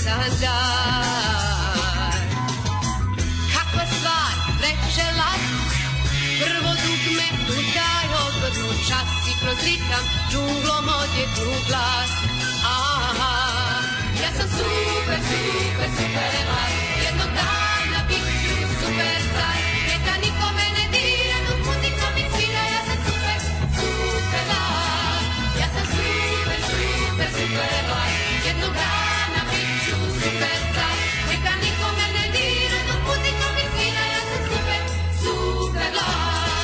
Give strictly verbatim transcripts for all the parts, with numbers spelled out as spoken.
sretan dan. Kakva stvar, večela, prvo dugme, utaj odgodnu čas i kroz ritam džunglom odjednu glas. Aha, ja sam super, super, super car, jednog dana bit ću super car, neka niko me ne dira, dok muzika mi svira, ja sam super, super car, ja sam super, super, super car, jednog dana bit ću super car, neka niko me ne dira, dok muzika mi svira, ja sam super, super car.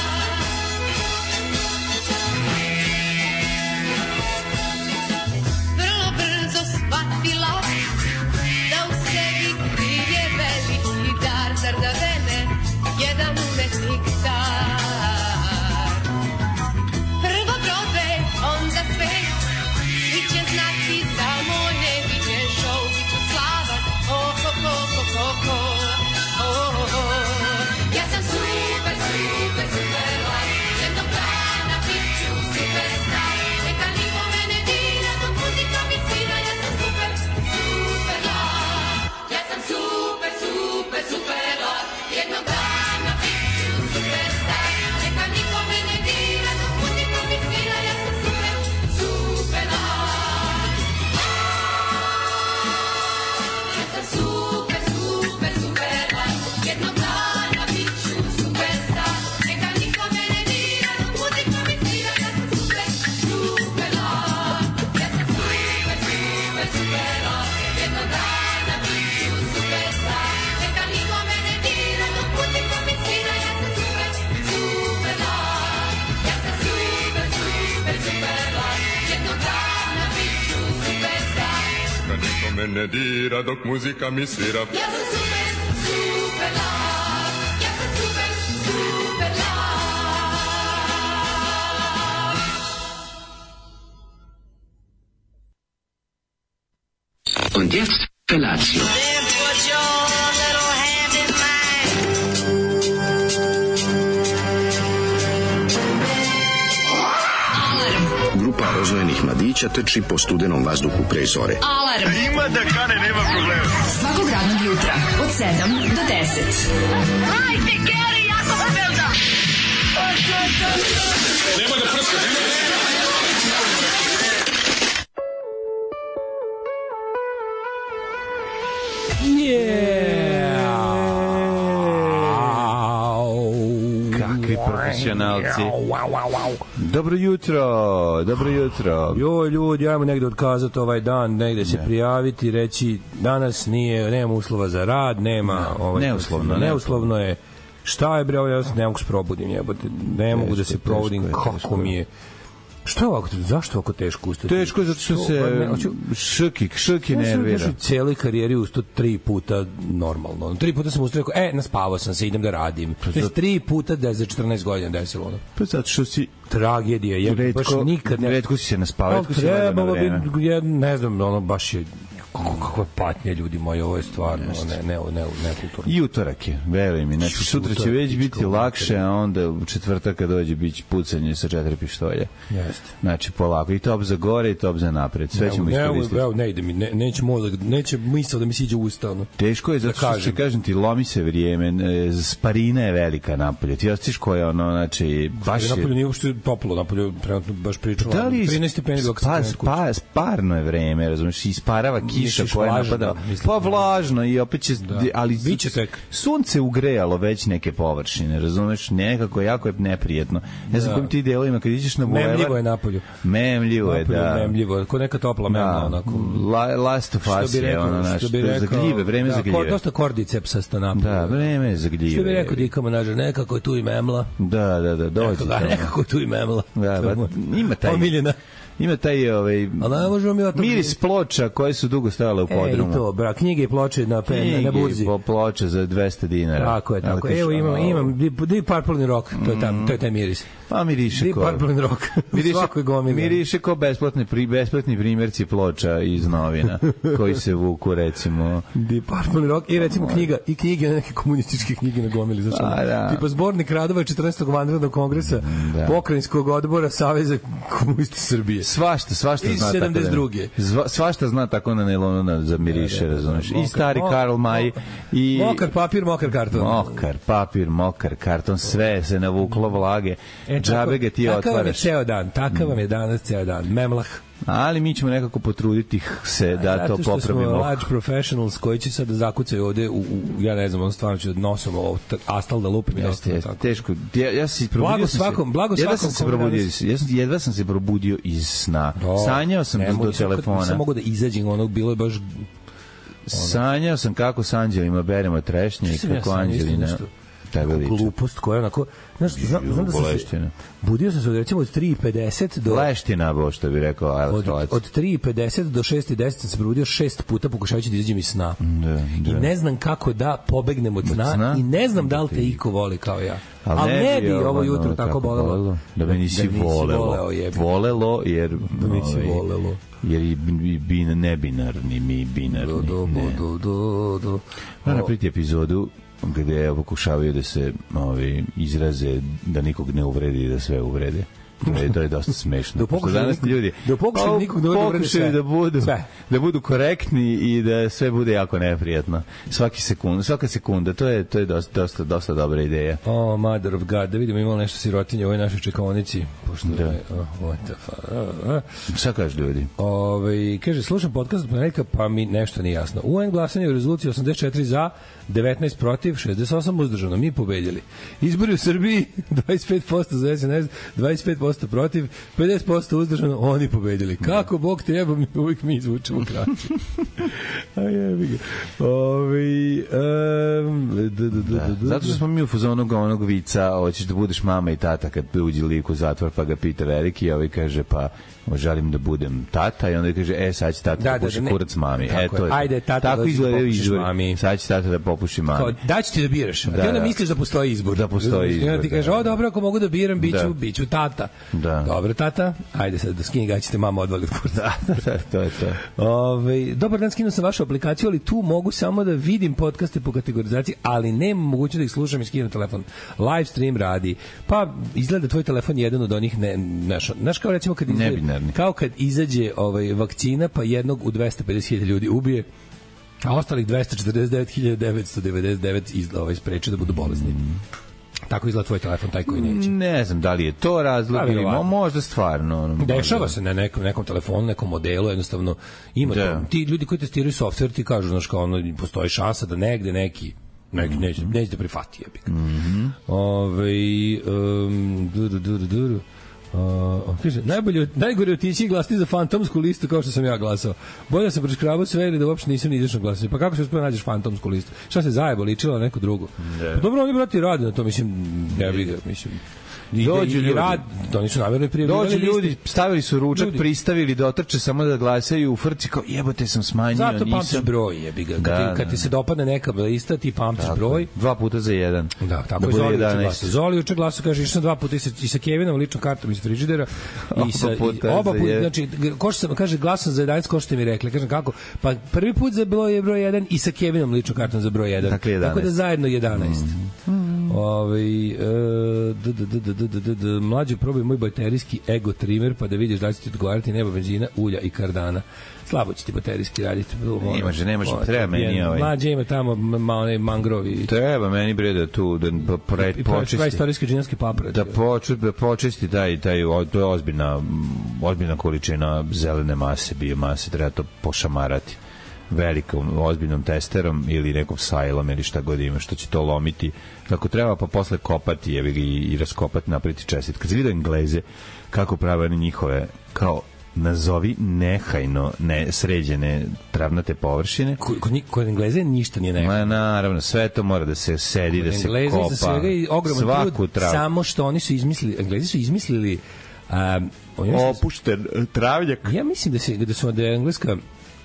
Vrlo brzo shvatila da u sebi krije veliki dar, zar da mene jedan umetnik car. Prvo Broadway, onda svet, svi će znati za moj neviđen show, bit ću slavan, oh, oh, oh, oh, oh, oh, oh, oh. Ja sam super, super, super car, jednog dana bit ću super star, neka niko me ne dira, dok muzika mi svira, ja sam super, super car, ja sam super, super, super car, jednog dana bit ću super star, neka niko me ne dira, dok muzika mi svira, ja sam super, super car. Ja sam super, super, super car, jednog dana bit ću super star, neka niko me ne dira, dok muzika mi svira, ja sam super, super car. Ja sam super, super, super car, jednog dana bit ću super star, neka niko me ne dira, dok muzika mi svira, ja sam super, super car. Ja sam super, super, super car, jednog dana bit ću super star, Kad niko me ne dira dok muzika mi svira. ja sam super, super car, ja sam super, super car. Und jetzt Felatio. Then put your little hand in mine. Grupa rozvojenih mladića trči po studenom vazduhu pre zore. Alarm. Ima da kane, nema problema. Svakog radnog jutra, od sedam do deset. Hajde, Geri, jako se velda. Nema da prska, nema da Kakvi profesionalci. Dobro jutro, dobro jutro. Joj, ljudi, ajmo negde otkazati ovaj dan, negde se prijaviti, reći danas nije, nema uslova za rad, nema... Ovaj, neuslovno, neuslovno je. Šta je, bre, ovo, ja ne mogu se probudim, jebote, ne mogu da se probudim, kako mi je... Što je ovako, zašto ovako teško ustati? Teško je zato što se šrki, šrki nervira. Ja sam u cijeloj karijeri ustao tri puta normalno. Tri puta sam ustao rekao, e, naspavao sam se, idem da radim. Pa tri puta da je za četrnaest godina desilo ono. Pa zato što si... Tragedija, je redko, baš nikad ne... Redko si se naspavao, redko si trebalo bi, ja ne znam, ono baš je... Kakva patnja, ljudi moji, ovo je stvarno ne, ne, ne, ne kulturno. I utorak je, veruj mi, znači sutra će već biti lakše, a onda u četvrtak kad dođe biće pucanje sa četiri pištolja. Jeste. Znači polako, i top za gore i top za napred, sve ćemo iskoristiti. Evo, ne ide mi, ne, neće mozak, neće misao da mi siđe usta, ono. Teško je, zato što se, kažem ti, lomi se vrijeme, sparina je velika napolje, ti osjećaš koja ono, znači, baš je... Napolje nije uopšte toplo, napolje trenutno baš pričalo, da li trinaest stepeni dok se spa, spa, sparno je vreme, razumiješ, isparava kiša koja je napadala, pa vlažno i opet će, da. Ali biće tek. Sunce ugrejalo već neke površine, razumeš, nekako jako je neprijetno. Ne znam da. Kojim ti delovima kad iđeš na bulevar. Memljivo je napolju. Memljivo je, da. Memljivo, ko neka topla memla, da. Onako. La, last of us je ono naš, za gljive, vreme da, za gljive. Dosta kordicepsasta napolju. Da, vreme je za gljive. Što bi rekao Dikamo nađe, nekako je tu i memla. Da, da, da, dođi. Nekako, nekako je tu i memla. Da, ba, ima taj... Omiljena. Ima taj ovaj miris ploča koje su dugo stajale u podrumu. E, to, bra, knjige i ploče na, knjige na burzi. Knjige i ploče za dvesta dinara. Tako je, tako. Evo imam, imam Deep Purple Rock, to je, tam, to je taj miris. Pa miriše ko... Deep Purple Rock, miriše, svakoj gomili. Miriše ko besplatni, pri, besplatni primjerci ploča iz novina, koji se vuku, recimo. Deep Purple Rock i recimo knjiga, i knjige, neke komunističke knjige na gomili. Znači, da. Tipa zbornik radova četrnaestog vanrednog kongresa da. Pokrajinskog odbora Saveza komunista Srbije. Svašta, svašta Iz zna tako. sedamdeset druge. Da, svašta zna tako na nailonu da zamiriše, razumeš. I stari mo, Karl May i mokar papir, mokar karton. Mokar papir, mokar karton, sve se navuklo vlage. E, džabe ga ti takav vam je otvaraš. ceo dan, takav vam je danas ceo dan. Memlah. Ali mi ćemo nekako potruditi se da to popravimo. Zato što smo large professionals koji će sad da zakucaju ovde u, u ja ne znam, on stvarno će nosom ovo astal da lupim i jeste, ostalo jeste, tako. teško. Ja, ja se probudio Blago sam svakom, se, blago jedva svakom. sam se probudio, ja sam, jedva sam se probudio iz sna. Do, Sanjao sam do telefona. Nisam mogu da izađem, onog bilo je baš... Sanjao sam kako s anđelima beremo trešnje i kako ja anđelina... Glupost koja onako... Znaš, znam, znam da sam se... Budio sam se od, recimo od tri i pedeset do... Leština, bo što bi rekao od, od tri i pedeset do šest i deset sam se probudio šest puta pokušavajući da izađem iz sna. Da, da. I ne znam kako da pobegnem od sna, sna? I ne znam da li te iko voli kao ja. Ali Al ne, ne bi ovo, ovo jutro tako bolelo. Da me nisi, da volelo. Voleo, volelo, jer... Da mi nisi volelo. Jer i bin, nebinarni mi binarni. Do, do, do, do, do. Moram napriti epizodu gde pokušavaju da se ovi, izraze da nikog ne uvredi i da sve uvrede. To je, to je dosta smešno. Da pokušaju nikog, ljudi, da pokušaju nikog ne uvrede sve. Da budu, sve. Da budu korektni i da sve bude jako neprijatno. Svaki sekund, svaka sekunda, to je, to je dosta, dosta, dosta dobra ideja. Oh, mother of God, da vidimo imamo nešto sirotinje u ovoj našoj čekaonici. Pošto da. Je, oh, what the fuck. Uh, uh. Šta kažeš ljudi? Ove, kaže, slušam podcast od ponedjeljka, pa mi nešto nije jasno. U en glasanje u rezoluciji osamdeset četiri za, devetnaest protiv, šezdeset osam uzdržano. Mi pobedili. Izbori u Srbiji, dvadeset pet posto za es en es, dvadeset pet posto protiv, pedeset posto uzdržano, oni pobedili. Kako Bog te jeba, mi uvijek mi izvučemo kraće. A jebi ga. Ovi, um, da, da, da, da, zato što smo mi u fazonu onog vica, hoćeš da budeš mama i tata kad uđe lik u zatvor, pa ga pita Veliki i ovaj kaže, pa želim da budem tata i onda kaže, e, sad će tata da, da popuši da, kurac mami. E, to je. Ajde, tata tako da izgledaju izbori. Mami. Sad će tata da popuši mami. Kao, daću ti da biraš. A ti da, onda da. misliš da postoji izbor. Da postoji izbor. I onda ti kaže, da. o, dobro, ako mogu da biram, biću, da. biću tata. Da. Dobro, tata, ajde sad da skini gaćite mama odvali od kurca. Da, da, to je to. Ove, dobar dan, skinuo sam vašu aplikaciju, ali tu mogu samo da vidim podcaste po kategorizaciji, ali nemam mogućnost da ih slušam i skinem telefon. Live stream radi. Pa, izgleda tvoj telefon jedan od onih, ne, znaš, znaš kao recimo kad izađe, kao kad izađe ovaj, vakcina, pa jednog u dvesta pedeset hiljada ljudi ubije, a ostalih dvesta četrdeset devet hiljada devetsto devedeset devet izla, ovaj, spreče da budu bolesni. Mm. Tako izgleda tvoj telefon, taj koji neće. Ne znam da li je to razlog ili mo, možda stvarno. Ono, dešava možda. se na nekom, nekom telefonu, nekom modelu, jednostavno ima da. To. Ti ljudi koji testiraju softver ti kažu, znaš, kao ono, postoji šansa da negde neki neki neće, mm -hmm. neće da prihvati. Mm -hmm. Ove, um, duru, duru, duru. Uh, kaže, najbolje, najgore otići i glasiti za fantomsku listu kao što sam ja glasao. Bolje sam preškrabao sve ili da uopšte nisam ni izašao glasati. Pa kako se uspio nađeš fantomsku listu? Šta se zajebo, ličila na neku drugu? Pa dobro, oni brati rade na to, mislim, ne briga, mislim. I, dođu i rad, to nisu namerno prijavljivali. Dođu ljudi, stavili su ručak, ljudi. Pristavili da otrče samo da glasaju u frci kao jebote sam smanjio, zato nisam. Zato pamtiš broj, jebi ga. Kad, da, ti, kad ti se dopadne neka lista, ti pamtiš tako, broj. Dva puta za jedan. Da, tako da je Zoli uče glasa. Zoli uče glasa, kaže, išao sam dva puta i sa, i sa Kevinom, ličnom kartom iz frižidera. I sa, oba puta, i, oba puta znači, ko što sam, kaže, glasam za jedanaest, ko što ste mi rekli. Kažem, kako? Pa prvi put za broj je broj jedan i sa Kevinom ličnom kartom za broj jedan. Dakle, tako da zajedno jedanaest. Mm. Ovaj e, mlađe probaj moj baterijski ego trimer pa da vidiš da će ti odgovarati nebo benzina, ulja i kardana. Slabo će ti baterijski raditi. Ne može, ne može, treba meni ovaj. Mlađe ima tamo ma onaj mangrovi. Treba meni bre da tu da pored počisti. Taj istorijski džinski papir. Da poču da počisti taj taj to je ozbiljna ozbiljna količina zelene mase, biomase, treba to pošamarati velikom, ozbiljnom testerom ili nekom sajlom ili šta god ima što će to lomiti kako treba, pa posle kopati jevi i, i raskopati, napraviti čestit. Kad se vidio Engleze kako prave njihove kao nazovi nehajno ne sređene travnate površine. Kod, kod, kod Engleze ništa nije nehajno. Ma naravno, sve to mora da se sedi, kod da se Engleze kopa. Za svega i ogroman trud, samo što oni su izmislili, Englezi su izmislili um, opušten travljak. Ja mislim da se da su da je engleska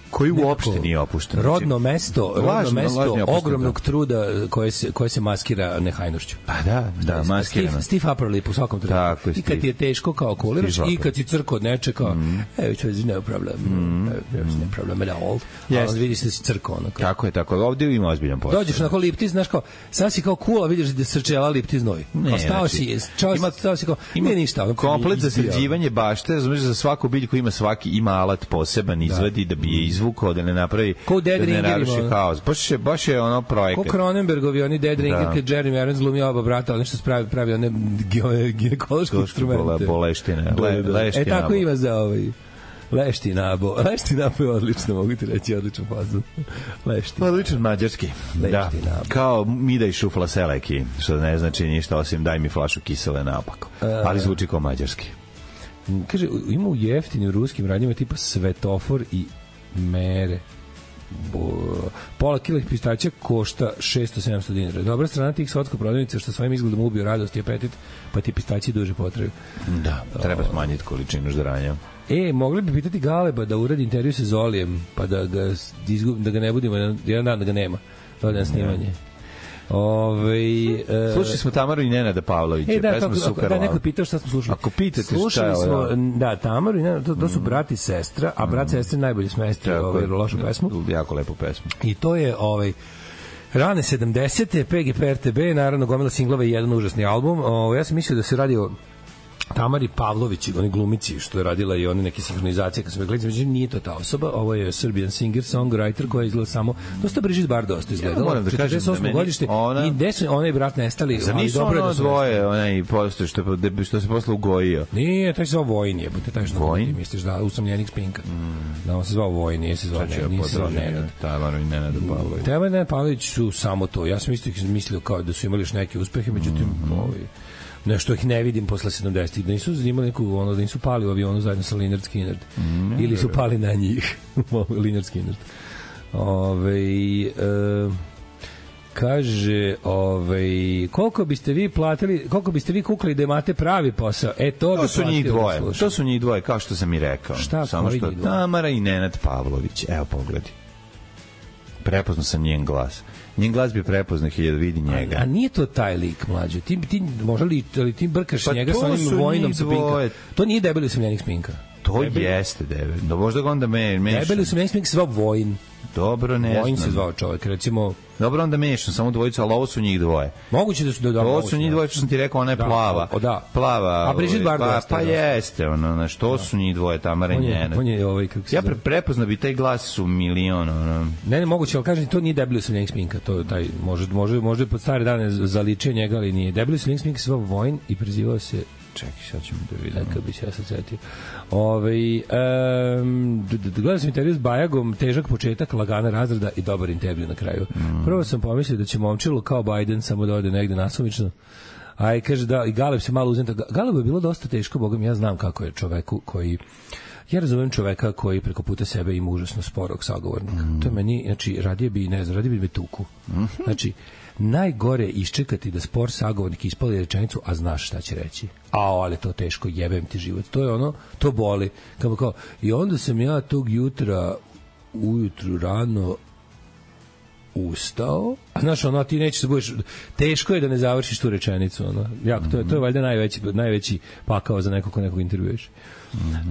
koji uopšte nije opušten. Rodno mesto, rodno Lažno, mesto lažno je opušten, ogromnog da. truda koje se, koje se maskira nehajnošću. Pa da, da, maskirano. Steve, Steve upper lip u svakom trenutku. Tako je, I kad ti je teško kao kuliraš Steve i kad si crko od neče kao, mm. hey, it was no problem, mm. no, no problem at all. Yes. Ali vidiš da si crko. Ono, kao. Tako je, tako je. Ovdje ima ozbiljan posao. Dođeš na ko liptiz, znaš kao, sad si kao cool, a vidiš da srčela liptiz novi. Ne, kao stao znači, si, čao, ima, stao si kao, ima nije ništa. Ono, komplet za sređivanje bašte, razumiješ, za svaku biljku ima svaki, ima alat poseban, izvadi da, da bi je izvukao, da ne napravi, ko da ne naruši haos. Baš je, baš je ono projekat. Ko Cronenbergovi, oni Dead Ringer, kad Jeremy Irons glumi oba brata, ali nešto spravi, pravi one ginekološke instrumente. Boleštine, le, leštine. E tako ima za ovaj... Leštinabo. Leštinabo je odlično, mogu ti reći, odličan fazon. Leštinabo. Odličan mađarski. Da. Kao mi daj šufla seleki, što ne znači ništa osim daj mi flašu kisele napako. Ali zvuči kao mađarski. Kaže, ima u jeftinim ruskim radnjama tipa svetofor i mere. Bo, pola kila pistaća košta šesto do sedamsto dinara. Dobra strana tih slatko-prodavnica što svojim izgledom ubiju radost i apetit, pa ti pistaći duže potrebu. Da, treba smanjiti količinu ždranja. E, mogli bi pitati Galeba da uradi intervju sa Zolijem, pa da ga, da ga ne budemo, jedan dan da ga nema. Dođe na snimanje. Ove, e, slušali smo Tamaru i Nenada Pavlovića. E, da, pesmu kako, Super da, neko je pitao šta smo slušali. Ako pitate slušali šta je smo, ovo, da, Tamaru i Nenada, to, to su brat i sestra, a brat i sestra najbolje smesti ovaj, lošu pesmu. Jako lepu pesmu. I to je ovaj rane sedamdesete, P G P R T B, naravno gomila singlova i jedan užasni album. O, ja sam mislio da se radi o Tamari Pavlović, oni glumici što je radila i one neke sinhronizacije kad sam gledao, međutim nije to ta osoba, ovo je Serbian singer, songwriter koja izgleda samo, dosta Brigitte Bardot izgledala. Ja moram da kažem da meni godište, ona... i gde su onaj brat nestali, za ali dobro ono da su dvoje, onaj posto što, što se posle ugojio. Nije, taj se zvao Vojn, jebote, taj što ti misliš da usamljenik Spinka. Mm. Da, on se zvao Vojn, nije se zvao Nenad, nije se zvao Nenad. Tamaru i Nenad Pavlović. Tamaru i Nenad Pavlović su samo to. Ja sam isto mislio kao da su imali još neke uspehe, međutim, mm. ovaj nešto ih ne vidim posle sedamdesetih, da nisu imali neku, ono, da nisu pali u avionu zajedno sa Lynyrd Skynyrd. Mm, ili su pali na njih. Lynyrd Skynyrd. Ove, e, kaže, ove, koliko biste vi platili, koliko biste vi kukali da imate pravi posao? E, to, to su njih dvoje. Da to su njih dvoje, kao što sam i rekao. Šta, samo što Tamara i Nenad Pavlović. Evo, pogledaj. Prepoznao sam njen glas. Njen glas bi prepoznao hiljada vidi njega. A, a nije to taj lik, mlađo. Ti, ti, možda li, ali ti brkaš pa njega sa onim vojnom Spinka. To nije debeli usamljenik Spinka. To debeli. Jeste debeli. Da možda ga onda me, mešam. Debeli usamljenik Spinka se zvao Vojn. Dobro, ne znam. Vojn se zvao čovjek, recimo... Dobro, onda mešam, samo dvojicu, ali ovo su njih dvoje. Moguće da su da, da ovo su njih dvoje, što sam ti rekao, ona je da, plava. O, da. Plava. A Brigitte Bardot pa, pa jeste, ono, na što da. Su njih dvoje, Tamara i Nenad. On je ovaj, kako se ja pre, prepoznao bi taj glas su milion, ono. Ne, ne, moguće, ali kažem, to nije debeli usamljenik Spinka, to taj, može, može, može pod stare dane zaličio njega, ali nije. Debeli usamljenik Spinka se zvao Vojn i prezivao se čekaj, sad ćemo da vidimo. Neka bi se ja sad setio. Ove, um, gledao sam intervju s Bajagom, težak početak, lagana razrada i dobar intervju na kraju. Mm. Prvo sam pomislio da će momčilo kao Biden samo da ode negde nasumično. A i kaže da i Galeb se malo uzenta. Galeb je bilo dosta teško, bogom, ja znam kako je čoveku koji ja razumem čoveka koji preko puta sebe ima užasno sporog sagovornika. Mm. To je meni, znači, radije bi, ne znam, radije bi me tuku. Mm. Znači, najgore je iščekati da spor sagovornik ispali rečenicu, a znaš šta će reći. A, ali to teško, jebem ti život. To je ono, to boli. Kao, kao, i onda sam ja tog jutra, ujutru rano ustao, a znaš, ono, ti nećeš se budeš, teško je da ne završiš tu rečenicu, ono. Jako, to je, to je valjda najveći, najveći pakao za nekog ko nekog intervjueš. Mm-hmm.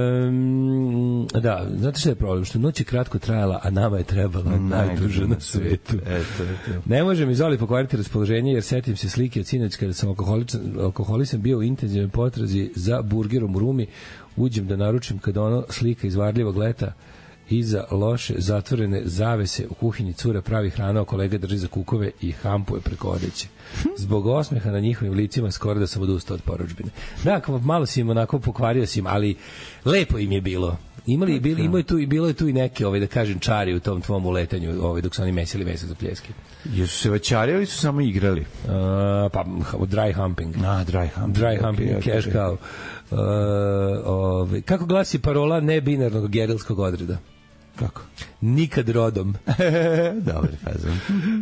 Um, da, znate šta je problem? Što noć je kratko trajala, a nama je trebala mm, najduže na svetu. Eto, eto. Ne može mi Zoli pokvariti raspoloženje, jer setim se slike od sinoć kada sam alkoholisan bio u intenzivnoj potrazi za burgerom u Rumi. Uđem da naručim kada ono slika iz varljivog leta iza loše zatvorene zavese u kuhinji cura pravi hrana, kolega drži za kukove i hampuje preko odeće. Zbog osmeha na njihovim licima skoro da sam odustao od porudžbine. Da, malo si im onako pokvario si im, ali lepo im je bilo. Imali, bili, imao je tu, bilo je tu i neke, ovaj, da kažem, čari u tom tvom uletanju, ovaj, dok su oni mesili meso za pljeske. Jesu se vaćari ili su samo igrali? Uh, pa, dry humping. A, dry humping. Dry humping, okay, cash okay. Cow. Uh, ovaj, kako glasi parola nebinarnog gerilskog odreda? Kako? Nikad rodom. Dobar fazon.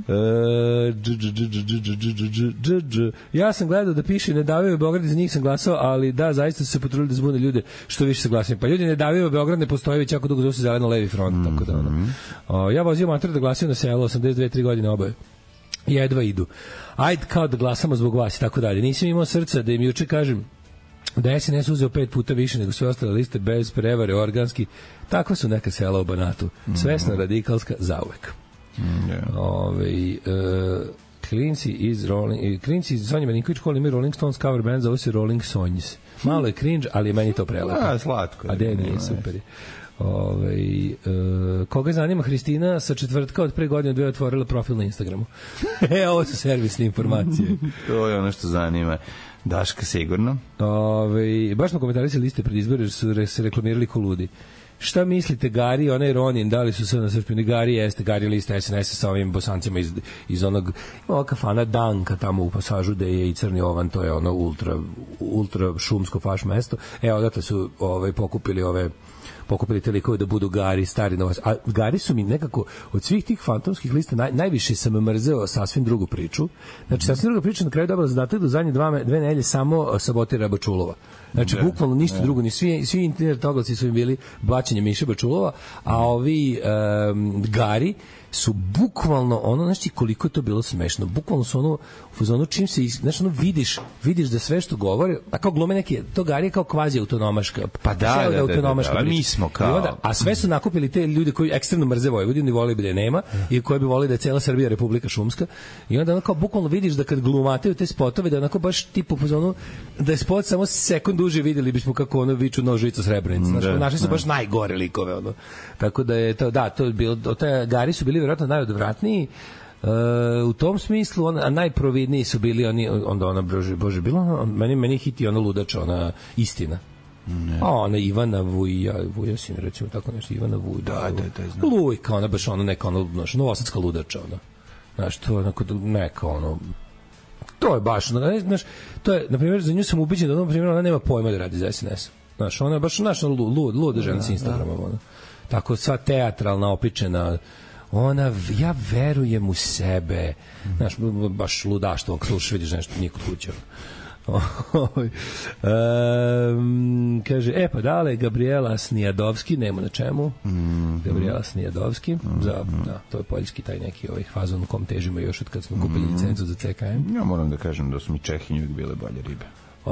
Ja sam gledao da piše ne davaju Beograd, za njih sam glasao, ali da, zaista su se potrudili da zbune ljude što više se glasaju. Pa ljudi ne davaju Beograd, ne postoji već jako dugo, zove se zeleno-levi front, mm-hmm. tako da ono. O, ja vozio mater da glasio na selo, osamdeset dve tri godine oboje. Jedva idu. Ajde kao da glasamo zbog vas i tako dalje. Nisam imao srca da im juče kažem da je S N S uzeo pet puta više nego sve ostale liste, bez prevare, organski. Takva su neka sela u Banatu. Svesna, radikalska, zauvek. Mm, yeah. Ove, uh, klinci iz Rolling, klinci iz Sonja Marinković škole imaju Rolling Stones cover band, zove se Rolling Sonjs. Malo je cringe, ali je meni to prelepo. A, slatko. A de nije, super je. Ove, uh, koga zanima, Hristina sa četvrtka od pre godine dve otvorila profil na Instagramu. E, ovo su servisne informacije. To je ono što zanima Daška sigurno. Ove, baš smo komentarisali liste pred izbore, jer su se reklamirali ko ludi. Šta mislite, Gari, onaj Ronin, da li su sve nasrpljeni? Gari jeste, Gari lista S N S sa ovim bosancima iz, iz onog ova kafana Danka tamo u pasažu gde je i Crni Ovan, to je ono ultra, ultra šumsko faš mesto. E, odatle su ovaj, pokupili ove pokupili te likove da budu Gari, stari novac. A Gari su mi nekako, od svih tih fantomskih lista, naj, najviše sam mrzeo sasvim drugu priču. Znači, sasvim druga priča na kraju dobila zadatak da u zadnje dva, dve nedelje samo sabotira Bačulova. Znači, bukvalno ništa drugo, ni svi, svi internet oglasi su im bili blaćenje Miše Bačulova, a ovi um, Gari su bukvalno ono, znači koliko je to bilo smešno, bukvalno su ono, u fazonu čim se, znači ono vidiš, vidiš da sve što govore, a kao glume neke, to Gari je kao kvazi autonomaška, pa da, da, da, da, da, da, mi smo kao... Onda, a sve su nakupili te ljude koji ekstremno mrze Vojvodinu i voli bi da je nema, i koji bi volili da je cela Srbija Republika šumska, i onda ono kao bukvalno vidiš da kad glumataju te spotove, da onako baš tipu u fazonu, da je spot samo sekund duže, videli bismo kako ono viču nožica Srebrenica, znači, da, našli su baš najgore likove, ono. Tako da je to, da, to je bilo, te Gari su bili vjerojatno najodvratniji. Uh, u tom smislu, on, a najprovidniji su bili oni, onda ona, bože, bože bilo ono, meni, meni hiti ona ludača, ona Istina. Ne. A ona Ivana Vuja, Vujasin, recimo tako nešto, Ivana Vuja. Da, da, da, znam. Lujka, ona baš ona neka, ono, znaš, novosadska ludača, ona. Znaš, to je onako, neka, ono, to je baš, znaš, to je, na primjer, za nju sam ubiđen da, ono, na primjer, ona nema pojma da radi za S N S. Znaš, ona je baš, znaš, lud, luda žena s Instagramom, ono. Tako, sva teatralna, opičena, ona, ja verujem u sebe, znaš, baš ludaštvo, ako slušaš, vidiš nešto, niko kuće. um, kaže, e pa dale, Gabriela Snijadovski, nema na čemu, mm-hmm. Gabriela Snijadovski, mm-hmm. za, da, to je poljski taj neki ovaj fazon u kom težimo još od kad smo kupili mm-hmm. licencu za C K M. Ja moram da kažem da su mi Čehinji uvijek bile bolje ribe.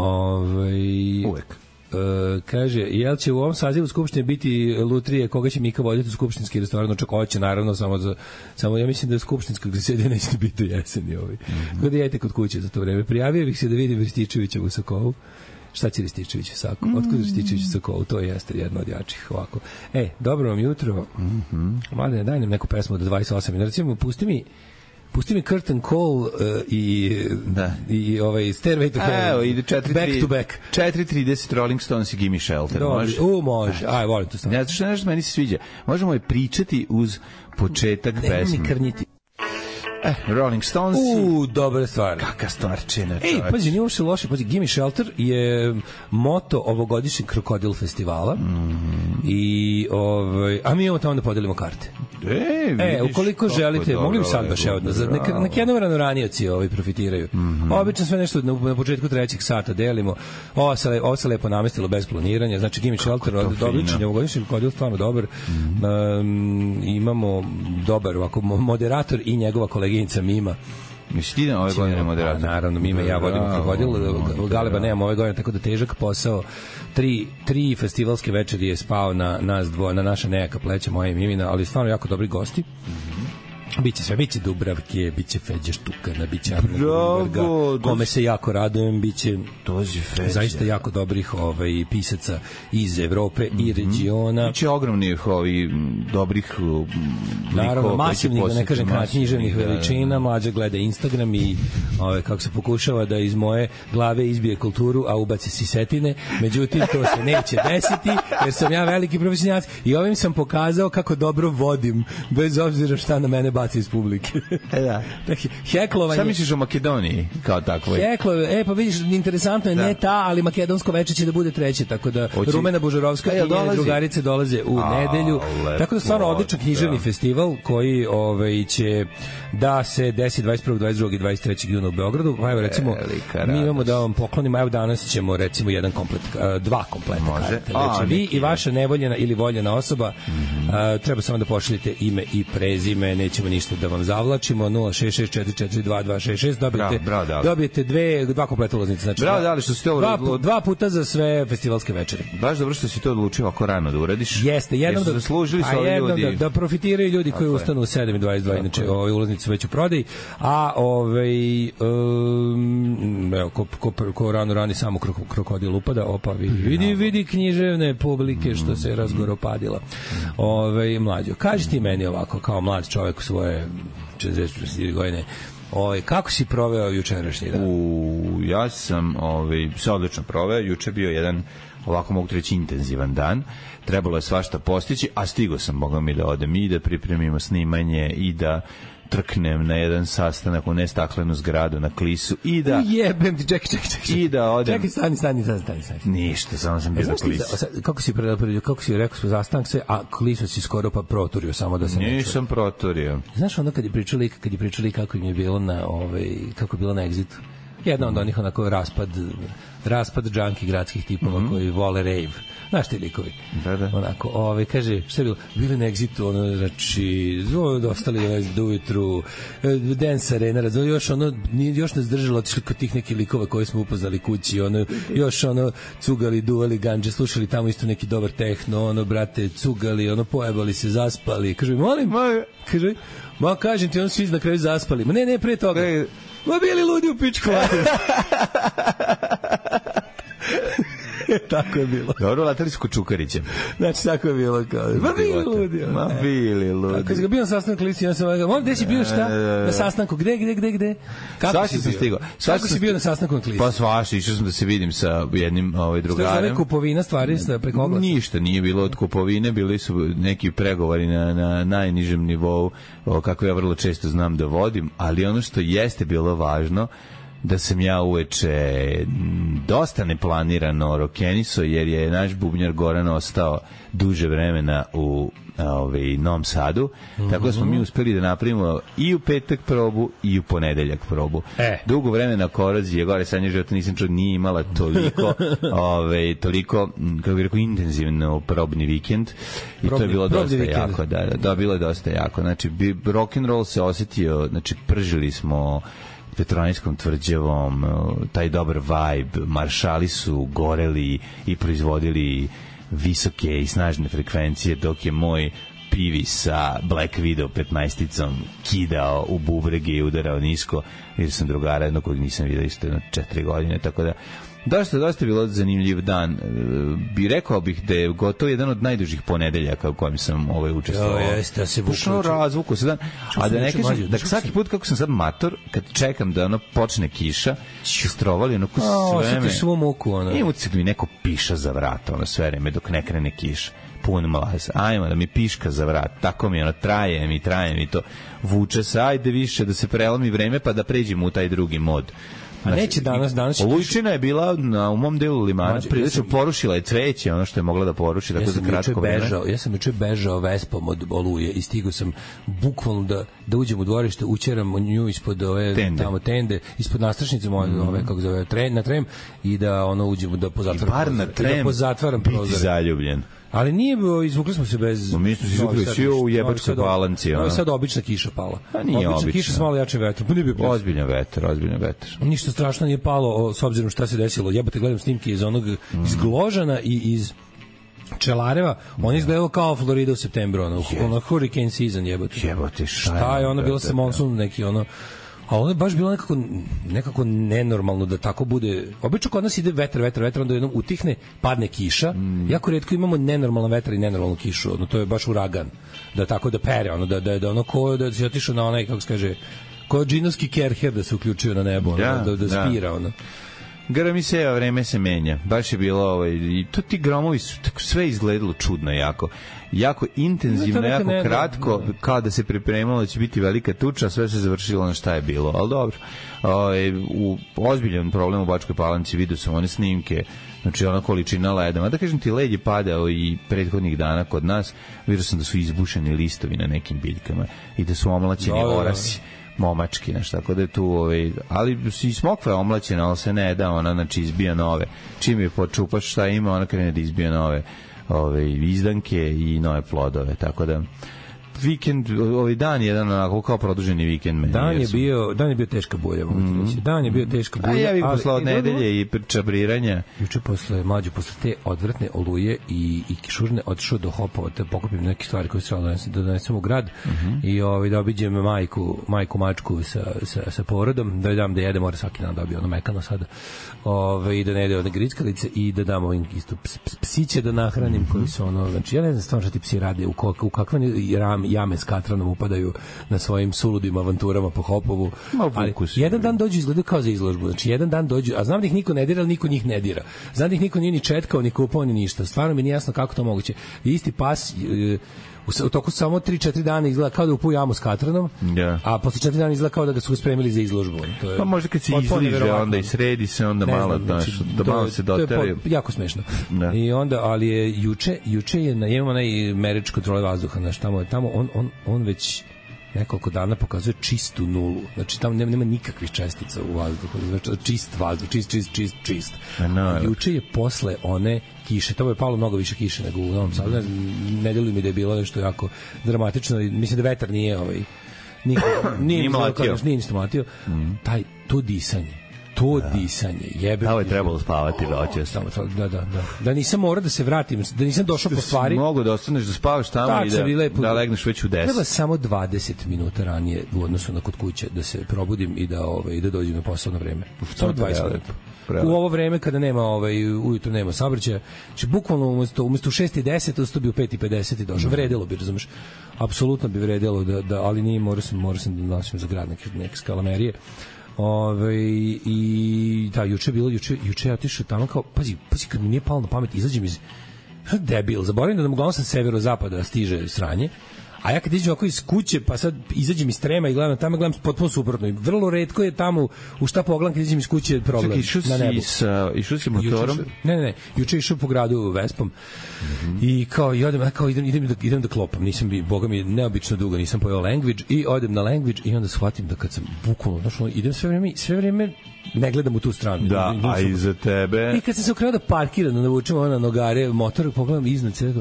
Ovaj, uvek. Uh, kaže, jel će u ovom sazivu Skupštine biti lutrije koga će Mika voditi u skupštinski restoran? Očekovaće, naravno, samo za, samo ja mislim da je skupštinskog zasedanja neće biti do jeseni ovaj. Mm-hmm. Kod jete kod kuće za to vreme. Prijavio bih se da vidim Rističevića u Sokovu. Šta će Rističević u Sokovu? Mm-hmm. Otkud Rističević u Sokovu? To jeste jedno od jačih ovako. E, dobro vam jutro. Mm-hmm. Mladene, daj nam neku pesmu od dvadeset osam. Recimo, pusti mi Pusti mi Curtain Call uh, i, da. i ovaj Stairway to Heaven. Evo, ide četiri back to back. četiri trideset Rolling Stones i Gimme Shelter. Može? U, može. Aj, volim to stavno. Ja, što nešto meni se sviđa. Možemo je pričati uz početak pesme. Ne mi krnjiti. Eh, Rolling Stones. U, dobra stvar. Kaka stvarčina, čovječ. Ej, pazi, nije uopšte loše. Pazi, Gimme Shelter je moto ovogodišnjeg Krokodil festivala. Mm-hmm. I, ovaj, a mi imamo tamo da podelimo karte. E, vidiš, e ukoliko želite, mogli bi sad baš evo, neka, neka jednovrano ranioci ovaj profitiraju. Mm-hmm. Obično sve nešto na, na početku trećeg sata delimo. Ovo se, ovo se lepo namestilo bez planiranja. Znači, Gimme Shelter, odličan, ovogodišnji Krokodil, stvarno dobar. Mm-hmm. Um, imamo dobar ovako, moderator i njegova koleginica Mima. Misli ti da ove godine moderator? Naravno, Mima i ja vodimo Krokodil, Galeba nemamo ove godine, tako da težak posao. Tri, tri festivalske večeri je spao na nas dvoje, na naša nejaka pleća, moja i Mimina, ali stvarno jako dobri gosti. Mm-hmm. Biće sve, biće Dubravke, biće Feđa Štukana, biće Arne Grunberga, kome se jako radujem, biće zaista jako dobrih ovaj, pisaca iz Evrope mm-hmm. i regiona. Biće ogromnih ovi, dobrih naravno, masivnih, da ne kažem književnih veličina. Mlađa gleda Instagram i ovaj, kako se pokušava da iz moje glave izbije kulturu, a ubaci sisetine, međutim to se neće desiti, jer sam ja veliki profesionalac i ovim sam pokazao kako dobro vodim, bez obzira šta na mene baci baci iz publike. E da. Heklovanje. Šta misliš o Makedoniji kao takvoj? Heklove, e pa vidiš, interesantno je, da. ne ta, ali makedonsko veče će da bude treće, tako da Oći... Rumena Božarovska i njene drugarice dolaze u A, nedelju. Lepo, tako da stvarno odličan književni da. festival koji ovaj, će da se desi dvadeset prvog, dvadeset drugog i dvadeset trećeg juna u Beogradu. Pa evo recimo, mi imamo da vam poklonimo, evo danas ćemo recimo jedan komplet, dva kompleta karte. Znači, vi i vaša nevoljena ili voljena osoba mm-hmm. treba samo da pošaljete ime i prezime, nećemo ništa da vam zavlačimo. Nula šest šest četiri četiri dva dva šest šest dobijete, bravo, bravo, dobijete dve, dva kompleta ulaznice. Znači, bravo, da li što si to dva, od... dva puta za sve festivalske večeri. Baš dobro što si to odlučio ako rano da uradiš. Jeste, jednom da, zaslužili su ovi ljudi. Da, da profitiraju ljudi koji okay. ustanu u sedam i dvadeset dva, inače ove ulaznice već u prodaji, a ovaj um, evo, ko, ko, ko rano rani samo krokodil upada, opa, vidi, vidi, vidi književne publike što se razgoropadila. Ovaj mlađo, kaži ti meni ovako, kao mlad čovjek u svoje četrdeset godine, ovaj, kako si proveo jučerašnji dan? U, ja sam ovaj, se odlično proveo, juče bio jedan, ovako mogu reći, intenzivan dan. Trebalo je svašta postići, a stigo sam, boga mi, da odem i da pripremimo snimanje i da trknem na jedan sastanak u nestaklenu zgradu na Klisu i da... Jebem ti, čekaj, čekaj, čekaj. I da odem... Čekaj, stani, stani, stani, stani. stani. Ništa, samo sam bio na Klisu. Kako si, pre, kako si rekao, smo zastanak se, a Klisu si skoro pa proturio, samo da se ne čuje. Nisam proturio. Znaš ono kad je pričali, kad je pričali kako im je bilo na, ovaj, kako je bilo na Exitu? Jedna od onih onako raspad, raspad džanki gradskih tipova mm-hmm. koji vole rave. Znaš ti likovi? Da, da. Onako, ove, kaže, šta je bilo? Bili na Exitu, ono, znači, ostali ono, do ujutru, Dance Arena, razvoj, još ono, još nas držalo, otišli kod tih nekih likova koje smo upoznali kući, ono, još ono, cugali, duvali ganđe, slušali tamo isto neki dobar tehno, ono, brate, cugali, ono, pojebali se, zaspali. Kaže, molim? Kaže, ma, kažem ti, on svi na kraju zaspali. Ma ne, ne, pre toga. Ma bili ludi u pičku. Tako je bilo. Dobro, latali su kod Čukarića. Znači, tako je bilo. Kao, ma bili ludi. Ma bili ludi. Tako si ga bio na sastanku Klisi, ja sam rekao, gde si bio šta? Na sastanku, gde, gde, gde, gde? Kako si bio? Stigao. Kako si bio na sastanku Klisi? Pa svašta, išao sam da se vidim sa jednim ovaj, drugarem. Što je zove kupovina stvari preko oglasa? Ništa, nije bilo od kupovine, bili su neki pregovori na, na najnižem nivou, o, kako ja vrlo često znam da vodim, ali ono što jeste bilo važno, da sam ja uveče dosta neplanirano rokeniso, jer je naš bubnjar Goran ostao duže vremena u ovaj, Novom Sadu, mm-hmm. tako da smo mi uspeli da napravimo i u petak probu i u ponedeljak probu. E. Dugo vremena korozije, gore sanje života nisam čuo, nije imala toliko ovaj, toliko, kako bih rekao, intenzivno probni vikend i probni, to je bilo dosta vikend. jako. Da, da, da, bilo je dosta jako. Znači, rock'n'roll se osetio, znači, pržili smo Petrovanskom tvrđavom, taj dobar vibe, maršali su goreli i proizvodili visoke i snažne frekvencije, dok je moj pivi sa Black Widow petnaesticom kidao u bubrege i udarao nisko, jer sam drugara jedno kojeg nisam vidio isto jedno četiri godine, tako da dosta, dosta je bilo zanimljiv dan. Bi rekao bih da je gotovo jedan od najdužih ponedeljaka u kojem sam ovaj učestvovao. Jo, jeste, da se vuku. Razvuku se dan. A da ne kažem, da svaki put kako sam sad mator, kad čekam da ono počne kiša, se strovali ono kus sve vreme. Svu muku, ono. I ucik mi neko piša za vrata, ono sve vreme, dok ne krene kiša. Pun mlaz. Ajmo da mi piška za vrat. Tako mi ono, traje mi, traje mi to. Vuče se, ajde više da se prelomi vreme pa da pređemo u taj drugi mod. A neće danas, danas će... Olujčina je bila na, u mom delu limana, prilično porušila je cveće, ono što je mogla da poruši, tako ja za kratko vreme. Ja sam juče bežao Vespom od Oluje i stigao sam bukvalno da, da uđem u dvorište, učeram nju ispod ove tende. Tamo tende, ispod nastrašnice moje, mm. ove, kako zove, tren, na trem, i da ono uđemo da pozatvaram prozor. I bar na trem, da pozatvaram biti prozore. Zaljubljen. Ali nije, izvukli smo se bez... Mi smo se izvukli svi u Jebačkoj palanci. Ovo je sad obična kiša pala. A nije obična. Obična kiša s malo jačim vetrom. Pa nije bio ozbiljan vetar, ozbiljan vetar. Ništa strašno nije palo, s obzirom šta se desilo. Jebate, gledam snimke iz onog, mm. iz Gložana i iz Čelareva. On izgledao kao Florida u septembru, ono, ono hurricane season, jebate. Jebate, šta je? Šta je ono, bilo sa monsun neki, ono... A ono je baš bilo nekako, nekako nenormalno da tako bude. Obično kod nas ide vetar, vetar, vetar, onda jednom utihne, padne kiša. Mm. Jako retko imamo nenormalan vetar i nenormalnu kišu. Ono, to je baš uragan. Da tako da pere, ono, da, da, da ono ko da se otišao na onaj, kako se kaže, ko džinovski kerher da se uključio na nebo, ono, da, da, da spira, da. ono. Grmi se, a vreme se menja. Baš je bilo ovaj, i to ti gromovi su tako sve izgledalo čudno jako. Jako intenzivno, no, jako ne, kratko, ne, ne. Kao da se pripremalo da će biti velika tuča, sve se završilo na šta je bilo. Ali dobro, ovaj, u ozbiljan problem u Bačkoj Palanci, vidio sam one snimke, znači ona količina leda. Ma da kažem ti, led je padao i prethodnih dana kod nas, vidio sam da su izbušeni listovi na nekim biljkama i da su omlaćeni no, orasi. Momački, znaš, tako da je tu, ovaj, ali i smokva je omlaćena, ali se ne da, ona, znači, izbija nove. Čim je počupaš šta ima, ona krene da izbija nove ove, izdanke i nove plodove, tako da vikend, ovaj dan je jedan onako kao produženi vikend meni. Dan je bio, dan je bio teška bulja, mogu ti reći. Dan je bio teška bulja. A ja bih posle od nedelje i čabriranja. Juče posle mlađe posle te odvratne oluje i i kišurne otišao do Hopova da pokupim neke stvari koje se trebalo da donesem u grad uh -huh. i ovaj da obiđem majku, majku mačku sa sa sa porodom, da joj dam da jede, mora svaki dan dobije ono mekano sada. Ovaj i da ne jede one grickalice i da dam ovim isto psiće da nahranim uh -huh. koji su ono, znači ja ne znam stvarno šta ti psi rade, u u kakve ram jame s katranom upadaju na svojim suludim avanturama po Hopovu. Ali jedan dan dođu izgledaju kao za izložbu. Znači jedan dan dođu, a znam da ih niko ne dira, ali niko njih ne dira. Znam da ih niko nije ni četkao, ni kupao, ni ništa. Stvarno mi nije jasno kako to moguće. Isti pas u toku samo tri četiri dana izgleda kao da upu jamu s katranom, yeah. a posle četiri dana izgleda kao da ga su spremili za izložbu. To je, pa možda kad se izliže, onda i sredi se, onda ne malo, znam, znači, da malo se doteraju. To je jako smešno. Ne. I onda, ali je juče, juče je na imamo onaj merič kontrole vazduha, znači tamo je tamo on on on već nekoliko dana pokazuje čistu nulu. Znači tamo nema, nema nikakvih čestica u vazduhu. Znači čist vazduh, čist, čist, čist, čist. No, juče je posle one kiše, tamo je palo mnogo više kiše nego u Novom Sadu. Ne deluje mi da je bilo nešto jako dramatično. Mislim da vetar nije ovaj niko nije ni mlatio, nije ni mlatio. Mm. Taj to disanje. To da. disanje, jebe. Tamo je trebalo spavati noćas. Da, da, da. Da nisam morao da se vratim, da nisam došao po stvari. Mogu da ostaneš da spavaš tamo da, i da, lepo, da legneš već u deset. Treba samo dvadeset minuta ranije u odnosu na kod kuće da se probudim i da ovaj da dođem na posao na vreme. Samo dvadeset minuta. U ovo vreme kada nema ovaj ujutro nema saobraćaja, znači bukvalno umesto umesto šest i deset usto bi u pet i pedeset i došao. Vredelo bi, razumeš? Apsolutno bi vredelo da da ali nije, morao sam morao sam da nosim za grad neke neke skalamerije. Ove, i da, juče bilo, juče, juče ja otišao tamo kao, pazi, pazi, kad mi nije palo na pamet, izađem iz, debil, zaboravim da nam uglavnom sa severo-zapada stiže sranje, a ja kad iđem ovako iz kuće, pa sad izađem iz trema i gledam tamo, gledam potpuno suprotno. I vrlo retko je tamo u šta pogledam kad izađem iz kuće problem. Čekaj, išao si, sa, išao si motorom? Juče, ne, ne, ne, juče išao po gradu Vespom mm -hmm. i kao, i odem, kao idem, idem, da, idem da klopam, nisam bi, boga mi, neobično dugo, nisam pojao language i odem na language i onda shvatim da kad sam bukvalno, znaš, idem sve vreme, sve vreme ne gledam u tu stranu. Da, idem, a iza tebe? I kad sam se okrenuo da parkiram, da navučem ona nogare, motor, pogledam iznad sve,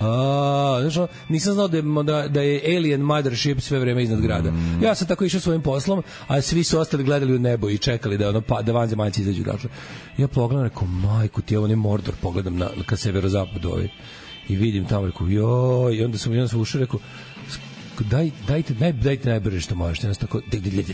a, znaš, nisam znao da je, da, da je alien mothership sve vreme iznad grada. Mm. Ja sam tako išao svojim poslom, a svi su ostali gledali u nebo i čekali da ono pa, da vanzemaljci izađu. Dakle, ja pogledam, rekao, majku ti, ovo ne Mordor, pogledam na, ka severozapadu ovaj. I vidim tamo, rekao, joj, i onda sam, i onda sam ušao, rekao, daj, dajte, naj, dajte najbrže što možete. Ja sam tako,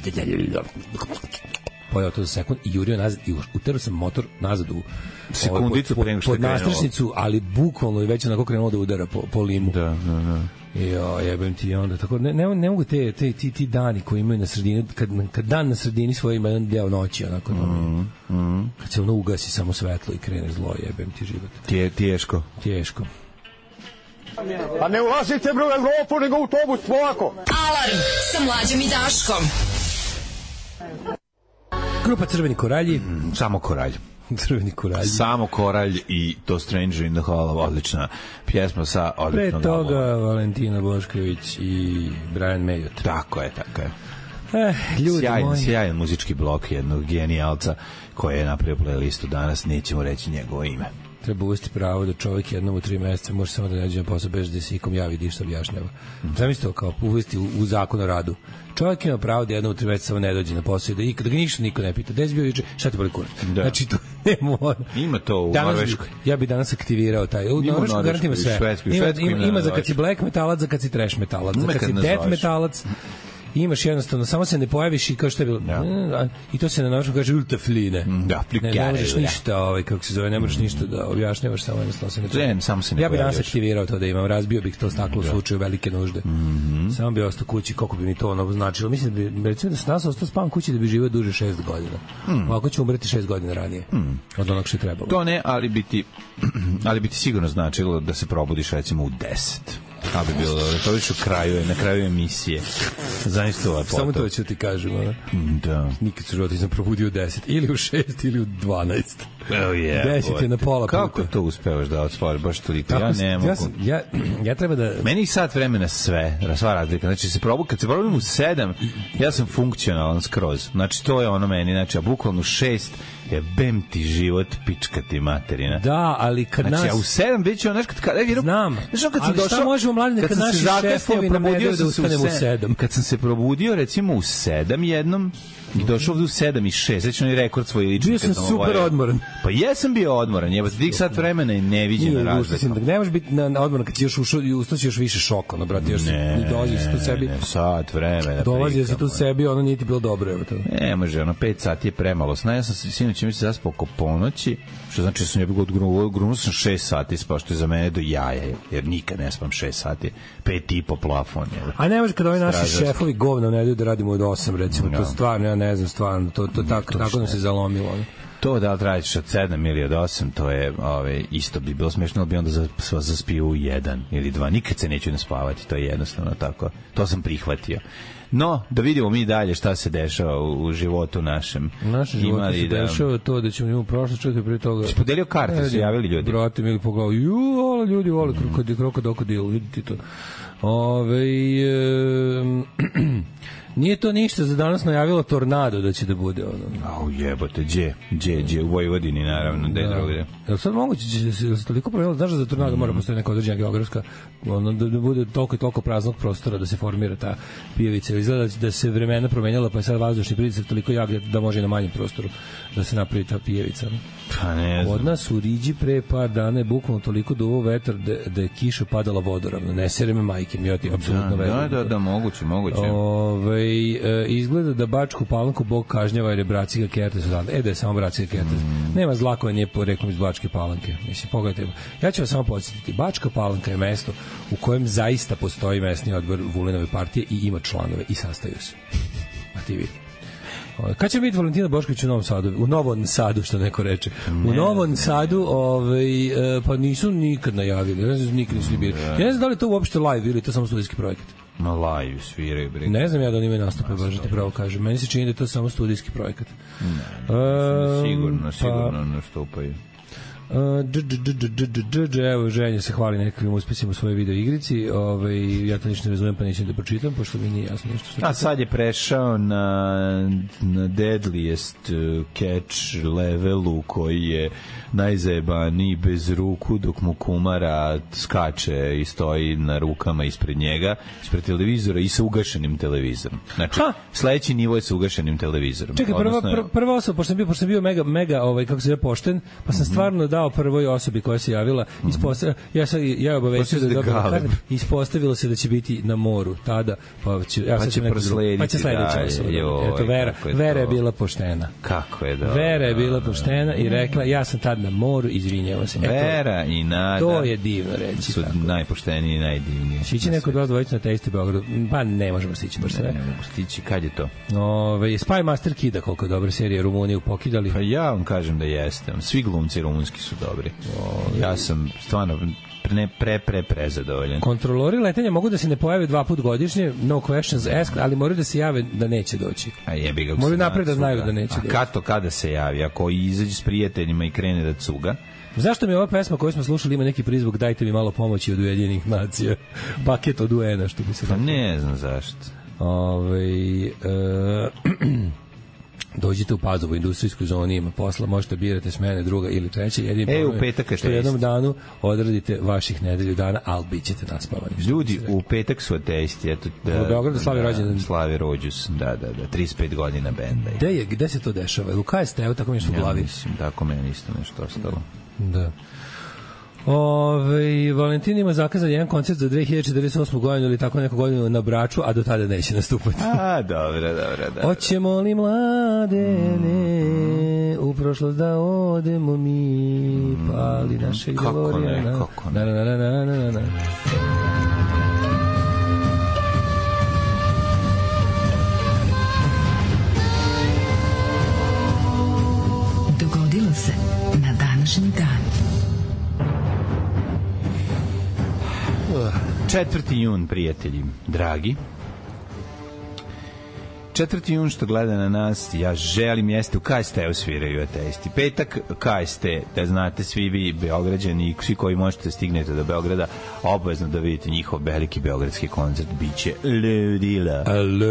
pojao to za sekund i jurio nazad i uterao sam motor nazad u sekundicu pre nego što je krenuo. Pod nastrešnicu, ali bukvalno je već onako krenuo da udara po, po limu. Da, da, da. Jo, jebem ti onda. Tako, ne, ne, ne mogu te, te, ti, ti dani koji imaju na sredini, kad, kad dan na sredini svoj ima jedan deo noći, onako, mm, mm. kad se ono ugasi samo svetlo i krene zlo, jebem ti život. Tije, tiješko. Tiješko. A ne ulazite bre u Evropu, nego u autobus, polako. Alarm sa Mlađom i Daškom. Grupa Crveni koralji. Mm, samo koralj. Crveni koralji. Samo koralj i to Stranger in the Hall, odlična pjesma sa odličnog albuma. Pre toga Valentina Bošković i Brian Mayot. Tako je, tako je. Eh, ljudi sjajan, moji. Sjajan muzički blok jednog genijalca koji je napravio playlistu danas, nećemo reći njegovo ime. Treba uvesti pravo da čovjek jednom u tri meseca može samo da nađe na posao bez da se ikom javi di što objašnjava. Mm. Zamislite to kao uvesti u, u zakon o radu. Čovjek ima pravo da jednom u tri meseca samo ne dođe na posao i da, da ga ništa niko ne pita. Gde si bio juče? Šta ti boli kurac? Da. Znači to ne mora. Ima to u danas, Norveškoj. Ja bi danas aktivirao taj. U Norveškoj garantima sve. Švedskoj, ima, Švedskoj ima, ima za kad si black metalac, za kad si trash metalac, za kad si death metalac. imaš jednostavno, samo se ne pojaviš i kao što je bilo, ja. I to se na našem kaže ultafline. Da, ne, ne možeš ništa, ovaj, kako se zove, ne možeš ništa da objašnjavaš, samo jednostavno se ne pojaviš. Samo se ne ja bih danas aktivirao to da imam, razbio bih to staklo u slučaju velike nužde. Mm-hmm. Samo bi ostao kući, koliko bi mi to ono značilo. Mislim da bi, recimo da se nas ostao spavam kući da bi živio duže šest godina. Mm. Ovako ću umreti šest godina ranije. Mm. Od onog što je trebalo. To ne, ali bi ti, ali bi ti sigurno značilo da se probudiš recimo u deset. A bi bilo dobro, to viš u kraju, na kraju emisije. Znaš to ovaj potom. Samo to ću ti kažem, ono. Da. Nikad su životi sam probudio u deset, ili u šest, ili u dvanaest. Oh yeah, deset je na pola puta. Kako to uspevaš da otvoriš baš toliko? Ja ne mogu. Ja, sam, ja, ja treba da... Meni sat vremena sve, sva razlika. Znači, se probu, kad se probudim u sedam, ja sam funkcionalan skroz. Znači, to je ono meni. Znači, a bukvalno u šest je bem ti život, pička ti materina. Da, ali kad znači, nas... Znači, a u sedam već je ono, kad... kad vidim, znam, znaš, kad ali došao, šta možemo mladine kad, kad naši šefovi nameduju da ustanemo u sedam? Kad sam se probudio, recimo, u sedam jednom, i došao ovde u sedam i šest, znači on je rekord svoj lični. Bio sam super odmoran. Pa jesam bio odmoran, jebate, tih sat vremena i neviđena razlika. Ne možeš biti na, na odmoran kad si još ušao i ustaći još više šoka, no, brate, još ne, si dolazi se tu sebi. Ne, sat vremena. Dolazi se tu sebi, ono nije ti bilo dobro, evo to. Ne, može, ono, pet sati je premalo. Sna, ja sam sinoć mi se zaspao oko ponoći, što znači da sam je bilo odgrunuo, grunuo sam šest sati, spao, što je za mene do jaja, jer nikad ne spam šest sati, pet i po plafon. Je. A ne može kad ovi naši šefovi govno ne daju da radimo od osam, recimo, to stvarno, ja ne znam, stvarno, to, to tako, to tako nam se zalomilo. To da li radiš od sedam ili od osam, to je ove, isto bi bilo smiješno, ali bi onda zaspio u jedan ili dva. Nikad se neću naspavati, to je jednostavno tako. To sam prihvatio. No, da vidimo mi dalje šta se dešava u, u životu našem. U našem životu se da... dešava to da ćemo imamo prošlo čovjek prije toga... Si podelio karte, ne, su javili ljudi? Brate, mi pogledao, ju, ala ljudi, vole, mm. krokodil, krokodil, vidite to. Ove... E, nije to ništa, za danas najavilo tornado da će da bude ono. Au jebote, gdje? Gdje, gdje? U Vojvodini, naravno, gde da. Drugde. Jel sad moguće, je li toliko promenilo, znaš da za tornado mm. mora postoji neka određena geografska, ono, da, da bude toliko i toliko praznog prostora da se formira ta pijevica. Izgleda da se vremena promenjala, pa je sad vazdušni pritisak toliko jak da može i na manjem prostoru da se napravi ta pijevica. Pa ne znam. Od nas u Riđi pre par dana je bukvalno toliko duvo vetar da, da je kiša padala vodoravno. Ne sere me majke, mi ja ti apsolutno verujem. Da, da, da, moguće, moguće. Ove, e, izgleda da Bačku Palanku Bog kažnjava jer je Bracika Kertes odavde. E, da je samo Bracika Kertes. Mm. Nema zlakovanje po rekom iz Bačke Palanke. Mislim, pogledajte. Ja ću vas samo podsjetiti. Bačka Palanka je mesto u kojem zaista postoji mesni odbor Vulinove partije i ima članove i sastaju se. A ti vidi. Kad će biti Valentina Bošković u Novom Sadu? U Novom Sadu, što neko reče. Ne, u Novom ne. Sadu, ovaj, e, pa nisu nikad najavili. Ne znam, nikad nisu bili. Ja ne znam da li to uopšte live ili to samo studijski projekat. Na live sviraju, bre. Ne znam ja da oni imaju nastupe, baš da ti pravo kažem. Meni se čini da je to samo studijski projekat. Ne, ne, sigurno, sigurno nastupaju. Evo, Ženja se hvali nekakvim uspesima u svojoj video igrici. Ovaj, ja to ništa ne razumijem, pa nećem da pročitam, pošto mi nije jasno ništa. A sad je prešao na, na deadliest catch levelu, koji je najzajebaniji bez ruku, dok mu kumara skače i stoji na rukama ispred njega, ispred televizora i sa ugašenim televizorom. Znači, ha! Sledeći nivo je sa ugašenim televizorom. Čekaj, prva, prva, prva osoba, pošto sam bio, pošto sam bio mega, mega ovaj, kako se je pošten, pa sam stvarno dao prvoj osobi koja se javila, ispostavila, ja sam ja obavestio da dobro, ispostavilo se da će biti na moru tada, pa će ja pa sad će proslediti, pa će sledeća osoba. Eto, Vera, je Vera je bila poštena. Kako je dobro. Vera je bila poštena i rekla, ja sam tad na moru, izvinjavam se. Eto, Vera i Nada. To je divno reći. Su tako. Najpošteniji i najdivniji. Stići neko do dvojice na Tasty Beogradu? Pa ne možemo stići baš sve. Ne, ne mogu stići. Kad je to? Ove, Spy Master Kida, koliko je dobra serija, Rumuniju pokidali. Pa ja vam kažem da jeste. Svi glumci rumunski su dobri. O, ja sam stvarno pre, pre, pre, pre zadovoljan. Kontrolori letenja mogu da se ne pojave dva put godišnje, no questions asked, ali moraju da se jave da neće doći. A jebi ga. Moraju napred da znaju da neće doći. A kato kada se javi? Ako izađe s prijateljima i krene da cuga? Zašto mi ova pesma koju smo slušali ima neki prizvuk dajte mi malo pomoći od Ujedinjenih nacija? Paket od U N-a, što bi se... Pa ne znam zašto. Ove, e, dođite u Pazovu, industrijsku zonu, ima posla, možete birati smene druga ili treća. E, u petak je što jednom danu odradite vaših nedelju dana, ali bit ćete naspavani. Ljudi, u petak su ateisti. Eto, da, u Beogradu slavi rođendan. Slavi rođus, da, da, da, trideset pet godina benda. Gde je, gde se to dešava? U K S T-u, tako mi nešto u glavi. Ja mislim, tako meni isto nešto ostalo. Da. Ove, Valentin ima zakazan jedan koncert za dve hiljade četrdeset osmu godinu ili tako neku godinu na Braču, a do tada neće nastupati. A, dobro, dobro, da. Hoćemo li mladene u prošlost da odemo mi, pali naše kako ne, kako ne. Na, na, na, na, na, na. Dogodilo se na današnji dan. četvrti jun, prijatelji, dragi. četvrti jun što gleda na nas, ja želim jeste u K S T-u sviraju ateisti. Petak K S T, da znate svi vi Beograđani i svi koji možete stignete do Beograda, obavezno da vidite njihov veliki beogradski koncert, biće ludila.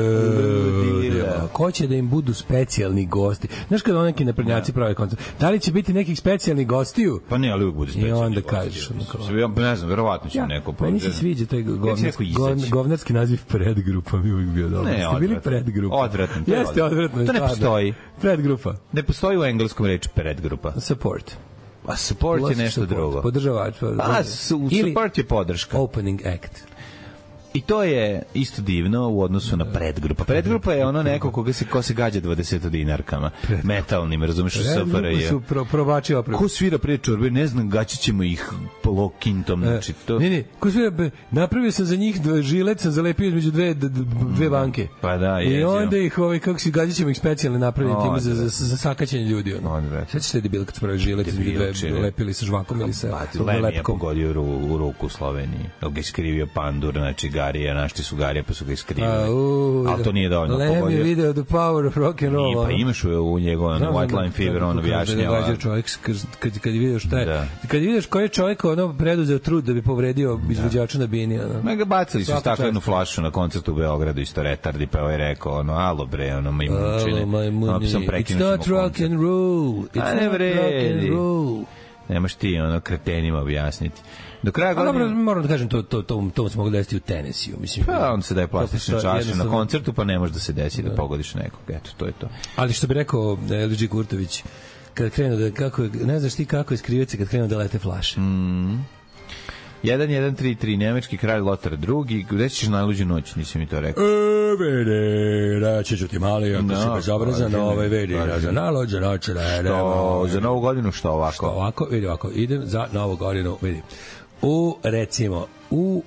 Ludila. Ko će da im budu specijalni gosti? Znaš kada neki naprednjaci prave koncert, da li će biti nekih specijalnih gostiju? Pa ne, ali uvijek bude specijalni gosti. I onda gosti. kažeš. Ja ne znam, verovatno će ja, neko... Meni se sviđa taj govnarski, govnarski naziv predgrupa, mi uvijek bio dobro. Ste bili predgrupa? Odvratno. Jeste odvratno. To ne postoji. Predgrupa. Ne postoji u engleskom reč predgrupa. Support. A support Plus je nešto support. Drugo. Podržavač. A, su, support je podrška. Opening act. I to je isto divno u odnosu na predgrupa. Predgrupa je ono neko koga se, ko se gađa dvadeset dinarkama. Metalnim, razumiješ, u S F R J. Su pro, probači opravo. Ko svira prije čorbe, ne znam, gaći ćemo ih lokintom. Znači, to... Ne, ne, ko svira, napravio sam za njih žilet, sam zalepio između dve, dve banke. Pa da, I onda ih, ovaj, kako si, gađat ćemo ih specijalno napraviti time za, za, za sakaćenje ljudi. Ono. Sve će se debili kad spravi žilet između dve, lepili sa žvakom ili sa lepkom. Lem je pogodio u ruku u Sloveniji. Ili ga iskrivio pandur, znači Garija, našti su Garija, pa su ga iskrivili. Ali to nije dovoljno. Lem je video the power of rock and roll. Pa imaš u njegovom White Line Fever, on objašnjava. Kad je vidio šta je, kad je vidiš koji je čovjek ono preduzeo trud da bi povredio izvođača na bini. Ma ga bacili su staklenu flašu na koncertu u Beogradu, isto retardi, pa je rekao, ono, alo bre, ono, majmunčine. It's not rock and roll. It's not rock and roll. Nemaš ti, ono, kretenima objasniti. Do kraja godine... Dobro, moram da kažem, to, to, to, to se mogu desiti u Tennessee-u. Mislim, pa onda se daje plastične čaše jednostavno... na koncertu, pa ne može da se desi da, da pogodiš nekog. Eto, to je to. Ali što bi rekao L G Kurtović, kad krenu da, kako je, ne znaš ti kako je skrivac kad krenu da lete flaše. Mm. jedan jedan tri tri, nemački kralj Lotar drugi. Gde ćeš najluđu noć, nisi mi to rekao. E, vidi, reći ću ti mali, ako no, si bezobrazan, ovaj vidi, za najluđu noć. Za novu godinu što ovako? Što ovako, vidi ovako, idem za novu godinu, vidi. U, recimo, u,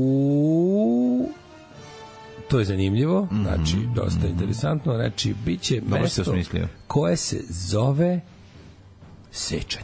u, to je zanimljivo, znači, dosta interesantno, znači, bit će mesto koje se zove Sečanj.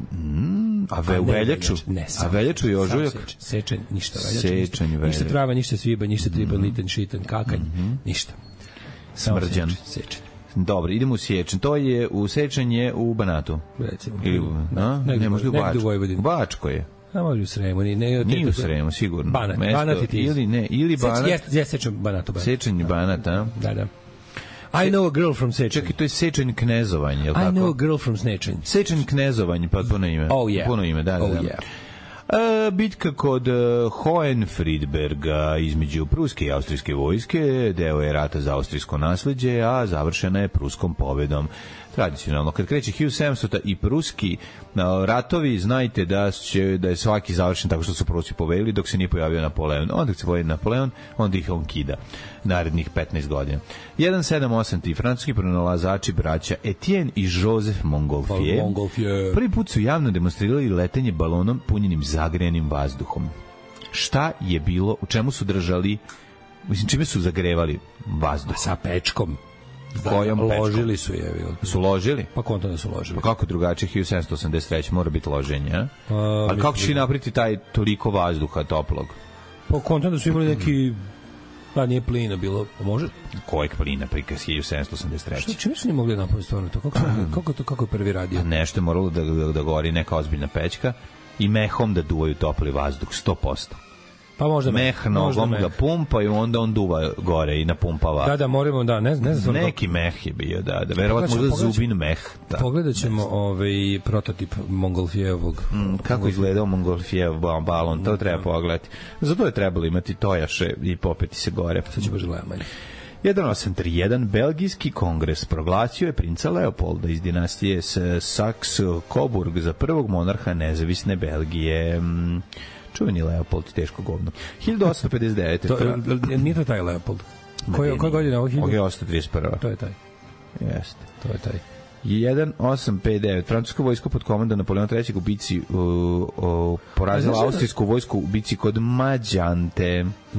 Mm, a ve, u veljaču? Ne, a veljaču i ožujak? Sečanj, sečanj, ništa. Sečanj, veljač. Ništa trava, ništa sviba, ništa triban, mm-hmm. litan, šitan, kakanj, mm-hmm. ništa. Smrđan. Sečanj. Dobro, idemo u Sečanj. To je, u Sečanj je u Banatu. Recimo. Ili, ne, negdje, ne, možda u Bačku. U Bačko je. A može u Sremu. Ni, ne, nije u Sremu, sigurno. Banat, Mesto, Banat je ti. Ili, ne, ili Banat. Seč, ja Sečanj Banatu. Banat. Sečanj Banat, a? Da, da. I know a girl from Sečanj. Čekaj, to je Sečanj Knezovanje, je li tako? I know a girl from Sečanj. Sečanj Knezovanje, pa puno ime. Oh, yeah. Puno ime, da, da. Oh, da. yeah. A, bitka kod uh, Hohenfriedberga između pruske i austrijske vojske, deo je rata za austrijsko nasleđe, a završena je pruskom pobedom. Tradicionalno, kad kreće hiljadu sedamstota i pruski na ratovi, znajte da, će, da je svaki završen tako što su Prusi pobedili dok se nije pojavio Napoleon. Onda kad se pojavi Napoleon, onda ih on kida narednih petnaest godina. jedan sedam osam ti francuski pronalazači braća Etienne i Joseph Montgolfier, Montgolfier prvi put su javno demonstrirali letenje balonom punjenim zagrejanim vazduhom. Šta je bilo, u čemu su držali, mislim, čime su zagrevali vazduh? Sa pečkom. Kojom pečkom? Ložili su je. Su ložili? Pa konto da su ložili. Pa kako drugačije, hiljadu sedamsto osamdeset treće mora biti loženje, a? A, ali kako će napriti taj toliko vazduha toplog? Pa konto da su imali neki... Pa nije plina bilo, može? Kojeg plina prikaz hiljadu sedamsto osamdeset treće? Što, čime su nije mogli napraviti stvarno to? Kako, kako, to, kako je prvi radio? A nešto je moralo da, da, da gori neka ozbiljna pećka i mehom da duvaju topli vazduh, sto posto. Pa možda meh nogom ga pumpa i onda on duva gore i napumpava. Da, da, moramo, da, ne, ne znam. Neki meh je bio, da, da verovatno možda zubin meh. Da. Pogledat ćemo ovaj prototip Montgolfierovog. Mm, kako izgledao Montgolfiev balon, to treba pogledati. Zato je trebalo imati tojaše i popeti se gore. Sad će baš gledati. jedan osam tri jedan Belgijski kongres proglasio je princa Leopolda iz dinastije Saxe-Coburg za prvog monarha nezavisne Belgije. Čuveni Leopold, teško govno. hiljadu osamsto pedeset devete To, nije to taj Leopold. Koje godine ovo? Ovo je osamsto trideset prva To je taj. Jeste. To je taj. jedan osam pet devet Francuska vojska pod komandom Napoleona trećeg u bici uh, uh, porazila austrijsku vojsku u bici kod Mađante.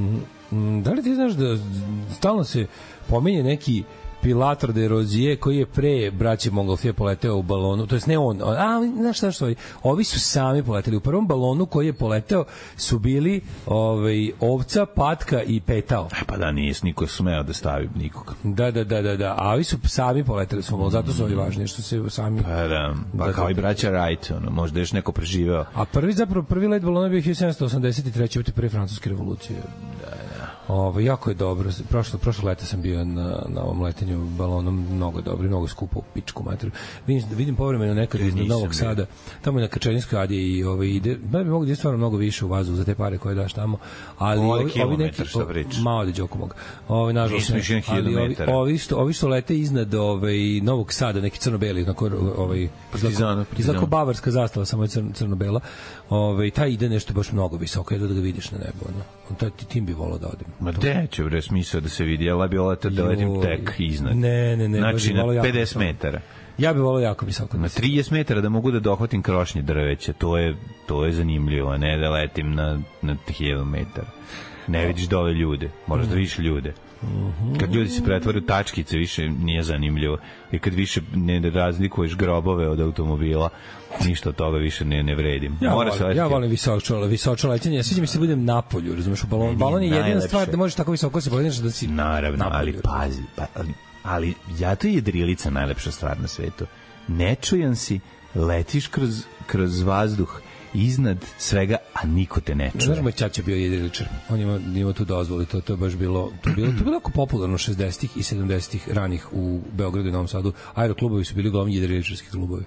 Mm, da li ti znaš da stalno se pominje neki Pilatro de Rozier koji je pre braće Montgolfier poleteo u balonu, to jest ne on, a znaš šta što ovi su sami poleteli u prvom balonu koji je poleteo su bili ovaj ovca, patka i petao. E pa da, nije niko smeo da stavi nikoga. Da, da, da, da, da. A ovi su sami poleteli su, malo, zato su ovi važni što se sami. Pa da, pa da, kao da, i braća Wright, ono, možda još neko preživeo. A prvi zapravo prvi let balona bio hiljadu sedamsto osamdeset treće pre francuske revolucije. Da, da. Ovo, jako je dobro. Prošlo, prošlo leta sam bio na, na ovom letenju balonom, mnogo dobro, mnogo skupo u pičku materiju. Vidim, vidim povremeno nekad iz Novog Sada, tamo na Kačerinskoj adi i ovaj, ide, da bi mogu da je stvarno mnogo više u vazu za te pare koje daš tamo, ali Ovo ovi, ovi neki, o, malo da Đoko mogu. Ovi, nažalost, ne, ali ovi, ovi, što, ovi što lete iznad ovaj, Novog Sada, neki crno-beli, onako, ovaj, izlako bavarska zastava, samo je crno, crno-bela, ovaj, taj ide nešto baš mnogo visoko, jedno da ga vidiš na nebu, ono. On taj tim bi volao da odim. Ma gde će bre smisao da se vidi? Ja bi volao da letim tek iznad. Ne, ne, ne. Znači na pedeset metara. Ja bih volao jako visoko. Na trideset metara da mogu da dohvatim krošnje drveća. To je, to je zanimljivo, a ne da letim na, na hiljadu metara. Ne vidiš dole ljude. Moraš da vidiš ljude. Kad ljudi se pretvore u tačkice, više nije zanimljivo. I kad više ne razlikuješ grobove od automobila, ništa od toga više ne, ne vredim. Ja, Mora volim, ja volim visočo, visočo lećenje. Ja sviđa mi se budem na polju, razumeš, u balon. Balon je jedina stvar da možeš tako visoko se podigneš da si naravno, na polju, ali pazi, pa, ali, ali ja to je jedrilica najlepša stvar na svetu. Nečujan si, letiš kroz, kroz vazduh, iznad svega, a niko te ne čuje. Znaš, moj ćaća bio jedriličar. On ima, ima tu dozvoli, to, to je baš bilo, to je bilo, to je bilo jako popularno šezdesetih i sedamdesetih ranih u Beogradu i Novom Sadu. Aeroklubovi su bili glavni jedriličarski klubovi.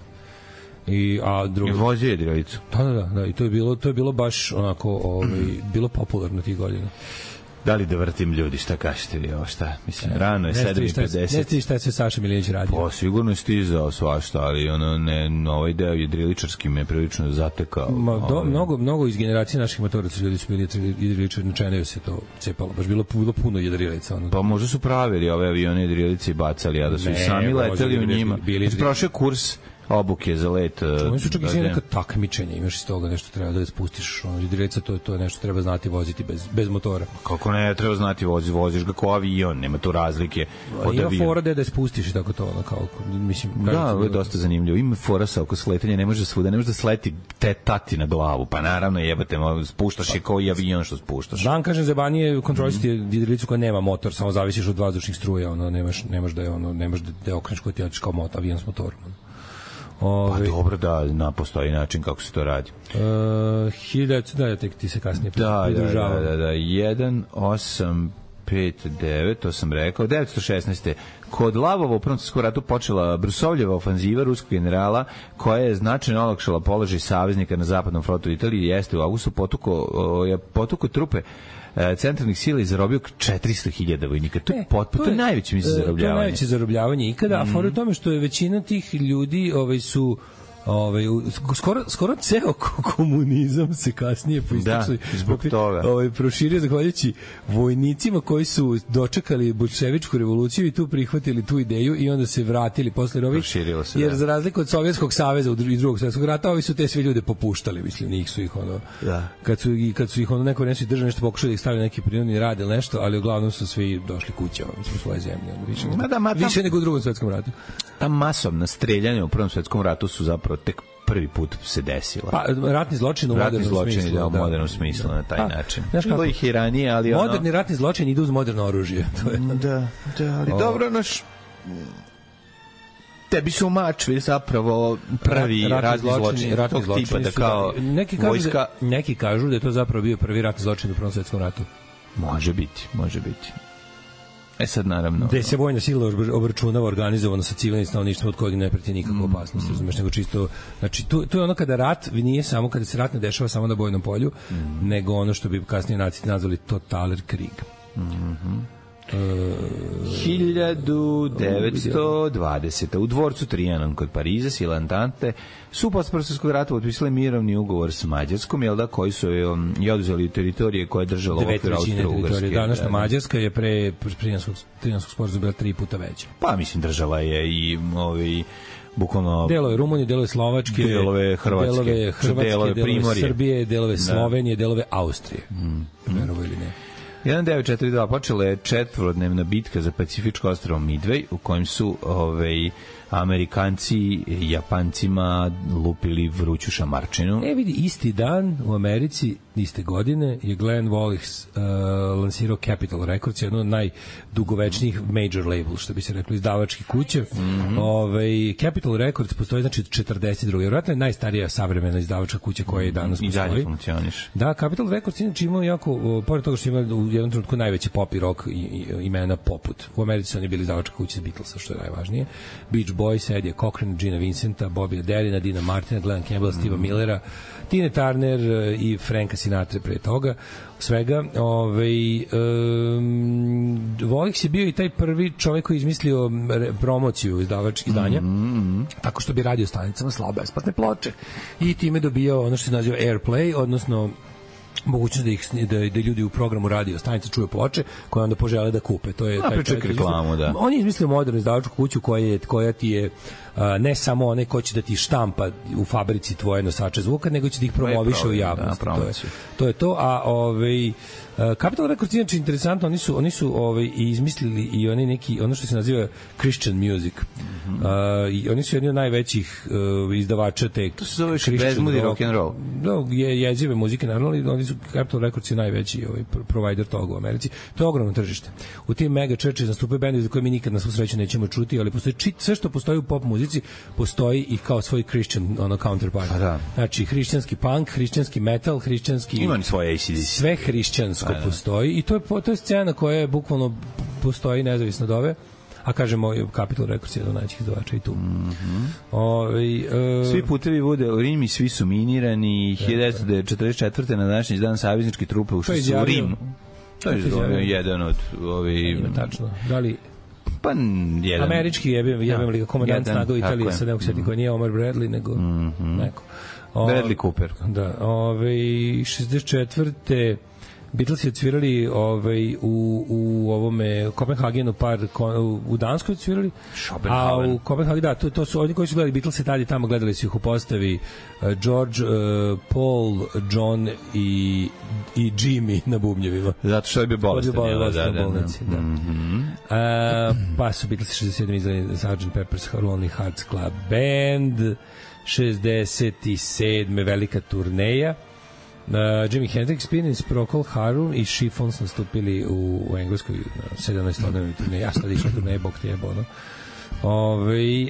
I a drugi i vozi jedrilicu. Da, da, da, i to je bilo, to je bilo baš onako, ovaj, bilo popularno tih godina. Da li da vrtim ljudi, šta kažete vi, ovo šta? Mislim, rano je sedam i pedeset. Ne stiži šta se Saša Miljanić radio. Po, sigurno je stizao svašta, ali ono, ne, ovaj deo jedriličarski me prilično zatekao. Ma, do, ovaj. mnogo, mnogo iz generacije naših motoraca ljudi su bili jedriličari, na Čeneju se to cepalo, baš bilo, bilo puno jedrilica. Ono. Pa možda su pravili ove avione jedrilice i bacali, a da su ne, i sami leteli u njima. Prošao kurs obuke za let. Oni su čak i sve neka takmičenja, imaš iz toga nešto treba da spustiš, ono, jedrilica, to, to je nešto treba znati voziti bez, bez motora. Kako ne, treba znati voziti, voziš ga kao avion, nema tu razlike od ima aviona. Fora da je spustiš i tako to, ono, kao, mislim... Da, ovo je dosta zanimljivo. Ima fora sa oko sletanja, ne može svuda, ne može da sleti te tati na glavu, pa naravno jebate, spuštaš je kao i avion što spuštaš. Dan, kažem, zabanije kontrolisati mm. jedrilicu koja nema motor, samo zavisiš od vazdušnih struja, ono, nemaš, nemaš da je, ono, nemaš da je okreneš koji ti otiš kao motor, avion s motorom, ono. Ove, pa dobro, da, na postoji način kako se to radi. Uh, hiljadu, da, tek ti se kasnije da, pridružavamo. Da, da, da, da, jedan osam pet devet, to sam rekao, devetsto šesnaeste Kod Lavova u Prvom svetskom ratu počela Brusovljeva ofanziva ruskog generala koja je značajno olakšala položaj saveznika na zapadnom frontu Italije. Jeste u avgustu potuko, je potuko trupe centralnih sila i zarobio četiristo hiljada vojnika. To je, pot, to je, to je najveće mi zarobljavanje. To je najveće zarobljavanje ikada, mm. a fora u tome što je većina tih ljudi ovaj, su ovaj skoro skoro ceo komunizam se kasnije po istočnoj da, zbog toga ovaj proširio zahvaljujući vojnicima koji su dočekali boljševičku revoluciju i tu prihvatili tu ideju i onda se vratili posle ovih jer da. Za razliku od Sovjetskog saveza i Drugog svjetskog rata ovi su te sve ljude popuštali, mislim, njih su ih ono da. kad su i kad su ih ono neko nesu držali nešto pokušali da ih stavili neki prinudni rad ili nešto, ali uglavnom su svi došli kući, ono, u svoje zemlje, ono, više, ma da, ma tam, više nego u Drugom svetskom ratu. Ta masovna streljanja u Prvom svetskom ratu su zapravo tek prvi put se desila. Pa ratni zločin u ratni modernom zločin smislu, da, u da, modernom smislu da, na taj pa, način. Bilo ih i ranije, ali moderni ono... ratni zločin ide uz moderno oružje. To je. Da, da, ali o... dobro, naš tebi su mačvi zapravo prvi Rat, ratni zločin, ratni zločin tipa da kao da, neki kažu vojska... da, neki kažu da je to zapravo bio prvi ratni zločin u Prvom svetskom ratu. Može biti, može biti. E sad naravno. Gde se vojna sila obračunava organizovano sa civilnim stanovništvom od kojeg ne preti nikakva mm, opasnost, mm. razumeš, nego čisto, znači tu, tu je ono kada rat, nije samo kada se rat ne dešava samo na bojnom polju, mm. nego ono što bi kasnije nacisti nazvali totaler Krieg. Mhm. hiljadu devetsto dvadesete. u dvorcu Trianon kod Pariza sile Antante su posle Prvog svjetskog rata potpisali mirovni ugovor s Mađarskom, jel da, koji su um, i oduzeli teritorije koje je držala u okviru Austro-Ugarske. Današnja Mađarska je pre Trianonskog sporazuma bila tri puta veća. Pa mislim držala je i ovaj bukvalno delove Rumunije, delove Slovačke, delove Hrvatske, delove Hrvatske, delove, delove Srbije, delove Slovenije, da. delove Austrije. Mm. Verovo ili ne. jedan devet četiri dva počela je četvorodnevna bitka za Pacifičko ostrvo Midway, u kojem su ovaj Amerikanci Japancima lupili vruću šamarčinu. E vidi, isti dan u Americi, iste godine, je Glenn Wallace uh, lansirao Capitol Records, jedno od najdugovečnijih major label, što bi se reklo, izdavački kuće. Mm -hmm. Ove, Capitol Records postoji, znači, četrdeset druge. Vjerojatno je najstarija savremena izdavačka kuća koja je danas postoji. I dalje funkcioniš. Da, Capitol Records inače imao jako, pored toga što ima u jednom trenutku najveće pop i rock i, i, imena poput. U Americi su oni bili izdavačka kuća za Beatlesa, što je najvažnije. Beach Boys, Eddie Cochran, Gina Vincenta, Bobby Adelina, Dina Martina, Glenn Campbell, Steva mm. Millera, Tina Turner i Franka Sinatra pre toga, svega. Ovaj, um, Volix je bio i taj prvi čovjek koji je izmislio promociju izdavačkih izdanja, mm-hmm. tako što bi radio stanicama slabo besplatne ploče i time dobio ono što se naziva Airplay, odnosno mogućnost da ih da, da ljudi u programu radio stanice čuju ploče koje onda požele da kupe. To je a, taj čovjek reklamu, da. On je izmislio modernu izdavačku kuću koja je koja ti je a, ne samo onaj ko će da ti štampa u fabrici tvoje nosače zvuka, nego će da ih promoviše u javnosti. Da, to je to je to, a ovaj Capitol Records je interesantno, oni su oni su ovaj izmislili i oni neki ono što se naziva Christian music. Mm -hmm. uh, i oni su jedni od najvećih uh, izdavača te. To se zove bezmudi rock and roll. Da, je jezive muzike naravno, i oni su Capitol Records je najveći ovaj provider toga u Americi. To je ogromno tržište. U tim mega churches nastupaju bendovi za koje mi nikad na svu sreću nećemo čuti, ali postoji čit, sve što postoji u pop muzici postoji i kao svoj Christian ono counterpart. Da. Znači hrišćanski punk, hrišćanski metal, hrišćanski ima ni svoje A C D C. Sve hrišćansko postoji i to je to je scena koja je bukvalno postoji nezavisno od ove, a kažemo Capitol Records je jedan od najvećih izdavača i tu. Mm -hmm. Ove, e... Svi putevi vode u Rimi, svi su minirani. hiljadu devetsto četrdeset četvrte na današnji dan savezničke trupe ušli su u Rim. To je izjavio jedan od ovi... Ima tačno. Da li... Pa, jedan... Američki jebem, jebem li ga komandant snaga u Italiji, sad neko sjeti koji nije Omar Bradley, nego mm -hmm. neko. O, Bradley Cooper. Da, ove, šezdeset četvrte Beatlesi odsvirali ovaj, u, u ovome Kopenhagenu par u Danskoj odsvirali, a u Kopenhagenu, da, to, to su oni koji su gledali Beatlesi tada tamo, gledali su ih u postavi uh, George, uh, Paul, John i, i Jimmy na bubnjevima. Zato što je bio bolestan. Da, da, bolnici, da. Mm-hmm. Uh, pa su Beatlesi šezdeset sedme izdali sergeant Pepper's Lonely Hearts Club Band, šezdeset sedme velika turneja. Uh, Jimi Hendrix, Spinning, Procol Harum i Chiffons nastupili u, u Engleskoj na sedamnaestoj odnevnoj turneji. Ja sad išla turneji, bog te jebo, ono. Ove,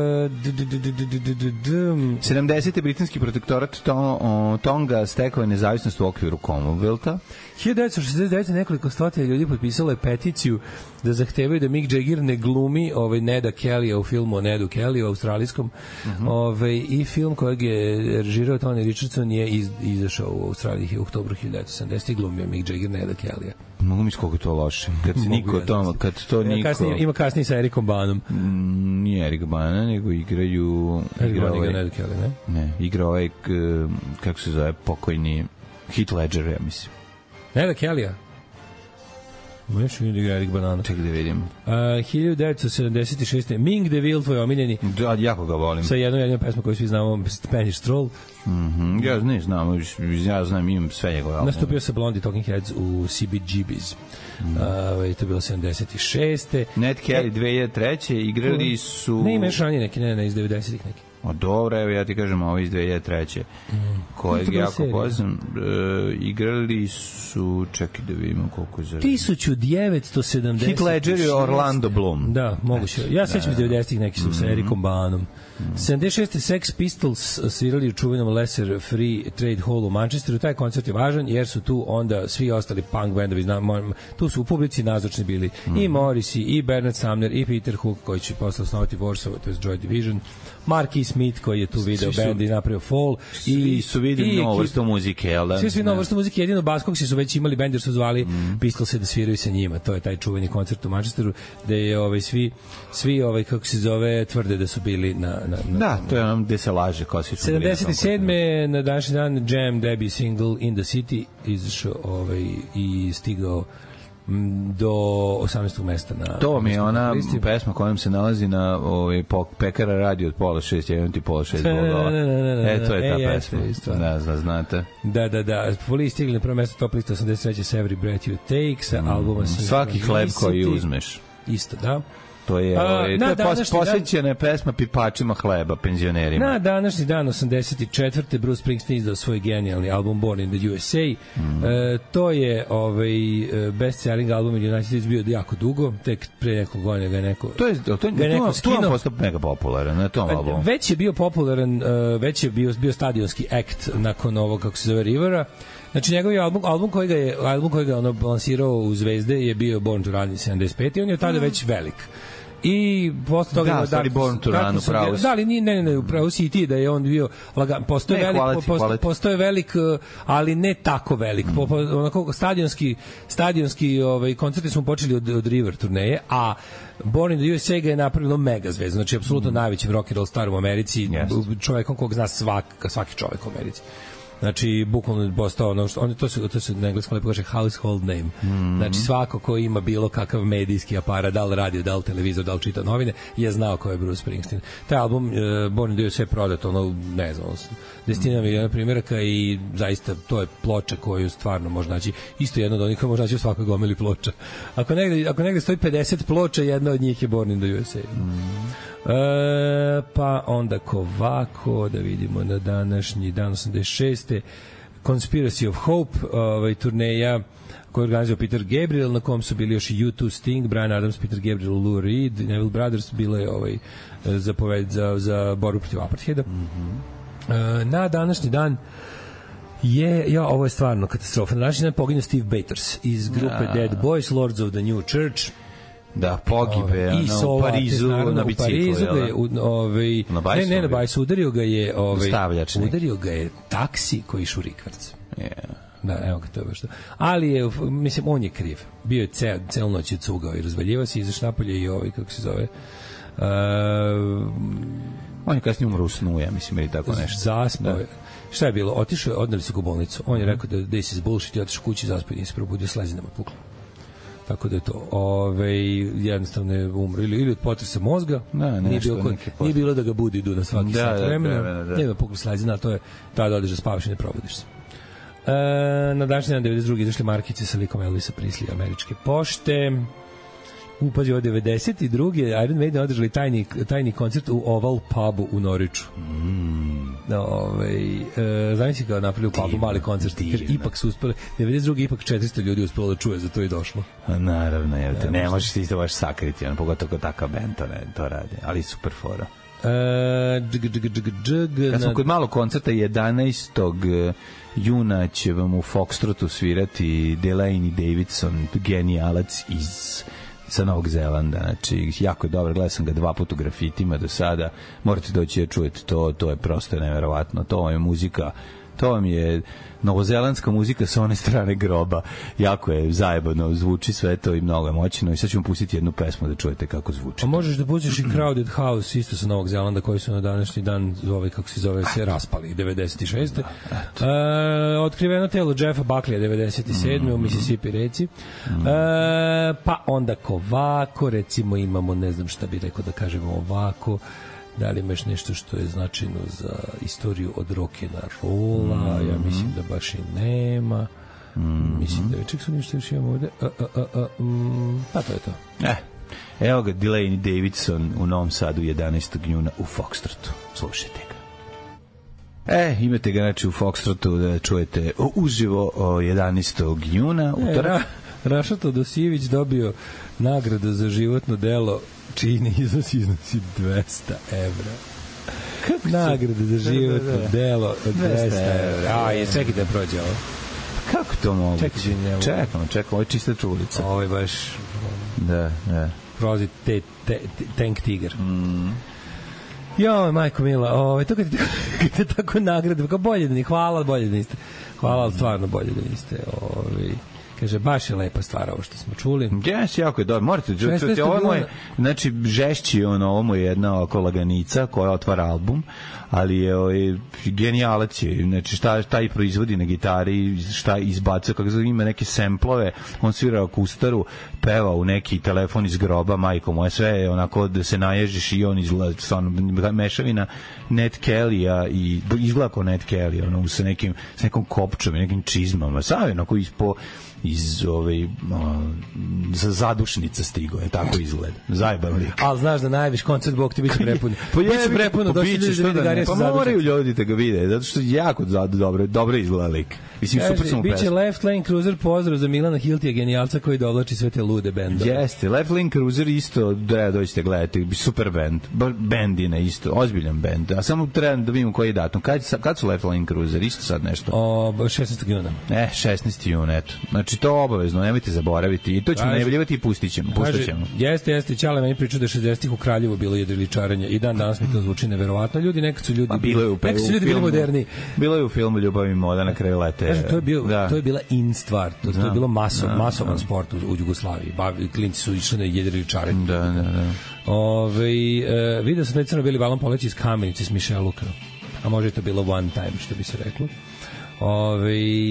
uh, sedamdesete britanski protektorat to, Tonga stekao je nezavisnost u okviru Commonwealtha. hiljadu devetsto šezdeset devete nekoliko stotina ljudi potpisalo je peticiju da zahtevaju da Mick Jagger ne glumi ovaj Neda Kellya u filmu o Nedu Kelly u australijskom. Uh -huh. Ovaj i film kojeg je režirao Tony Richardson je iz, izašao u Australiji u oktobru hiljadu devetsto sedamdesete. glumio Mick Jagger Neda Kellya. Mogu mi skoliko to loše. Kad se niko to, kad to niko... Kasnije, ima kasnije sa Erikom Banom. Mm, nije Erik Bana, nego igraju... Erik Bana igra Neda Kelly, ne? Ne, igra ovaj, kako se zove, pokojni Heath Ledger, ja mislim. Neda Kellya? Možeš mi da igra Erik Banana. Čekaj da vidim. Uh, hiljadu devetsto sedamdeset šeste. Ming DeVille, tvoj omiljeni. Da, jako ga volim. Sa jednom jednom pesmom koju svi znamo, Spanish Stroll. Mm -hmm. Ja ne znam, ja znam, imam sve njegove albume. Nastupio sa Blondie Talking Heads u C B G B's. Mm. Uh, to je bilo sedamdeset šeste. Ned Kelly dve hiljade treće. Igrali su... Ne imaš ranije neki, ne, ne, iz devedesetih neki. O, dobro, evo ja ti kažem, ovo iz dve hiljade treće. Mm. Kojeg jako poznam. E, igrali su, čekaj da vidimo koliko je za... hiljadu devetsto sedamdeset šeste. Heath Ledger i Orlando Bloom. Da, moguće. Ja sećam iz devedesetih neki su sa Erikom Banom. Mm. sedamdeset šeste. Sex Pistols svirali u čuvenom Lesser Free Trade Hall u Manchesteru. Taj koncert je važan jer su tu onda svi ostali punk bendovi, tu su u publici nazočni bili mm. i Morrissey, i Bernard Sumner, i Peter Hook koji će posle osnovati Warsaw, to je Joy Division, Marky Smith koji je tu video band i napravio Fall, i su videli novu vrstu muzike, jel da? Svi su novu vrstu muzike, jedino Baskogsi su već imali bend jer su zvali mm. Pistolse da sviraju sa njima. To je taj čuveni koncert u Manchesteru gde je ovaj svi svi ovaj kako se zove tvrde da su bili na na, na da, to je ono gde se laže kao svi su bili. sedamdeset sedme na današnji dan Jam debut single In the City izašao ovaj i stigao do osamnaestog mesta na to mi je ona listi. Pesma kojom se nalazi na ovaj Pekara radio od pola šest, jedan ti pola šest bodova. E, to je ta e, pesma. Da, zna, znate. Da, da, da. Poli stigli na prvo mesto top lista osamdeset treće sa Every Breath You Take sa mm. albuma Svaki hleb koji uzmeš. Isto, da. To je, ovaj, to je pos, posvećena je pesma pipačima hleba, penzionerima. Na današnji dan, osamdeset četvrte Bruce Springsteen izdao svoj genijalni album Born in the U S A. Mm. E, to je ovaj, best-selling album in United States bio jako dugo, tek pre nekog godina ga je neko To je, to, to, je neko tu on postao mega popularan na tom albumu. Već je bio popularan, već je bio, bio stadionski act nakon ovog, kako se zove, Rivera. Znači njegov album, album koji ga je album koji ga ono lansirao u Zvezde je bio Born to Run sedamdeset pete i on je tada mm. već velik. I posle toga da, stvari Born to Run upravo. Da, ali ni ne ne ne, upravo si i ti da je on bio lagan, postoje velik, quality, postoje, quality. postoje velik, ali ne tako velik. Mm. Po, po, onako stadionski stadionski ovaj koncerti smo počeli od od River turneje, a Born in the U S A ga je napravilo mega zvezda. Znači apsolutno mm. najveći rock and roll star u Americi, yes. čovekom kog zna svaki svaki čovek u Americi. Znači, bukvalno je postao ono što, on, to se to se na engleskom lepo kaže household name. Mm-hmm. Znači, svako ko ima bilo kakav medijski aparat, da li radio, da li televizor, da li čita novine, je znao ko je Bruce Springsteen. Taj album, uh, Born in the U S A, prodat, ono, ne znam, desetina miliona primjeraka i zaista to je ploča koju stvarno može naći, isto jedna od onih koja može naći u svakoj gomili ploča. Ako negde, ako negde stoji pedeset ploča, jedna od njih je Born in the U S A. Mm-hmm. E, pa onda kovako da vidimo na današnji dan osamdeset šeste Conspiracy of Hope, ovaj turneja koju organizuje Peter Gabriel, na kom su bili još i U dva, Sting, Bryan Adams, Peter Gabriel, Lou Reed, Neville Brothers, bilo je ovaj zapoved za, za borbu protiv apartheida. Mm-hmm. E, na današnji dan je, ja, ovo je stvarno katastrofa. Na današnji dan poginuo Steve Bators iz grupe ja. Dead Boys, Lords of the New Church. Da, pogibe i na, u Parizu na biciklu, je, ovaj, na bajsu, ne, ne, na bajsu, udario ga je ovaj, stavljačnik. Udario ga je taksi koji išu rikvarc. Yeah. Da, evo ga, to je baš to. Ali je, mislim, on je kriv. Bio je cel, cel noć je cugao i razvaljivao se, izaš napolje i ovaj, kako se zove, uh, on je kasnije umro u snu, ja mislim, ili tako nešto. Zaspao je. Šta je bilo? Otišao je, odneli su ga u bolnicu. On je rekao da this is bullshit i otišao kući, zaspao i nije se probudio, slezinama pukla. Tako da je to, ove, jednostavno je umro ili, ili od potresa mozga, da, nije, bilo kod, nije bilo da ga budi idu na svaki da, sat vremena, da, da, da. nije da pukli slazina, to je tada odeš da spavaš i ne probudiš se. E, na današnji dan devedeset druge izašle markice sa likom Elvisa Presley američke pošte. Upazi od devedeset druge Iron Maiden održali tajni, tajni koncert u Oval pubu u Norwichu. Mm. No, ovaj, e, zamisli kao napravili u pubu mali koncert. Jer ipak su uspeli, devedeset druge ipak četiristo ljudi uspelo da čuje, za to i došlo. A naravno, je, ne, ne možeš ti isto baš sakriti, on, pogotovo kao takav band to, ne, to radi, ali super fora. E, džg, džg, džg, džg, Kad smo kod malog koncerta jedanaestog juna će vam u Foxtrotu svirati Delaney Davidson, genijalac iz sa Novog Zelanda, znači jako je dobro, gledao sam ga dva puta u grafitima do sada, morate doći da čujete to, to je prosto neverovatno, to vam je muzika, to vam je novozelandska muzika sa one strane groba, jako je zajebano, zvuči sve to i mnogo je moćno i sad ćemo pustiti jednu pesmu da čujete kako zvuči. A možeš da pustiš i Crowded House isto sa Novog Zelanda koji su na današnji dan ovaj, kako se zove, se raspali devedeset šeste. Da, e, otkriveno telo Jeffa Buckleya devedeset sedme mm. u Mississippi reci. Mm. E, pa onda kovako, recimo imamo, ne znam šta bi rekao da kažemo ovako, da li imaš nešto što je značajno za istoriju od rock'n'rolla, mm-hmm. ja mislim da baš i nema. Mm-hmm. Mislim da je, ček su ništa još imamo ovde. A, a, a, a, mm, pa to je to. Eh, evo ga, Delaney Davidson u Novom Sadu jedanaestog juna u Foxtrotu. Slušajte ga. E, imate ga znači u Foxtrotu da čujete uživo jedanaestog juna. E, Ra, Rašato Dosijević dobio nagradu za životno delo čini iznosi iznosi dvesta evra. Nagrade za životno delo od dvesta evra. A, je, čekaj da prođe ovo. Kako to mogu? Čekaj, čekaj. Čekamo, čekamo, ovo je čista čulica. Ovo je baš... Da, da. Prozi te, te, te, Tank Tiger. Mm. Jo, majko mila, ovaj, to kad je tako nagrade, kao bolje da ni, hvala, bolje da niste. Hvala, ali stvarno bolje da niste. Ovaj. Kaže, baš je lepa stvar ovo što smo čuli. Jes, jako je dobro. Morate čuti, ovo je moj, znači, žešći ono, ovo mu je jedna oko laganica koja otvara album, ali je ovaj, genijalac je, znači, šta, šta i proizvodi na gitari, šta izbacuje, kako zove, ima neke semplove, on svira akustaru, peva u neki telefon iz groba, majko moje, sve je onako da se naježiš i on izgleda, stvarno, mešavina Ned Kelly-a i izgleda kao Ned Kelly, ono, sa nekim, sa nekom kopčom i nekim čizmama, sad je onako ispo iz ove uh, zadušnica stigo je, tako izgleda. Zajeban lik. Ali znaš da najviš koncert Bog ti biće prepun. Pa je biće prepuno, došli ljudi da vide Garija sa zadušnica. Pa moraju ljudi da ga vide, zato što jako dobro, dobro izgleda lik. Mislim, Kaži, super sam biće pesma. Left Lane Cruiser, pozdrav za Milana Hiltija, genijalca koji dovlači sve te lude bendove. Jeste, Left Lane Cruiser isto treba dođete gledati, super bend, bendine isto, ozbiljan bend. A samo treba da vidimo koji je datum. Kad, kad su Left Lane Cruiser, isto sad nešto? O, šesnaestog juna. E, šesnaesti jun, eto. Znači, to obavezno, nemojte zaboraviti. I to ćemo najavljivati i pustit ćemo. Pustit ćemo. Jeste, jeste, Ćale meni pričao da je šezdesetih u Kraljevu bilo jedriličarenje. I dan danas mi to zvuči neverovatno. Ljudi, nekad su ljudi, bilo je u, nekad su ljudi bili moderni. Bilo je u filmu Ljubav i moda na kraju lete. Kaže, to je bio, da. To je bila in stvar, to, to je bilo maso, masovan sport u, u Jugoslaviji. Bavi, klinci su išli na jedriličarenje. Da, da, da. Ove, e, vidio sam da je crno-beli balon poleći iz Kamenice s Mišeluka. A može je to bilo one time, što bi se reklo. Ove,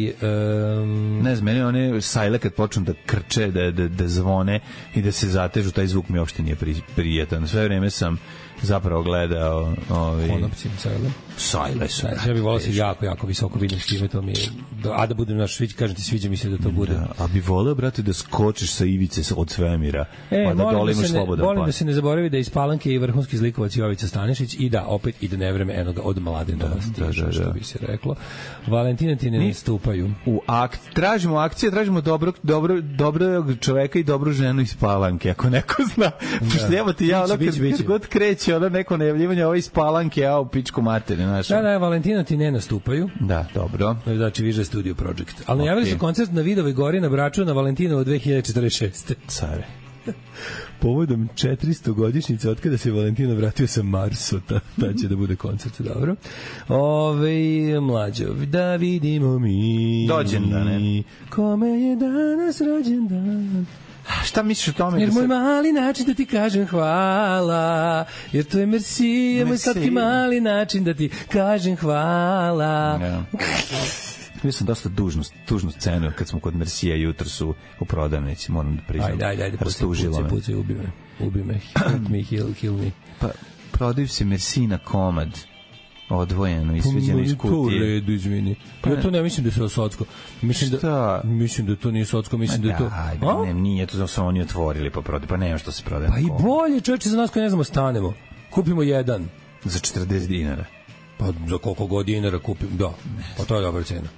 um... ne znam, meni one sajle kad počnu da krče, da, da, da zvone i da se zatežu, taj zvuk mi uopšte nije prijetan. Sve vreme sam zapravo gledao ovi... konopci sajle. Sajle su. Ja bih volao se jako, jako visoko vidim s time, to mi je... A da budem naš, sviđa, kažem ti, sviđa mi se da to bude. Da, a bi voleo, brate, da skočiš sa ivice od svemira, e, pa da dole imaš da slobodan volim pas. Da se ne zaboravi da je iz Palanke i vrhunski zlikovac Jovica Stanišić i da, opet, i da ne vreme enoga od Mladen da, da, da, da, što bi se reklo. Valentinatine ne stupaju. U akt, tražimo akcije, tražimo dobrog, dobro, dobrog čoveka i dobru ženu iz Palanke, ako neko zna. Pošto evo ti ja, ono, kad god kreće, ono neko najavljivanje, ovo iz Palanke, ja u pičku materi, znaš. Da, da, Valentinati ne nastupaju. Da, dobro. Znači, Viže Studio Project. Ali najavili okay. su koncert na Vidovoj gori na Braču na Valentinovo dve hiljade četrdeset šeste. Care. Povodom četiristo godišnjice od kada se Valentino vratio sa Marsota, da će da bude koncert, dobro. Ove, mlađo, da vidimo mi. Dođendane. Kome je danas rođendan? Šta misliš o tome? Jer da moj se... mali način da ti kažem hvala, jer to je merci, je moj slatki mali način da ti kažem hvala. Ja. Bio sam dosta dužnu, tužnu scenu kad smo kod Mersija jutro su u prodavnici, moram da priznam. Ajde, ajde, ajde, pucaj, pucaj, pucaj, ubi me, ubi me, hit me, kill, kill me. Pa, prodaju se Merci na komad, odvojeno, isveđeno iz kutije. To u redu, izvini. Pa, ja to ne mislim da je sve socko. Mislim da, mislim da to nije socko, mislim da je to... Ajde, ne, nije, to su oni otvorili pa prodaju, pa nema što se prodaje. Pa i bolje, čovječe, za nas koji ne znamo stanemo. Kupimo jedan. Za četrdeset dinara. Pa za koliko god dinara kupim, da. Pa to je dobra cena.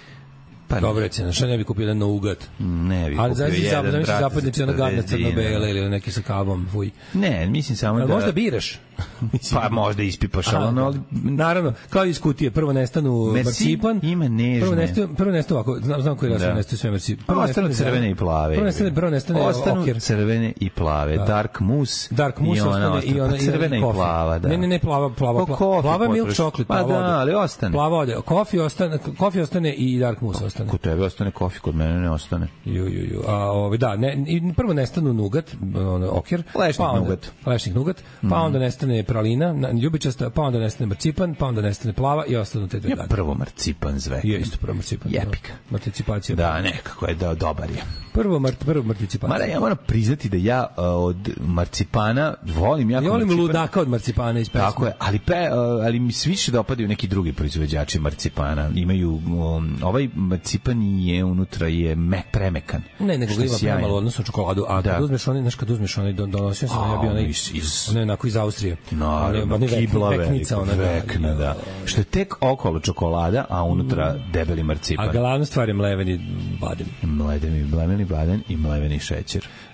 Pa dobra cena, šta ne bi kupio jedan naugat? Ne bi ali kupio znači, jedan, brate. Ali zapadnici ono gadna crno-bele ili neki sa kavom, fuj. Ne, mislim samo ali da... možda biraš? Pa možda ispipaš, ali ono... Naravno, kao iz kutije, prvo nestanu marcipan. Ima nežne. Prvo nestanu, prvo nestanu ovako, znam, znam koji raz da. Nestaju sve marcipan. Prvo ostanu crvene i plave. Prvo nestane, prvo nestane ostanu okjer. Crvene i plave, da. Dark mousse. Dark mousse ostane i ona... Crvena i plava, da. Ne, ne, ne, plava, plava, plava. Plava milk chocolate, plava ode. Pa da, ali ostane. Plava ode. Kofi ostane, kofi ostane i dark mousse ostane. Kod tebe ostane kofi, kod mene ne ostane. Ju, ju, ju. A, ovi, da, ne, prvo nestanu nugat, ono, okjer. Lešnik nugat. Lešnik nugat, pa onda nestane pralina, ljubičasta, pa onda nestane marcipan, pa onda nestane plava i ostanu te dve gadne. Ja prvo marcipan zvek. Je isto prvo marcipan. Jepika. Participacija. Da, nekako je da dobar je. Prvo mar prvo marcipan. Mara, ja moram priznati da ja uh, od marcipana volim jako. Ja volim marcipan. ludaka od marcipana iz pesme. Tako je, ali pe, uh, ali mi se više dopadaju neki drugi proizvođači marcipana. Imaju um, ovaj marcipan je unutra je mek premekan. Ne, nego ga ima premalo odnosno čokoladu, a da. Kad uzmeš onaj, znaš kad uzmeš onaj donosio sam ja bio onaj iz, iz onaj onako iz Austrije. No, ali no, veknica ona vekna, da. Što je tek okolo čokolada, a unutra mm. debeli marcipan. A glavna stvar je mleveni baden. Mleveni, mleveni baden i mleveni šećer.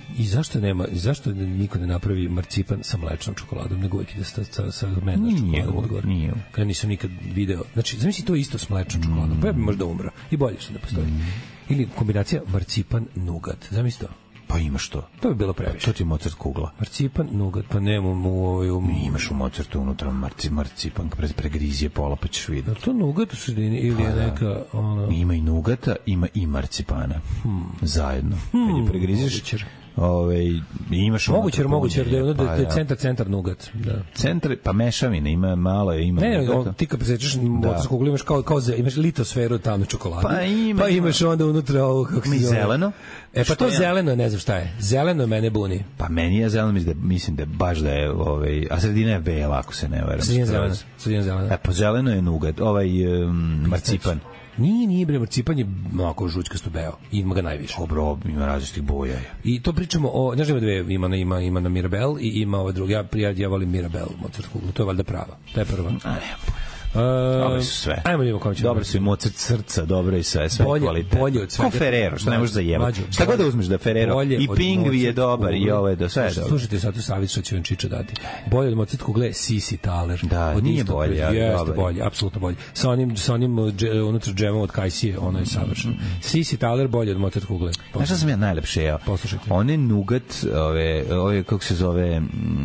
I zašto nema, zašto niko ne napravi marcipan sa mlečnom čokoladom, nego uvijek ide sa, sa, sa mena čokoladom odgore. Nije. Kada nisam nikad video. Znači, zamisli to isto s mlečnom čokoladom, pa ja bi možda umro. I bolje što ne postoji. Mm. Ili kombinacija marcipan nugat. Zamisli to. Pa imaš to. To bi bilo previše. To ti je Mozart kugla. Marcipan nugat, pa nemam u ovoj... Um... Imaš u Mozartu unutra marci, marcipan, pre, pregrizije pola, pa ćeš vidjeti. Je to nugat u sredini ili je neka... Ono... Ima i nugata, ima i marcipana. Hmm. Zajedno. Hmm. Kad je pregriziš... Ove, imaš moguće jer moguće jer da je, pa, da je centar centar nugat da. Centar pa mešavina ima malo je ima ne, ne ti kad presečeš mozarsku kuglu imaš kao kao imaš litosferu tamne čokolade pa, ima, pa imaš onda unutra ovo kako se zove zeleno e pa to ja? Zeleno ne znam šta je zeleno mene buni pa meni je zeleno mislim da mislim da je baš da je ovaj a sredina je bela ako se ne varam sredina zelena sredina zelena e pa zeleno je nugat ovaj um, marcipan. Nije, nije bre, marcipan je onako žućkasto beo. Ima ga najviše. Dobro, ima različitih boja. I to pričamo o, znaš ima dve, ima na, ima, ima na Mirabel i ima ova druga. Ja, ja, ja volim Mirabel, Mozart kuglu. To je valjda prava. To je prva. A ne, Uh, dobre su sve. Ajmo vidimo kako ćemo. Dobre su i Mozart srca, dobro i sve, sve bolje, kvalitet. Bolje od svega. Ko Ferrero, što ne možeš zajebati. Šta god da uzmeš da Ferrero. I Pingvi je dobar i ovo je do sve. Slušajte sad tu savjet što će vam Čiča dati. Bolje od Mozart kugle Sisi Thaler. Da, od nije bolje, ali jeste bolje, apsolutno bolje. Sa onim sa onim unutra džemom od kajsije, ono je savršeno. Sisi Thaler bolje od Mozart kugle. Znaš šta sam ja najlepše jeo? Poslušajte. One nugat, ove, ove kako se zove,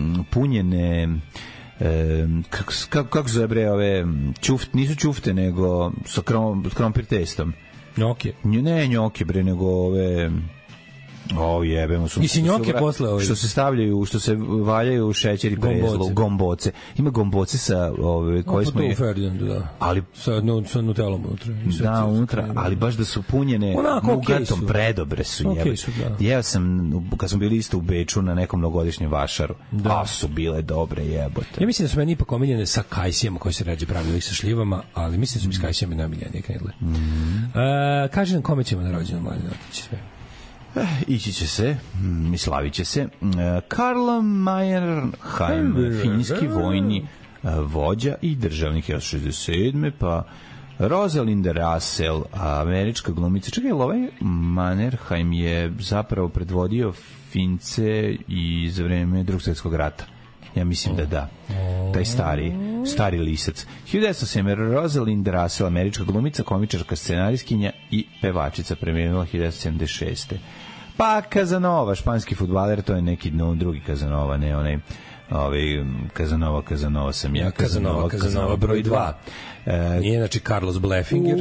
punjene E, kako, kako, kako zove bre ove čuft, nisu čufte nego sa krom, krompir testom njoke ne njoke bre nego ove o jebemo su i njoke posle ove što se stavljaju što se valjaju u šećer i prezlo gomboce ima gomboce sa ove koje smo je da ali sa no, sa nutelom unutra da unutra ali baš da su punjene nugatom okay predobre su okay jebe su, da. Jeo sam kad smo bili isto u Beču na nekom novogodišnjem vašaru da su bile dobre jebote ja mislim da su meni ipak omiljene sa kajsijama koje se ređe pravili sa šljivama ali mislim da su mi s kajsijama najomiljenije knedle mm -hmm. uh, kaže nam kome ćemo na rođendan mladen otići sve Eh, ići će se, mm, slavit će se. Uh, Karl Meyerheim, finski vojni uh, vođa i državnik hiljadu šezdeset sedme pa Rosalinda Russell, američka glumica. Čekaj, ovaj Mannerheim je zapravo predvodio Fince i za vreme Drugog svjetskog rata. Ja mislim da da. Taj stari, stari lisac. hiljadu devetsto sedme Rosalind Russell, američka glumica, komičarka, scenarijskinja i pevačica, preminula hiljadu devetsto sedamdeset šeste Pa Kazanova, španski fudbaler, to je neki no, drugi Kazanova, ne onaj ovaj Kazanova, Kazanova sam ja, Kazanova, Kazanova broj dva. E, Nije, znači, Carlos Blefinger.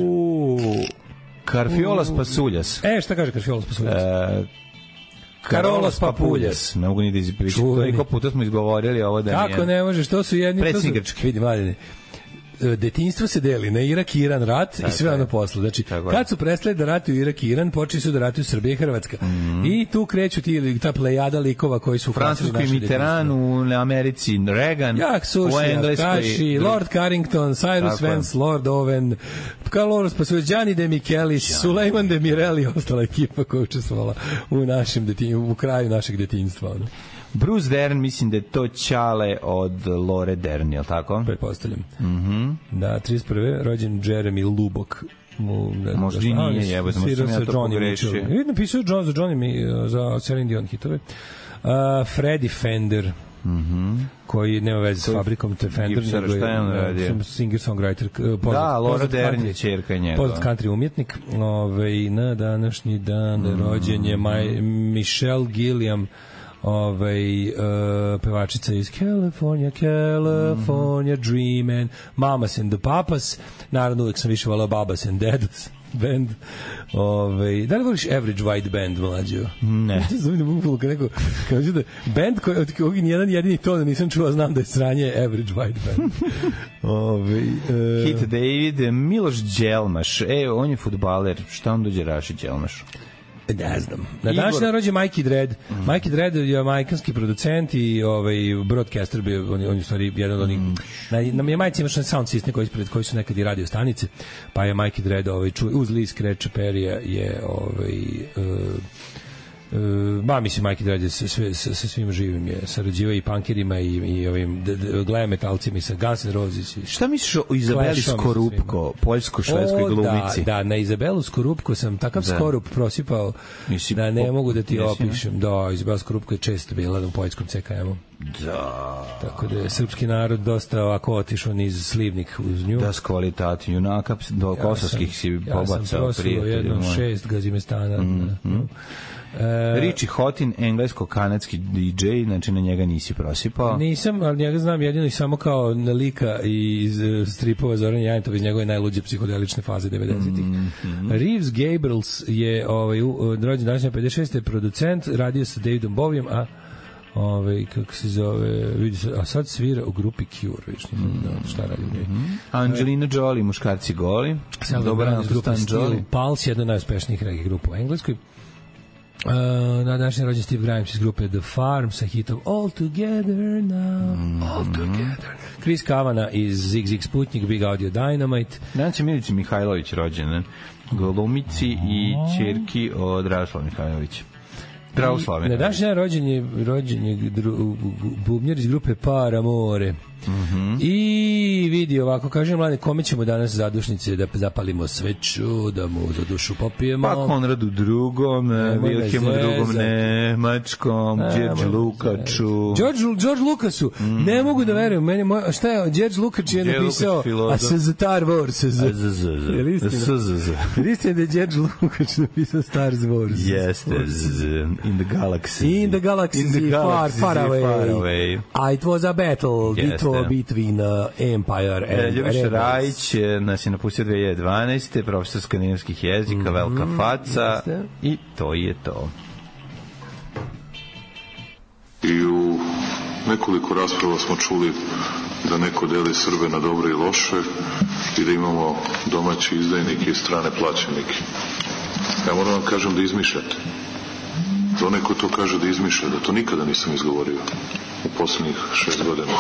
Karfiolas Pasuljas. E, šta kaže Karfiolas Pasuljas? E, Karolos Papuljas. Ne mogu ni da izpričati. Koliko puta smo izgovorili ovo da nije. Kako ne možeš, to su jedni... Predsjednik Grčke. Vidi, mladine. Detinjstvo se deli na Irak, Iran, rat tako i sve ono posle. Znači, kad su prestali da ratuju Irak i Iran, počeli su da ratuju Srbija i Hrvatska. Mm -hmm. I tu kreću ti, ta plejada likova koji su u Francuskoj Mitterrand, u Americi Reagan, Jak Sušija, Kaši, Lord Carrington, Cyrus Vance, Lord Owen, Carlos Pasuljiani de Michelis, Sulejman de Mirelli, ostala ekipa koja učestvovala u našem detinjstvu, u kraju našeg detinjstva. Ono. Bruce Dern, mislim da je to ćale od Lore Dern, je li tako? Pretpostavljam. Mm -hmm. Da, trideset prve rođen Jeremy Lubbock. Mu, ne, možda i nije, jebo, možda sam ja to pogrešio. Vidim, napisao John za Johnny, za Celine Dion hitove. Uh, Freddie Fender, mm -hmm. koji nema veze s fabrikom, te Fender, Gipsara, šta je on radio? Singer-songwriter. Da, Laura Dern je čerka njega. Poznat country umjetnik. Ove, na današnji dan mm. rođen je Maj, Michelle Gilliam, ovaj uh, pevačica iz California, California mm -hmm. Dreamin', Mamas and the Papas, naravno uvijek sam više volao Babas and Dadas band. Ovaj, da li voliš Average White Band, mlađo? Ne. Zovem da mogu kad neko kaže da band koji od kog nijedan jedini ton nisam čuo, znam da je sranje Average White Band. Ovaj uh, Hit David, Miloš Đelmaš. E, on je fudbaler. Šta on dođe Raši Đelmaš? Ne znam. Na današnji dan rođen Mikey Dread. Mm. Mikey Dread je jamajkanski producent i ovaj broadcaster, bio on, on je u stvari jedan od onih. Mm. Na, na je majci imaš sound system koji ispred koji su nekad i radio stanice, pa je Mikey Dread ovaj čuj uz Lee Scratch Perry je ovaj uh, ba, mislim, Majki Drađe sa, sve, sa, sa svim živim je sarađivao i punkerima i, i ovim glam metalcima i sa Guns N' Roses. I šta misliš o Izabeli Skorupko, poljsko-švedskoj glumici? Da, da, na Izabelu Skorupko sam takav da. skorup prosipao Mislim, da ne po, mogu da ti jesi, opišem. Ne? Da, Izabela Skorupko je često bila u poljskom C K M-u. Da. Tako da je srpski narod dosta ovako otišao niz slivnik uz nju. Da, s kvalitati junaka do ja kosovskih si ja pobacao. Ja sam prosilo jedno šest Gazimestana. Mm, mm. E, Richie Houghton, englesko-kanadski D J, znači na njega nisi prosipao. Nisam, ali njega znam jedino i samo kao lika iz stripova Zoran Janjtov iz njegove najluđe psihodelične faze devedesetih. Mm -hmm. Reeves Gabrels je ovaj, rođen danas pedeset šeste producent, radio sa Davidom Bowijem, a ovaj kako se zove, vidi se, a sad svira u grupi Cure, vidiš, mm -hmm. šta radi u njoj. Mm -hmm. Angelina Jolie, muškarci goli. Dobar nas grupa Steel Pulse, jedna od najuspešnijih reggae grupa u Engleskoj. Uh, na današnji rođen Steve Grimes iz grupe The Farm sa hitom All Together Now, mm -hmm. All Together. Chris Kavana iz Zig Zig Sputnik, Big Audio Dynamite. Danas je Milici Mihajlović rođen, glumici i ćerki od Dragoslava Mihajlovića. Dragoslav Mihajlović. Na današnji rođen je, rođen je dru, bubnjar iz grupe Paramore. Mm-hmm. I vidi ovako, kaže mlade, kome ćemo danas zadušnice da zapalimo sveću, da mu za dušu popijemo. Pa Konradu drugom, Vilhemu drugom Nemačkom, Đerđu Lukaču. George, George Lukasu, mm. ne mogu da verujem, meni moj, šta je, Đerđ Lukač je napisao a se Star Wars. Istina da je Đerđ Lukač napisao Star Wars. Jeste, in the galaxy. In the galaxy, far, far away. A it was a battle, it between uh, Empire and Ljubiša Rebels. Rajić nas je napustio dve hiljade dvanaeste. profesor skandinavskih jezika, mm-hmm. velika faca. Jeste. I to je to. I u nekoliko rasprava smo čuli da neko deli Srbe na dobre i loše i da imamo domaći izdajnike i strane plaćenike. Ja moram vam kažem da izmišljate. To neko to kaže da izmišlja, da to nikada nisam izgovorio u poslednjih šest godina.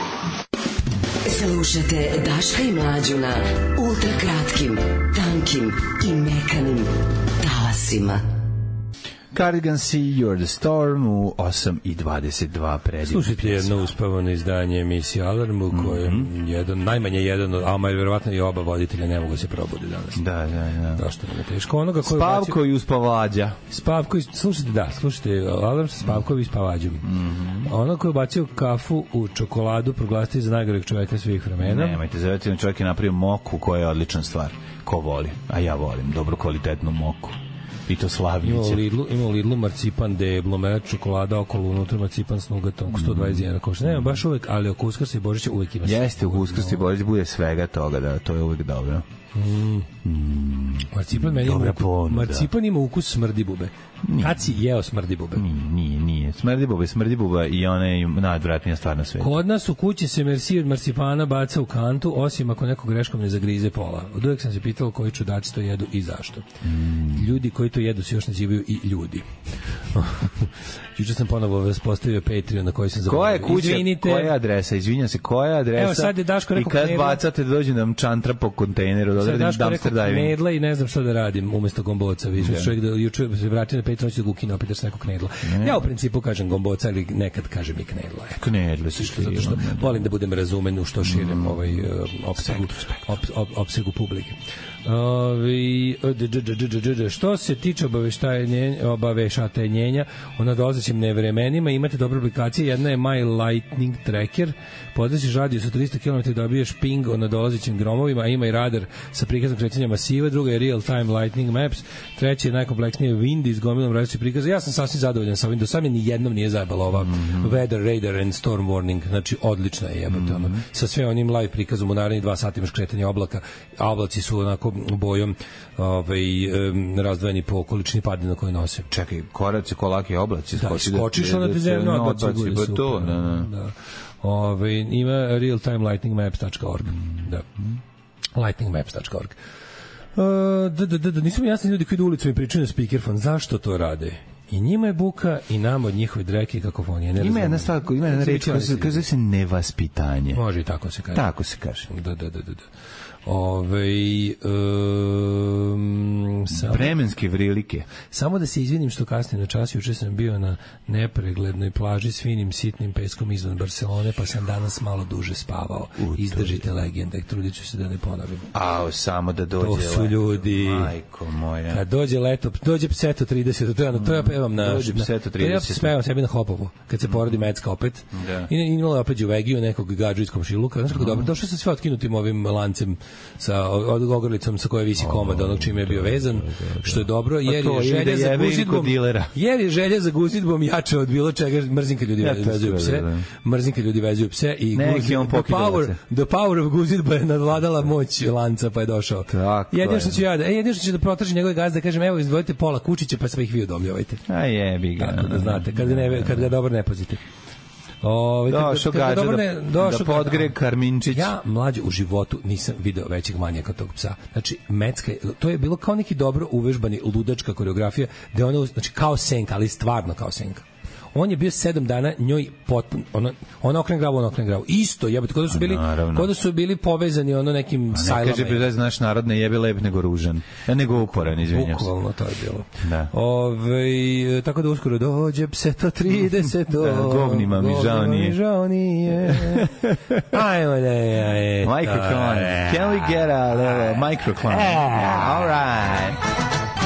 Slušate Daška i Mlađu na ultra kratkim, tankim i mekanim talasima. Cardigans See You're the Storm u osam i dvadeset dva predivno. Slušajte jedno uspavano izdanje emisije Alarm u kojem mm-hmm. jedan, najmanje jedan, a ma verovatno i oba voditelja ne mogu se probudi danas. Da, da, da. Došto nam je teško. Onoga koji Spavko bacio... i uspavađa. Spavko i, slušajte, da, slušajte Alarm sa Spavkom i spavađom. Mm-hmm. Ono koji je bacio kafu u čokoladu proglasiti za najgoreg čoveka svih vremena. Nemojte, zavjetno čovjek je napravio moku koja je odlična stvar. Ko voli? A ja volim dobro kvalitetnu moku. I to slavnice. Ima u Lidlu, ima u Lidlu marcipan deblo, mera čokolada okolo unutra, marcipan s nugatom, sto dvadeset dinara košta. Nema baš uvek, ali oko Uskrsa i Božića uvek ima. Jeste, u Uskrsa i Božića bude svega toga, da, to je uvek dobro. Mm. Mm. Marcipan, meni ima ukus, marcipan ima ukus smrdibube. Kad si jeo smrdibube? Nije, nije, nije. Smrdibube, smrdibube i ona je najodvratnija stvar na svetu. Kod nas u kući se merci od marcipana baca u kantu, osim ako neko greškom ne zagrize pola. Od uvek sam se pitao koji čudaci to jedu i zašto. Mm. Ljudi koji to jedu se još nazivaju i ljudi. Juče sam ponovo vas postavio Patreon na koji sam zaboravio. Koja je kuća, izvinite, koja je adresa? Izvinjam se, koja je adresa? Evo sad je Daško rekao i kad knedla, bacate dođe nam čantra po kontejneru, da odredim dumpster diving. Knedla i ne znam šta da radim umesto gomboca. Više yeah. čovjek da juče se vrati na Patreon će da gukine opet da se neko knedla. Yeah. Ja u principu kažem gomboca, ali nekad kažem i knedla. Knedle se što, zato što volim da budem razumen u što širem mm. ovaj uh, opsegu, op, op, opsegu publike. Ovi, što se tiče obaveštenja o nadolazećim nevremenima, imate dobre aplikacije. Jedna je My Lightning Tracker, podlećeš radio sa trista kilometara, dobiješ ping o nadolazećim gromovima, a ima i radar sa prikazom kretanja masiva. Druga je Real Time Lightning Maps, treća je najkompleksnije Wind iz gomilom različitih prikaza. Ja sam sasvim zadovoljan sa ovim, do sad mi ni jednom nije zajebala ova mm-hmm. Weather Radar and Storm Warning, znači odlična je jebate, mm-hmm. ono, sa sve onim live prikazom u narednih dva sata imaš kretanje oblaka, a oblaci su onako bojom ovaj, um, razdvojeni po količini padina koje nose. Čekaj, koraci, kolake oblaci. Da, skočiš onda te zemlju odbaci. Ba to, da, da. da. Ove, ima real time lightning maps dot org. Da. lightning maps dot org. Uh, da, da, da, da, nisu mi jasni ljudi koji idu ulicom i pričaju na speakerfon. Zašto to rade? I njima je buka i nama od njihove dreke i kakofonije. Ne ima jedna stvar, ima jedna reč koja se kaže se nevaspitanje. Može i tako se kaže. Tako se kaže. Da, da, da, da. Ove, um, samo, vremenske vrilike. Samo da se izvinim što kasnije na čas, juče sam bio na nepreglednoj plaži s finim sitnim peskom izvan Barcelone, pa sam danas malo duže spavao. U, Izdržite legende, trudit ću se da ne ponovim. A, samo da dođe to su ljudi. Majko moja. Kad dođe leto, dođe Pseto trideset, to ja, to ja pevam na... Dođe Pseto trideset. To ja pevam sebi na Hopovu, kad se porodi Mecka opet. Da. I imala opet Đuvegiju, nekog gađu iz komšiluka. Znaš kako dobro, došao sam sve otkinutim ovim lancem sa ogrlicom sa koje visi komad, onog čime je bio vezan, što je dobro, jer je želja za guzidbom, jer je želja za guzidbom jača od bilo čega. Mrzim kad ljudi vezuju pse, mrzim kad ljudi vezuju pse i the power, the power of guzidba je nadvladala moć lanca, pa je došao. Jedino što ću ja, e, jedino što ću da protražim njegove gazde, da kažem, evo, izdvojite pola kučića, pa sve ih vi udomljavajte. A jebi ga. Tako da znate, kad ga, ne, kad ga dobro ne pazite. Ove, došao gađa da, ne, da podgre Karminčić. Ja, mlađe, u životu nisam video većeg manijaka tog psa. Znači, Mecka, to je bilo kao neki dobro uvežbani ludačka koreografija, gde ona, znači, kao senka, ali stvarno kao senka. On je bio sedam dana njoj potpuno, ona, ona okrene glavu, ona okrene glavu. Isto, jebote, kod da su bili, kod da su bili povezani ono nekim sajlama. Ne kaže, da znaš, narod ne jebe lep nego ružan, a nego uporan, izvinjam se. Bukvalno to je bilo. Da. Ove, tako da uskoro dođe Pseto trideset. Da, govnima mi žao nije. Mi žao nije. Ajmo da je. Microclimb. Can we get a little microclimb? All right.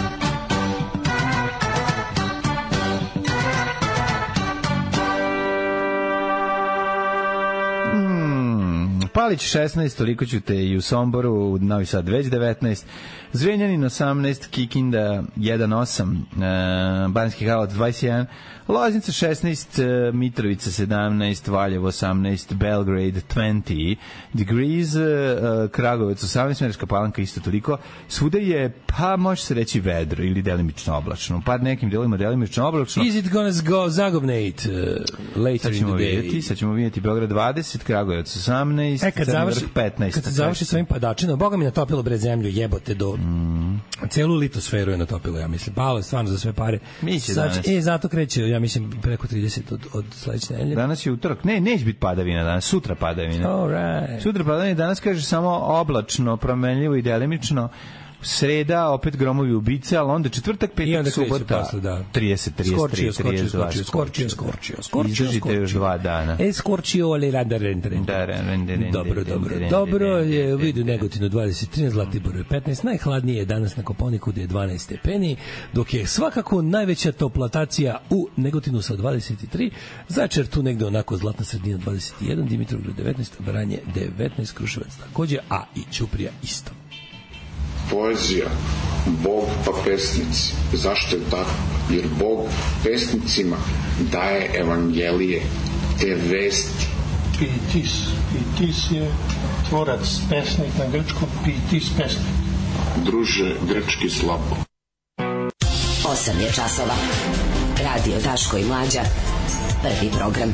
Palić šesnaest, toliko ću te i u Somboru, u Novi Sad već devetnaest, Zrenjanin osamnaest, Kikinda jedan osam, e, Banjski Karlovac dvadeset jedan, Loznica šesnaest, Mitrovica sedamnaest, Valjevo osamnaest, Belgrade dvadeset degrees, e, Kragujevac osamnaest, Smederevska Palanka isto toliko. Svuda je, pa može se reći vedro ili delimično oblačno. Par nekim delima delimično oblačno. Is it gonna go zagovnate uh, later in the day? Vidjeti, sad ćemo vidjeti Beograd dvadeset, Kragujevac osamnaest, e, kad završi, petnaest. Kad se završi svojim padačinom, Boga mi natopilo bre zemlju, jebote do... Mm. Celu litosferu je natopilo, ja mislim. Palo je stvarno za sve pare. Znači, e, zato kreće, ja mislim, preko trideset od, od sledeće nedelje. Danas je utorak. Ne, neće biti padavina danas. Sutra padavina. All right. Sutra padavina. Danas kaže samo oblačno, promenljivo i delimično. Sreda, opet gromovi ubice, ali onda četvrtak, petak, subota, posle, da. trideset, trideset tri, trideset dva, skorčio, skorčio, skorčio. Izdržite još dva dana. E, skorčio, ali randa, renda, renda. Dobro, dobro. Dobro je, vidu Negotinu dvadeset tri, Zlatiboru je petnaest, najhladnije je danas na Koponiku gde je dvanaest stepeni, dok je svakako najveća toplatacija u Negotinu sa dvadeset tri, Začer tu negde onako zlatna sredina dvadeset jedan, Dimitrovgrad devetnaest, Vranje devetnaest, Kruševac takođe, a i Ćuprija isto. Poezija, Bog pa pesnici. Zašto je tako? Jer Bog pesnicima daje evangelije, te vesti. Pitis. Pitis je tvorac, pesnik na grčkom, pitis pesnik. Druže, grčki slabo. Osam je časova. Radio Daško i Mlađa. Prvi program.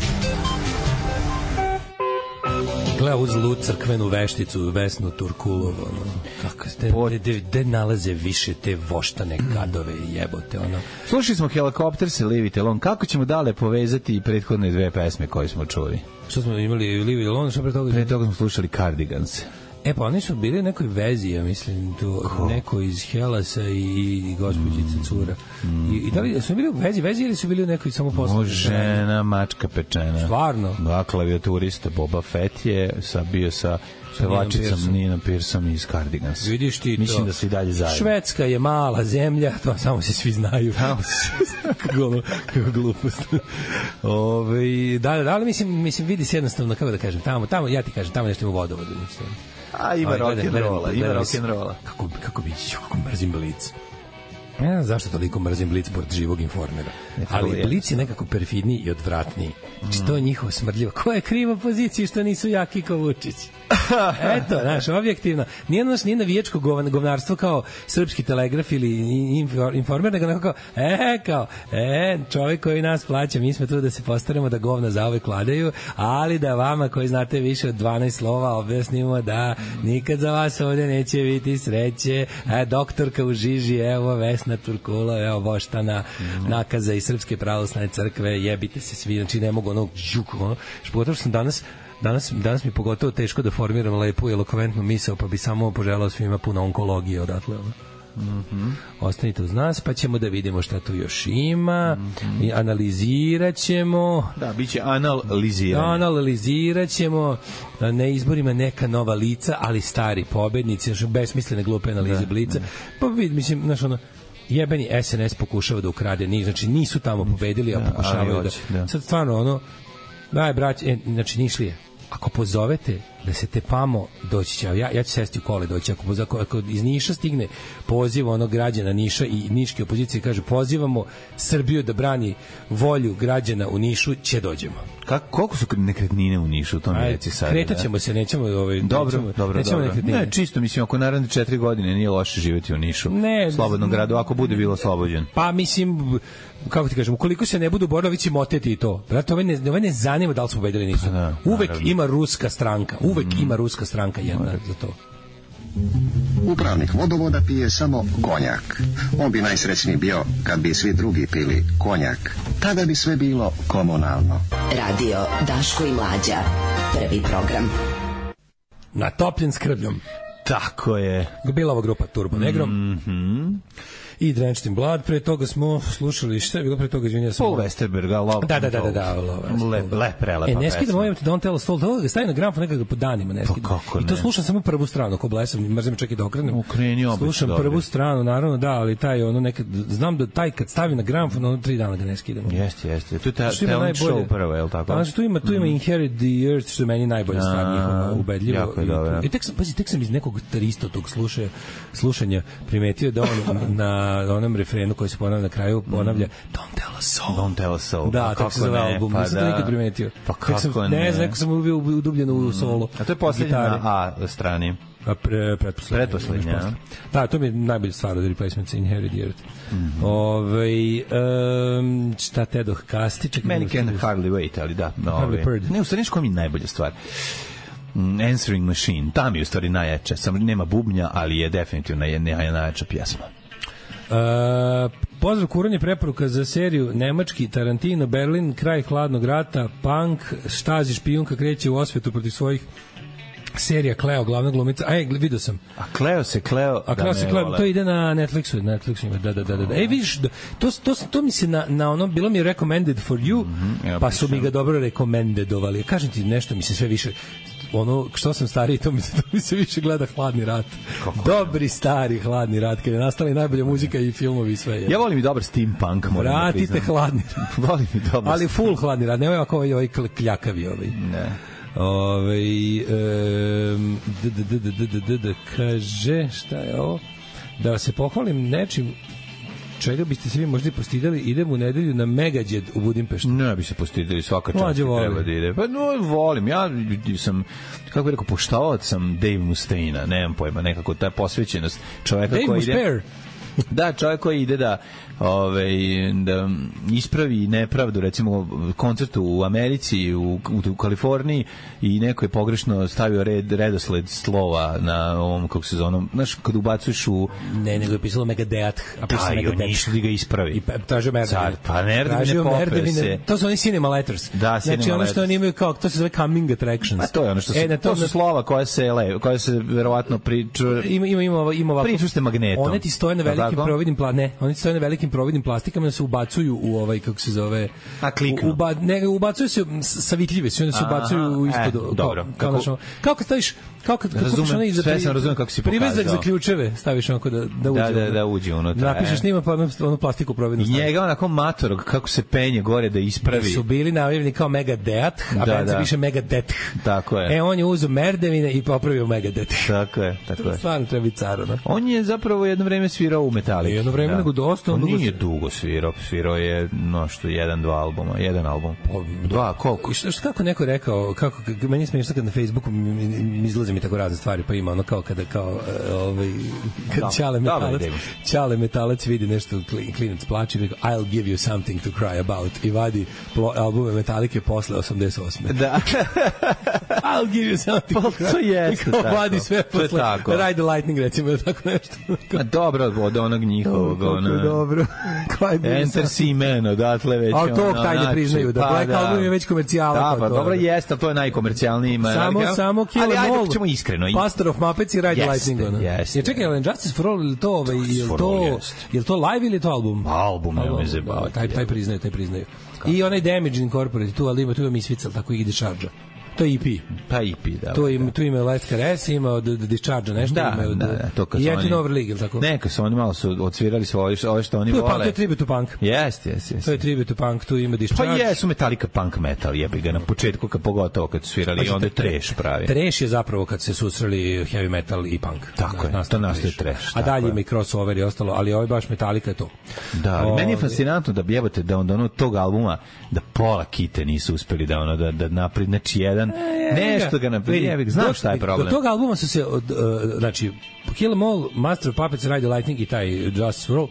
Gleda uz zlu crkvenu vešticu Vesnu Turkulovu, ono, kako ste, gde nalaze više te voštane gadove i jebote, ono. Slušali smo Helikopter se Leave It Alone, kako ćemo dale povezati i prethodne dve pesme koje smo čuli? Što smo imali Leave It Alone, što pre toga? Pre toga smo slušali Cardigans. E pa oni su bili u nekoj vezi, ja mislim, tu, neko iz Helasa i, i gospođica mm. Cura. Mm. I, I da li su bili u vezi, vezi ili su bili u nekoj samo poslu? Žena, mačka pečena. Stvarno? Da, klavijaturista Boba Fett je sa, bio sa pevačicom Nina Pearson iz Cardigans. Vidiš ti to. Mislim da su i dalje zajedno. Švedska je mala zemlja, to samo se svi znaju. Kako kako glupost. Ove, da, da, ali mislim, mislim, vidi se jednostavno, kako da kažem, tamo, tamo, ja ti kažem, tamo nešto ima vodovodu. Mislim. A ima rock'n'rolla, ima rock'n'rolla. Kako, kako bi, kako mrzim Blic. Ne znam zašto toliko mrzim Blic pored živog Informera. Ali Blic je nekako perfidniji i odvratniji. Znači, to je njihovo smrdljivo. Ko je kriva poziciji što nisu jaki kao Vučić? Eto, znaš, objektivno. Nije naš nije navijačko govnarstvo kao Srpski telegraf ili Informer, nego nekako, e, kao, e, čovjek koji nas plaća, mi smo tu da se postaramo da govna zauvek vladaju, ali da vama koji znate više od dvanaest slova objasnimo da nikad za vas ovde neće biti sreće. E, doktorka u žiži, evo Vesna Turkula, evo voštana nakaza iz Srpske pravoslavne crkve, jebite se svi, znači ne mogu onog žuk, ono, što pogotovo što sam danas danas, danas mi pogotovo teško da formiram lepu i elokventnu misao, pa bi samo poželao svima puno onkologije odatle. Mm-hmm. Ostanite uz nas, pa ćemo da vidimo šta tu još ima. Mm-hmm. I analizirat ćemo. Da, bit će analiziranje. Analizirat ćemo na izborima neka nova lica, ali stari pobednici, znači besmislene glupe analize Blica. Pa vid, mislim, znaš ono, jebeni S N S pokušava da ukrade niš, znači nisu tamo pobedili, a pokušavaju da, da. Sad stvarno ono, daj brać, e, znači Nišlije, ako pozovete da se tepamo, doći će, ja, ja ću sesti u kole doći, ako, ako, ako iz Niša stigne poziv onog građana Niša i niške opozicije kaže pozivamo Srbiju da brani volju građana u Nišu, će dođemo. Kako, koliko su nekretnine u Nišu, to mi reci sad. Kretaćemo se, nećemo ovaj, dobro, nećemo, dobro, nećemo dobro. Ne, čisto mislim, ako naravno četiri godine nije loše živjeti u Nišu, ne, slobodnom gradu, ako bude bilo slobođen. Pa mislim, kako ti kažem, ukoliko se ne budu borili, vi će moteti i to. Brate, ovaj ne, ovaj ne zanima da li su pobedili nisu. Da, uvek naravno. Ima ruska stranka, uvek mm. ima ruska stranka jedna mm. za to. Upravnik vodovoda pije samo konjak. On bi najsrećniji bio kad bi svi drugi pili konjak. Tada bi sve bilo komunalno. Radio Daško i Mlađa. Prvi program. Natopljen s krvljom. Tako je. Bila ova grupa Turbo Negro. Mhm. I Drenched in Blood, pre toga smo slušali, šta je bilo pre toga, izvinja sam. Paul Westerberga, Love. Da, da, da, da, da, Love. Lep, lep, prelepa. E, ne skidam ovaj Don't Tell Us All, da staje na gramfon nekako po danima, ne skidam. Pa I to slušam samo prvu stranu, ko blesam, mrzim čak i da okrenem. Ukreni obično. Slušam dobri. Prvu stranu, naravno, da, ali taj, ono, nekad, znam da taj kad stavi na gramfon, ono, tri dana ga ne skidam. Jeste, jeste. Tu je ta talent show prvo, je li tako? Znači, tu ima, tu ima mm. Inherit the Earth, što je meni najbolja stvar njihova, ubedljivo. Jako je dobro. I tek sam, pazi, tek sam iz nekog isto tog slušanja, slušanja primetio da on na onom refrenu koji se ponavlja na kraju ponavlja Don't Tell Us So. Don't Tell Us So. Da, tako se zove album. Pa nisam da. to nikad primetio. Pa kako sam, ne? Ne znam, neko sam bio udubljen u solo. A to je poslednja na A strani. A pre, pretposlednja. Pretposlednja. Da, to mi je najbolja stvar od Replacements, Inherit the Earth. Mm -hmm. Ove, um, šta te doh kasti? Čekaj, Many can hardly wait, ali da. No, Hardly Purd. Ne, u stvari koja mi je najbolja stvar? Answering Machine. Tam je u stvari najjača. Samo nema bubnja, ali je definitivno najjača pjesma. Uh, pozdrav, kuranje preporuka za seriju Nemački, Tarantino, Berlin, kraj hladnog rata, punk, Štazi špijunka kreće u osvetu protiv svojih serija Cleo, glavna glumica. Aj, vidio sam. A Cleo se Cleo, A Cleo se Cleo, to ide na Netflixu, na Netflixu ima, da, da, da, da. E, vidiš, to, to, to mi se na, na ono, bilo mi je recommended for you, mm-hmm, ja, pa su mi ga dobro rekomendedovali. Kažem ti nešto, mi se sve više, ono, što sam stariji, to mi, to mi se više gleda Hladni rat. Kako dobri, stari Hladni rat, kada je nastala i najbolja muzika i filmovi i sve. Je. Ja volim i dobar steampunk, moram da priznam. Vratite Hladni rat. Volim i dobar. Ali full Hladni rat, ne ovaj ako ovaj, ovaj kljakavi ovaj. Ne. Ove, um, d, d, d, d, d, d, d, kaže, šta je ovo? Da se pohvalim nečim čega biste se vi možda i postidali, idem u nedelju na Megađed u Budimpeštu. Ne bi se postidali, svaka čast treba da ide. Pa no, volim, ja sam, kako bih rekao, poštavac sam Dave Mustaina, nemam pojma, nekako ta posvećenost čoveka Dave koji Mustaine. ide... Da, čovjek koji ide da ovaj da ispravi nepravdu, recimo koncert u Americi, u, u Kaliforniji i neko je pogrešno stavio red, redosled slova na ovom, kako se zove, znaš, kad ubacuješ u... Ne, nego je pisalo Megadeath, a pisalo da, Megadeath. Da, i oni ga ispravi. I tražio Merdevine. Pa Merdevine popeo se. To su oni cinema letters. Da, znači, cinema ono što oni imaju kao, to se zove coming attractions. A to je ono što su, e, to, to su slova koje se, le, koje se verovatno priču... Ima, ima, ima, ima ovako. Priču ste magnetom. One ti stoje na velikim providnim pla, ne, oni stoje na velikim providnim plastikama da se ubacuju u ovaj, kako se zove, a kliknu. Uba, ne, ubacuju se savitljive, se onda se ubacuju ispod, e, dobro. Kao, kao, kao kad staviš, kao kad, kad razumem, kupiš sve sam razumem kako si pokazao. Privezak za ključeve staviš onako da, da uđe. Da, da, da uđe unutra. Napišeš njima pa onu plastiku providnu staviš. I njega onako matorog, kako se penje gore da ispravi. Su bili najavljeni kao Megadeath, a da, da. piše Megadeth. Tako je. E, on je uzeo Merdevine i popravio Megadeth. Tako je, tako je. Stvarno treba biti car, no? On je zapravo jedno vreme svirao u Metallici. Jedno vreme, da. nego dosta. On nije dugo svirao, svirao je no što jedan, dva albuma, jedan album. Pa, dva, koliko? Što, što kako neko rekao, kako meni je smiješno kad na Facebooku mi, mi, mi izlaze mi tako razne stvari, pa ima ono kao kada kao ovaj kad da, Ćale Metalac, Ćale Metalac vidi nešto, klinac plače i rekao I'll give you something to cry about i vadi plo, albume Metallice posle osamdeset osme. Da. I'll give you something to cry. To jeste tako. Vadi sve posle Ride the Lightning, recimo, tako nešto. A dobro, od onog njihovog, ono. ono. Dobro. Enter Seaman, odatle već. Ali to tajne priznaju, da Black Album je već komercijala. Da, pa dobro jeste, to je najkomercijalniji. Samo, samo Kill Em All. Ali ajde, ćemo iskreno. Pastor of Muppets i Ride Lightning. Jeste. Je čekaj, ali Justice for All, ili to, ovaj, je to, je to live ili to album? Album, ne me zebavati. Taj, taj priznaju, taj priznaju. I onaj Damage Incorporated, tu, ali ima, tu ima Misfits, ali tako ide Charge. To je E P. Pa E P, da. Tu ima, tu ima Last Caress, ima od Discharge nešto. Da, ima od, da, da, to kad i su Antin oni... Over League, ili tako? Neka su oni malo su odsvirali svoje, ove što oni to je vole. Punk, to je Tribute to Punk. Jeste, jeste, jeste. To je Tribute to Punk, tu ima Discharge. Pa jesu Metallica punk metal, jebi ga na početku, kad pogotovo kad su svirali, pa, onda trash pravi. Trash je zapravo kad se susreli heavy metal i punk. Tako je, to nastaje trash. A dalje ima i crossover i ostalo, ali ovo je baš Metallica je to. Da, ali meni je fascinantno da jebote da onda ono tog albuma da pola kite nisu uspeli da ono da da napravi znači jedan nešto ga napravi. Znam šta je problem. Do tog albuma su se od, uh, znači Kill Em All, Master of Puppets, Ride the Lightning i taj Justice for All,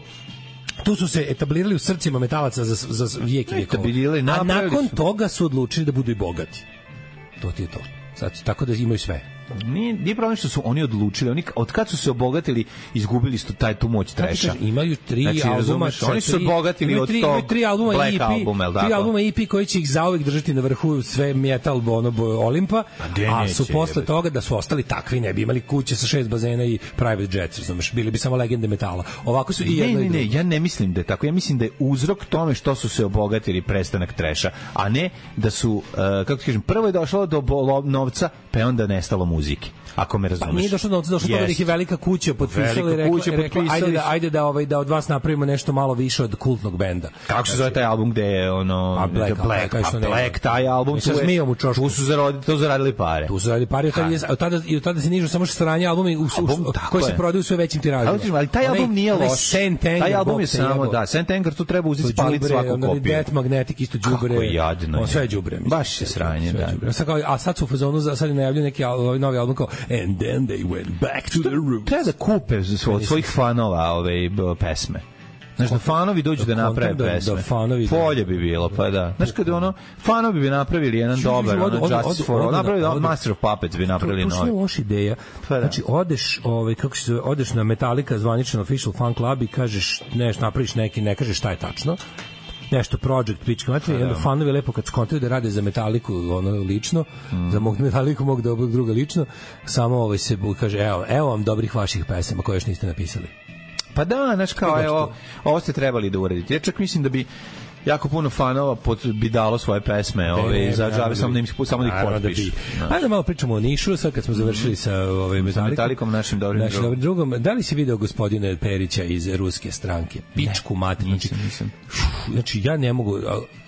tu su se etablirali u srcima metalaca za, za vijek i vijekova. A nakon su... toga su odlučili da budu i bogati. To ti je to. Sad, tako da imaju sve. Nije, nije problem što su oni odlučili, oni od kad su se obogatili izgubili su taj tu moć treša. Imaju tri znači, albuma, razumeš, oni su obogatili od tri, tog tri albuma Black E P, album, el tri albuma E P koji će ih zauvek držati na vrhu sve metal ono Olimpa, a, a su posle toga da su ostali takvi, ne bi imali kuće sa šest bazena i private jets, razumeš, bili bi samo legende metala. Ovako su i jedno ne, i ne, ne, ja ne mislim da je tako. Ja mislim da je uzrok tome što su se obogatili prestanak treša, a ne da su uh, kako ti kažem, prvo je došlo do novca, pa je onda nestalo muzike. Ako me razumeš. Pa nije došlo do novca, došlo do nekih velika kuća potpisali, rekla, kuća rekla, ajde da ajde da ovaj da od vas napravimo nešto malo više od kultnog benda. Kako se zove taj album gde je ono a Black, The Black, a Black, Black taj album tu je, u tu su zaradili, to zaradili pare. Tu su zaradili pare, od tada, od tada, i od tada se nižu samo stranje albumi u, album, u, koji se prodaju sve većim tiražima. Ali taj album nije loš. Taj album je samo, da, Saint Anger tu treba uzeti spaliti svaku kopiju. Death Magnetic isto đubre. Kako jadno. On sve đubre. Baš je sranje, da. A sad su u fazonu, sad je najavljen neki novi album kao And Then They Went Back to the Roots. Treba da kupe od svojih fanova ove pesme. Znaš, da fanovi dođu da naprave pesme. Da fanovi polje bi bilo, pa da. Znaš, kada ono, fanovi bi napravili jedan dobar, ono, Justice for All, napravili Master of Puppets bi napravili novi. To je loša ideja. Znači, odeš, ovaj, kako se zove, odeš na Metallica, zvaničan official fan club i kažeš, nešto, napraviš neki, ne kažeš šta je tačno, nešto project pička matri, i onda fanovi lepo kad skontaju da rade za Metaliku ono lično, mm. za mog Metaliku mog dobrog druga lično, samo ovaj se kaže evo, evo vam dobrih vaših pesama koje još niste napisali. Pa da, znaš kao, evo, ovo ste trebali da uradite. Ja čak mislim da bi jako puno fanova pot, bi dalo svoje pesme ove, za džabe, samo da ih samo da ih potpišu. Ajde malo pričamo o Nišu, sad kad smo završili sa ovaj Metalikom, našim dobrim našim drugom. drugom. Da li si video gospodine Perića iz ruske stranke? Pičku mater. Nisam, nisam. Znači, ja ne mogu...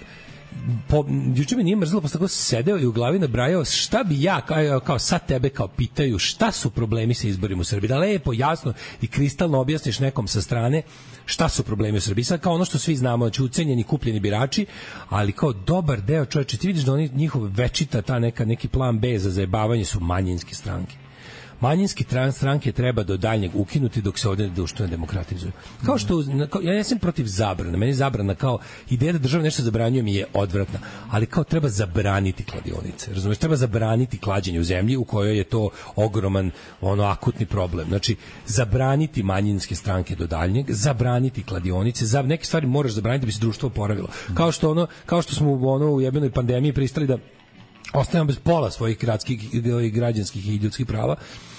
Po, juče me nije mrzelo, pa sam tako sedeo i u glavi nabrajao šta bi ja, kao, kao sad tebe kao pitaju šta su problemi sa izborima u Srbiji, da lepo, jasno i kristalno objasniš nekom sa strane šta su problemi u Srbiji, sad kao ono što svi znamo, znači ucenjeni, kupljeni birači, ali kao dobar deo čoveče, ti vidiš da oni njihov večita ta neka, neki plan B za zajebavanje su manjinske stranke. Manjinski trans stranke treba do daljnjeg ukinuti dok se ovde društveno demokratizuju. Kao što kao, ja jesam protiv zabrane, meni zabrana kao ideja da država nešto zabranjuje mi je odvratna, ali kao treba zabraniti kladionice. Razumeš, treba zabraniti klađenje u zemlji u kojoj je to ogroman ono akutni problem. Znači zabraniti manjinske stranke do daljnjeg, zabraniti kladionice, za neke stvari moraš zabraniti da bi se društvo oporavilo. Kao što ono, kao što smo ono u jebenoj pandemiji pristali da ostajemo bez pola svojih gradskih, građanskih i ljudskih prava,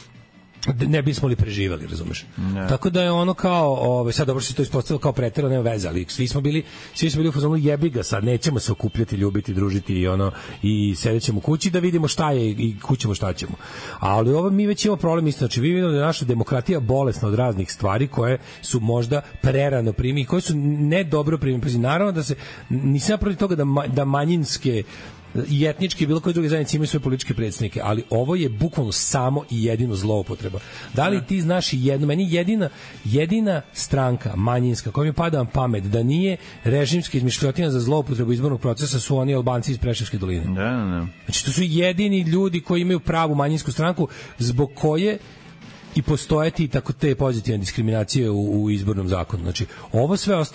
ne bismo li preživeli, razumeš? Ne. Tako da je ono kao, ovaj sad dobro se to ispostavilo kao preterano, nema veze, ali svi smo bili, svi smo bili u fazonu jebi ga sad, nećemo se okupljati, ljubiti, družiti i ono i sedećemo kući da vidimo šta je i kućemo šta ćemo. Ali ovo mi već imamo problem, isto, znači vi vidimo da je naša demokratija bolesna od raznih stvari koje su možda prerano primi i koje su ne dobro primi. Naravno da se nisam protiv toga da ma, da manjinske i etnički bilo koje druge zajednice imaju svoje političke predstavnike, ali ovo je bukvalno samo i jedino zloupotreba. Da li ti znaš jedno, meni jedina jedina stranka manjinska koja mi pada na pamet da nije režimska izmišljotina za zloupotrebu izbornog procesa su oni Albanci iz Preševske doline. Da, da. Znači to su jedini ljudi koji imaju pravu manjinsku stranku zbog koje i postojati tako te pozitivne diskriminacije u, u izbornom zakonu. Znači ovo sve ostalo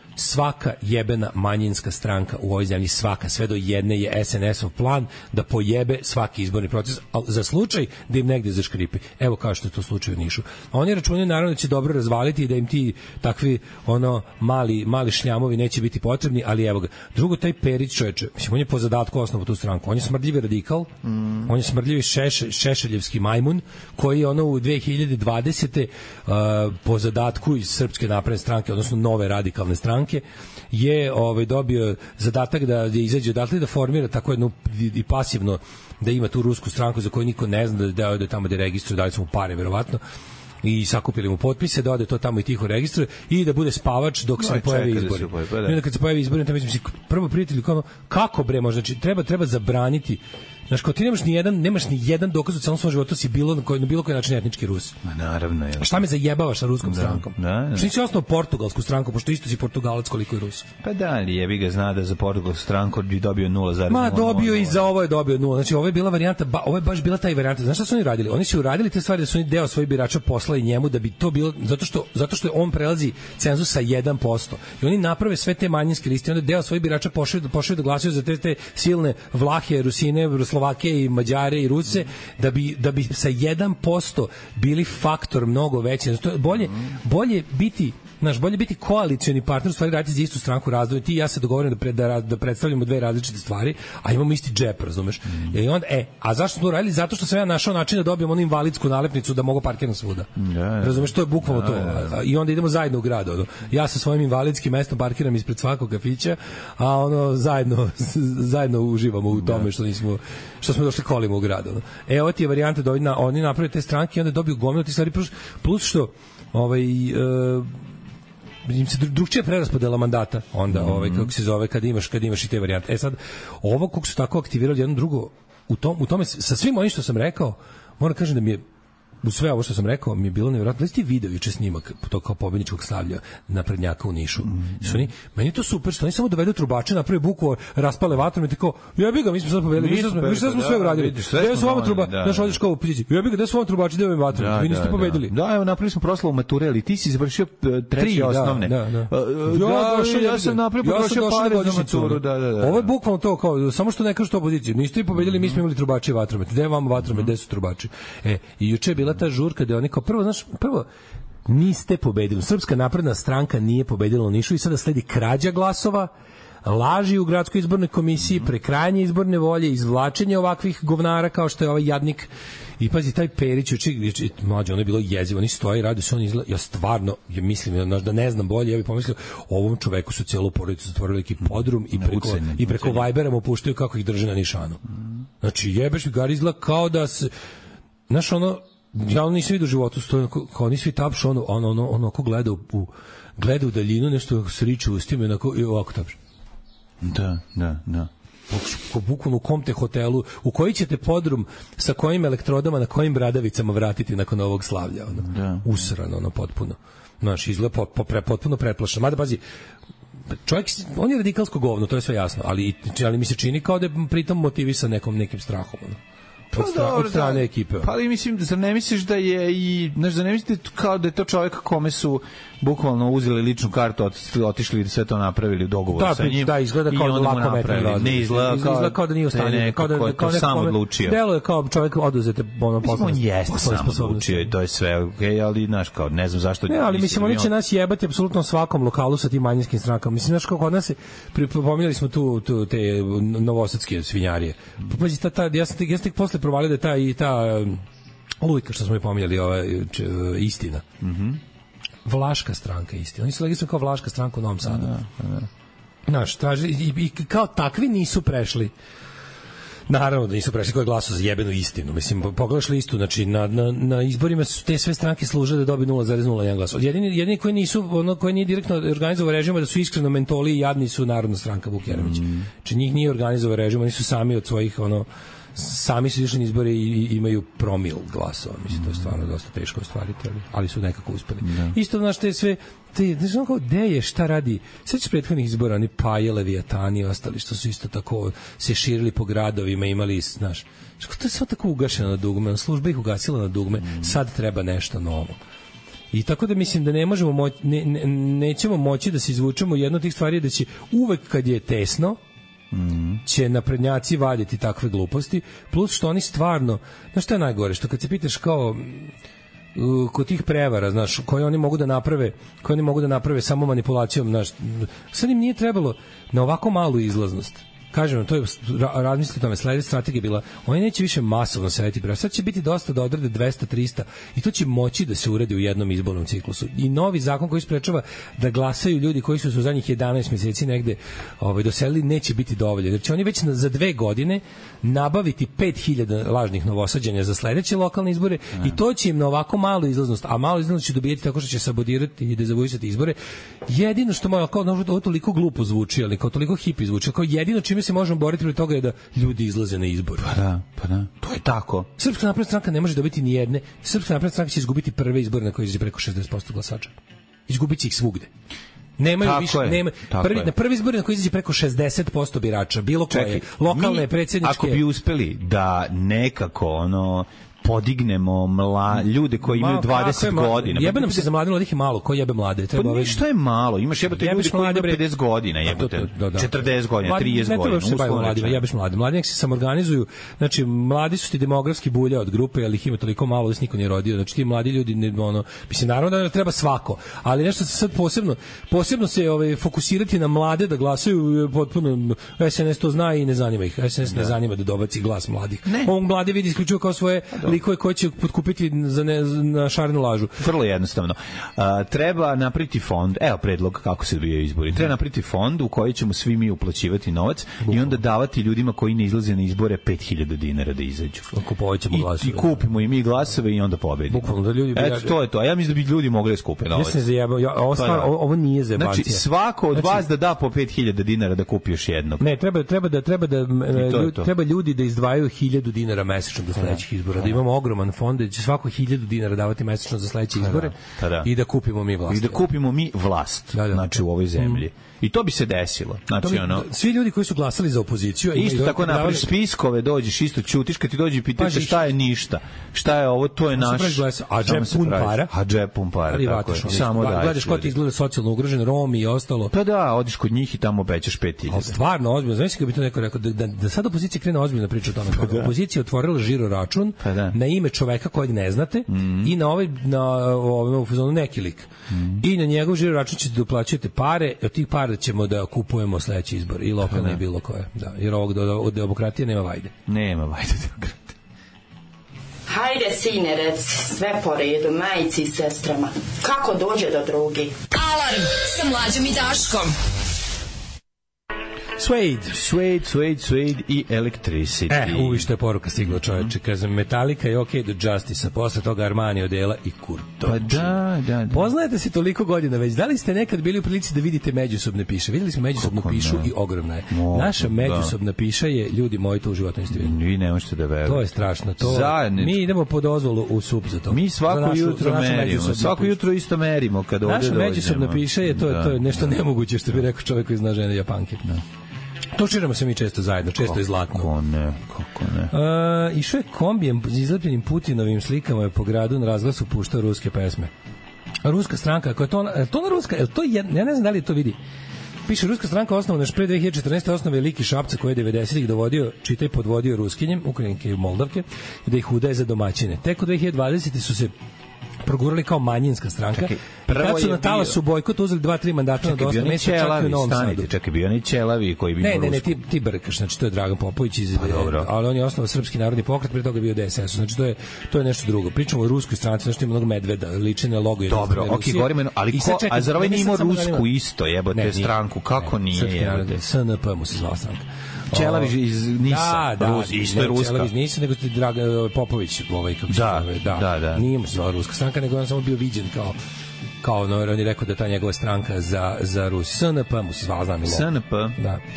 svaka jebena manjinska stranka u ovoj zemlji, svaka, sve do jedne je es en es-ov plan da pojebe svaki izborni proces, ali za slučaj da im negde zaškripi. Evo kao što je to slučaj u Nišu. Oni računaju naravno da će dobro razvaliti i da im ti takvi ono mali, mali šljamovi neće biti potrebni, ali evo ga. Drugo, taj Perić, čoveče, mislim, on je po zadatku osnovu tu stranku. On je smrdljivi radikal, mm. on je smrdljivi šeš, šešeljevski majmun, koji je ono u dve hiljade dvadesete Uh, po zadatku iz Srpske napredne stranke, odnosno nove radikalne stranke, je ovaj dobio zadatak da, da izađe odatle da formira tako jednu i pasivno da ima tu rusku stranku za koju niko ne zna da je da tamo da registruje, dali su mu pare verovatno i sakupili mu potpise da ode to tamo i tiho registruje i da bude spavač dok se no, pojave izbori. Pa da. I onda kad se pojavi izbori, tamo mislim prvo prijatelji kao kako bre možda, znači treba treba zabraniti. Znaš, kao ti nemaš ni jedan, nemaš ni jedan dokaz u celom svom životu si bilo na, koji, na bilo koji način etnički Rus. Ma naravno je. Šta me zajebavaš sa ruskom da, strankom? Da, da. Što nisi osnovao portugalsku stranku, pošto isto si Portugalac koliko i Rus. Pa da, ali jebi ga zna da za portugalsku stranku bi dobio nula zarez nula. Ma dobio i za ovo je dobio nula. Znači ovo je bila varijanta, ba, ovo je baš bila taj varijanta. Znaš šta su oni radili? Oni su uradili te stvari da su oni deo svojih birača poslali njemu da bi to bilo zato što zato što on prelazi cenzus sa jedan posto. I oni naprave sve te manjinske liste, onda deo svojih birača pošalju da pošalju da glasaju za te te silne Vlahe, Rusine, Slovake i Mađare i Ruse da bi da bi sa jedan posto bili faktor mnogo veći. Znači, bolje bolje biti Naš bolje biti koalicioni partner, u stvari raditi za istu stranku, razdvoje ti i ja se dogovorim da, pre, da, da predstavljamo dve različite stvari, a imamo isti džep, razumeš? Mm. I onda, e, a zašto smo to radili? Zato što sam ja našao način da dobijem onu invalidsku nalepnicu da mogu parkirati svuda. Da, da. Razumeš, to je bukvalno to. A, I onda idemo zajedno u grad. Ono. Ja sa svojim invalidskim mestom parkiram ispred svakog kafića, a ono zajedno zajedno uživamo u tome što nismo što smo došli kolima u grad. Ono. E, ovo ti je varijanta da oni, oni naprave te stranke i onda dobiju gomilu ti stvari, plus što ovaj uh, im se drugčija preraspodela mandata onda, mm-hmm. ovaj kako se zove kad imaš kad imaš i te varijante. E sad ovo kako su tako aktivirali jedno drugo u tom u tome sa svim ovim što sam rekao, moram kažem da mi je u sve ovo što sam rekao mi je bilo nevjerojatno. Da ste video juče snimak to kao pobedničkog slavlja naprednjaka u Nišu. Mm. Su oni, meni je to super što oni samo dovedu trubače, naprave buku, raspale vatrom i tako, jebi ga, mi smo sad pobedili, mi smo, mi smo, smo sve uradili. Gde su vam truba, znaš, odeš kao u poziciji, jebi ga, gde su vam trubači, gde vam vatrom, da, vi niste da, pobedili. Da, evo, napravili smo proslavu mature, ali ti si završio treće Tri, osnovne. Da, da, da. da ja sam napravio potrošio pare za maturu. Da, da, da. Ovo je bukvalno to, kao, samo što ne kažeš to opoziciju. Niste pobedili, mi smo imali trubači i vatromet. Gde vam vatromet, gde su trubači? E, i juče je bila ta žurka da oni kao prvo, znaš, prvo niste pobedili. Srpska napredna stranka nije pobedila u Nišu i sada sledi krađa glasova, laži u gradskoj izbornoj komisiji, prekrajanje izborne volje, izvlačenje ovakvih govnara kao što je ovaj jadnik. I pazi, taj Perić, uči, mlađe, ono je bilo jezivo, oni stoji, radi se, on izgleda, ja stvarno, ja mislim, da ne znam bolje, ja bih pomislio, ovom čoveku su celu porodicu zatvorili neki podrum i preko, ucenje, i preko Vibera mu puštaju kako ih drže na nišanu. Znači, jebeš mi, gar izgleda kao da se, znaš, ono, ja ono nisam vidio u životu, stoji, kao oni svi tapšu, ono, ono, ono, ono, ako gleda u, u, gleda u daljinu, nešto sriče u stime, onako, i ovako tapšu. Da, da, da. Ko bukvalno u kom te hotelu, u koji ćete podrum, sa kojim elektrodama, na kojim bradavicama vratiti nakon ovog slavlja, ono, da. Usrano, ono, potpuno. Znaš, izgleda po, po, pre, potpuno pretplašeno. Mada, pazi, čovjek, on je radikalsko govno, to je sve jasno, ali, ali mi se čini kao da je pritom motivisan nekom, nekim strahom, ono. Od, stra, pa, od strane ekipe. Pa ali mislim, zar ne misliš da je i, znaš, zar ne mislite kao da je to čovjek kome su bukvalno uzeli ličnu kartu, ot, otišli i sve to napravili u dogovoru da, sa njim. Da, izgleda kao da lako metno. Ne izgleda kao, izgleda kao da nije u stanju. Ne, kao da, kao, kao sam odlučio. Delo je kao čovjek oduzete ono poslovne. On jeste sam odlučio i to je sve okej, okay, ali znaš, kao ne znam zašto. Ne, ali mislim, oni će nas jebati apsolutno svakom lokalu sa tim manjinskim strankama. Mislim, znaš, kao kod nas se, pominjali smo tu, tu te novosadske svinjarije. Pazi, ta, ta, ja sam tek, ja sam tek posle provalio da je ta i ta Lujka što smo je pominjali, ova č, istina. Mhm. Mm Vlaška stranka istina. Oni su legis kao Vlaška stranka u Novom Sadu. Da, da. Znaš, traži, i, i kao takvi nisu prešli. Naravno da nisu prešli, ko je glasao za jebenu istinu. Mislim, pogledaš listu, znači, na, na, na izborima su te sve stranke služe da dobiju nula zarez nula jedan glas. Jedini, jedini koji nisu, ono, koji nije direktno organizovao režima, da su iskreno mentoli i jadni su Narodna stranka Vuk Jeremić. Mm. Znači, njih nije organizovao režim, oni su sami od svojih, ono, sami su išli na izbore i imaju promil glasova. Mislim, to je stvarno dosta teško ostvariti, ali, ali su nekako uspeli. Da. Isto, znaš, te sve, te, znaš, ono kao, gde je, šta radi? Sveći prethodnih izbora, oni Paje, Levijatani i ostali, što su isto tako se širili po gradovima, imali, znaš, to je sve tako ugašeno na dugme, služba ih ugasila na dugme, sad treba nešto novo. I tako da mislim da ne možemo moći, ne, ne, nećemo moći da se izvučemo. Jedno od tih stvari je da će uvek kad je tesno, Mm. će naprednjaci vaditi takve gluposti, plus što oni stvarno, znaš šta je najgore, što kad se pitaš kao uh, kod tih prevara, znaš, koje oni mogu da naprave, koje oni mogu da naprave samo manipulacijom, znaš, sad im nije trebalo na ovako malu izlaznost. Kažem, to je, razmislite o tome, sledeća strategija je bila, oni neće više masovno sedeti, bre, sad će biti dosta da odrede dvesta trista i to će moći da se uradi u jednom izbornom ciklusu. I novi zakon koji sprečava da glasaju ljudi koji su se u zadnjih jedanaest meseci negde ovaj, doselili, neće biti dovoljno. Jer će oni već na, za dve godine nabaviti pet hiljada lažnih novosađanja za sledeće lokalne izbore mm. i to će im na ovako malu izlaznost, a malu izlaznost će dobijeti tako što će sabotirati i dezavuisati izbore. Jedino što malo, kao ovo toliko glupo zvuči, ali kao toliko hipi zvuči, kao jedino čime se možemo boriti protiv toga je da ljudi izlaze na izbore. Pa da, pa da. To je tako. Srpska napredna stranka ne može dobiti ni jedne. Srpska napredna stranka će izgubiti prve izbore na koje izađe preko šezdeset posto glasača. Izgubiće ih svugde. Nemaju tako više, je, nema prvi, na prvi izbori na koji izađe preko šezdeset posto birača, bilo koje, Čekaj, lokalne, mi, predsjedničke. Ako bi uspeli da nekako ono podignemo mla, ljude koji imaju dvadeset godina. Jebe nam se za mlade, mladih je malo. Ko jebe mlade? Treba pa što je malo? Imaš jebote ljudi koji imaju pedeset godina, jebote. četrdeset godina, trideset godina. Ne treba se baviti mladima, jebeš mlade. Mladi nek se samorganizuju. Znači, mladi su ti demografski bulja od grupe, ali ih ima toliko malo da se niko nije rodio. Znači, ti mladi ljudi, ne, ono, mislim, naravno da treba svako, ali nešto se sad posebno, posebno se ovaj, fokusirati na mlade da glasaju potpuno, S N S to zna i ne zanima ih. S N S ne zanima da dobaci glas mladih. On mladi vidi isključivo kao svoje likove koji će potkupiti za ne, na šarenu lažu. Vrlo jednostavno. Uh, treba napraviti fond, evo predlog kako se dobijaju izbori. Treba napraviti fond u koji ćemo svi mi uplaćivati novac Bukvalno. I onda davati ljudima koji ne izlaze na izbore pet hiljada dinara da izađu. Kupovaćemo glasove. I kupimo i mi glasove i onda pobedimo. Bukvalno da ljudi. Eto, to je to. A ja mislim da bi ljudi mogli da skupe novac. Jeste zajebao. Ja, ovo, stvar, ovo, ovo nije zajebancija. Znači, svako od znači, vas da da po pet hiljada dinara da kupi još jednog. Ne, treba, treba da treba da ljudi, treba ljudi da izdvajaju hiljadu dinara mesečno do sledećih izbora. Da imamo ogroman fond da će svako hiljadu dinara davati mesečno za sledeće izbore da, da. I da kupimo mi vlast. I da kupimo mi vlast, da, da. Znači u ovoj zemlji. Mm. I to bi se desilo. Znači, bi, ono, svi ljudi koji su glasali za opoziciju... Isto tako napraviš spiskove, dođeš, isto ćutiš, kad ti dođe i pitaš pa, šta je ništa. Šta je ovo, to je naš... A džep pun para. A džep pun para, tako je. Samo da. Gledaš ko ti izgleda socijalno ugrožen, Romi i ostalo. Pa da, odiš kod njih i tamo obećaš pet hiljada. Ali stvarno, ozbiljno. Znaš kako bi to neko rekao, da, da, da sad opozicija krene ozbiljno priča o tome. Pa da. Opozicija otvorila žiro račun pa da. Na ime čoveka kojeg ne znate mm. i na ovaj, na ovaj, ovaj, neki lik. Mm. I na njegov žiro račun ćete da uplaćujete pare, od tih para ćemo da kupujemo sledeći izbor i lokalne i bilo koje. Da, jer ovog od demokratije nema vajde. Nema vajde demokratije. Hajde, sine, rec, sve po redu, majici i sestrama. Kako dođe do drugi? Alarm sa Mlađom i Daškom. Suede. Suede, Suede, Suede i Electricity. E, uvi što je poruka stigla, čoveče. Kažem, Metallica je OK do Justice-a, posle toga Armani odela i Kurtović. Pa da, da, da. Poznajete se toliko godina već. Da li ste nekad bili u prilici da vidite međusobne piše? Videli smo međusobnu Kako pišu ne? I ogromna je. Mogu, Naša međusobna da. Piša je, ljudi moji, to u životu niste vidjeli. Vi ne možete da verujete. To je strašno. To, Zajednič. Mi idemo po dozvolu u sup za to. Mi svako našu, jutro merimo. Svako jutro isto merimo kad ovde dođemo. Naša međusobna piša je, to, da. To je nešto nemoguće, što bi rekao čovjek koji zna žene Japanke. Da. Točiramo se mi često zajedno, često je zlatno. Kako ne, kako ne. Uh, išao je kombijem izlepljenim Putinovim slikama je po gradu na razglasu puštao ruske pesme. Ruska stranka, ako je to, je to na ruska, je to je, ja ne znam da li to vidi. Piše, ruska stranka osnovana još pre dve hiljade četrnaeste. osnove Liki Šapca koji je devedesetih dovodio, čitaj podvodio Ruskinjem, Ukrajinke i Moldavke, da ih udaje za domaćine. Tek u dve hiljade dvadesete su se progurali kao manjinska stranka. Čekaj, kad su na talasu bojkot uzeli dva, tri mandata na dosta mesta, čak i u Novom Sadu. Čekaj, bio onaj Ćelavi koji bi... Ne, ne, ne, ti, ti brkaš, znači to je Dragan Popović, iz, pa, ali on je osnovao Srpski narodni pokret, pre toga je bio D S S, znači to je, to je nešto drugo. Pričamo o ruskoj stranci, znači ima mnogo medveda, ličine logo. Dobro, okej, govorimo, ali ko, čekaj, a zar ovaj nije imao rusku isto, jebote, stranku, kako nije, jebote? S N P mu se zvala stranka. Ćelavi iz Nisa, da, Rus, da, isto je ruska. Ćelavi iz Nisa, nego ti Draga Popović, ovaj kako se da, zove, da, da, da. Nije mu se zvala ruska stranka, nego on samo bio viđen kao kao no, on je rekao da ta njegova stranka za za Rus S N P mu se zvala, znam. S N P. Da.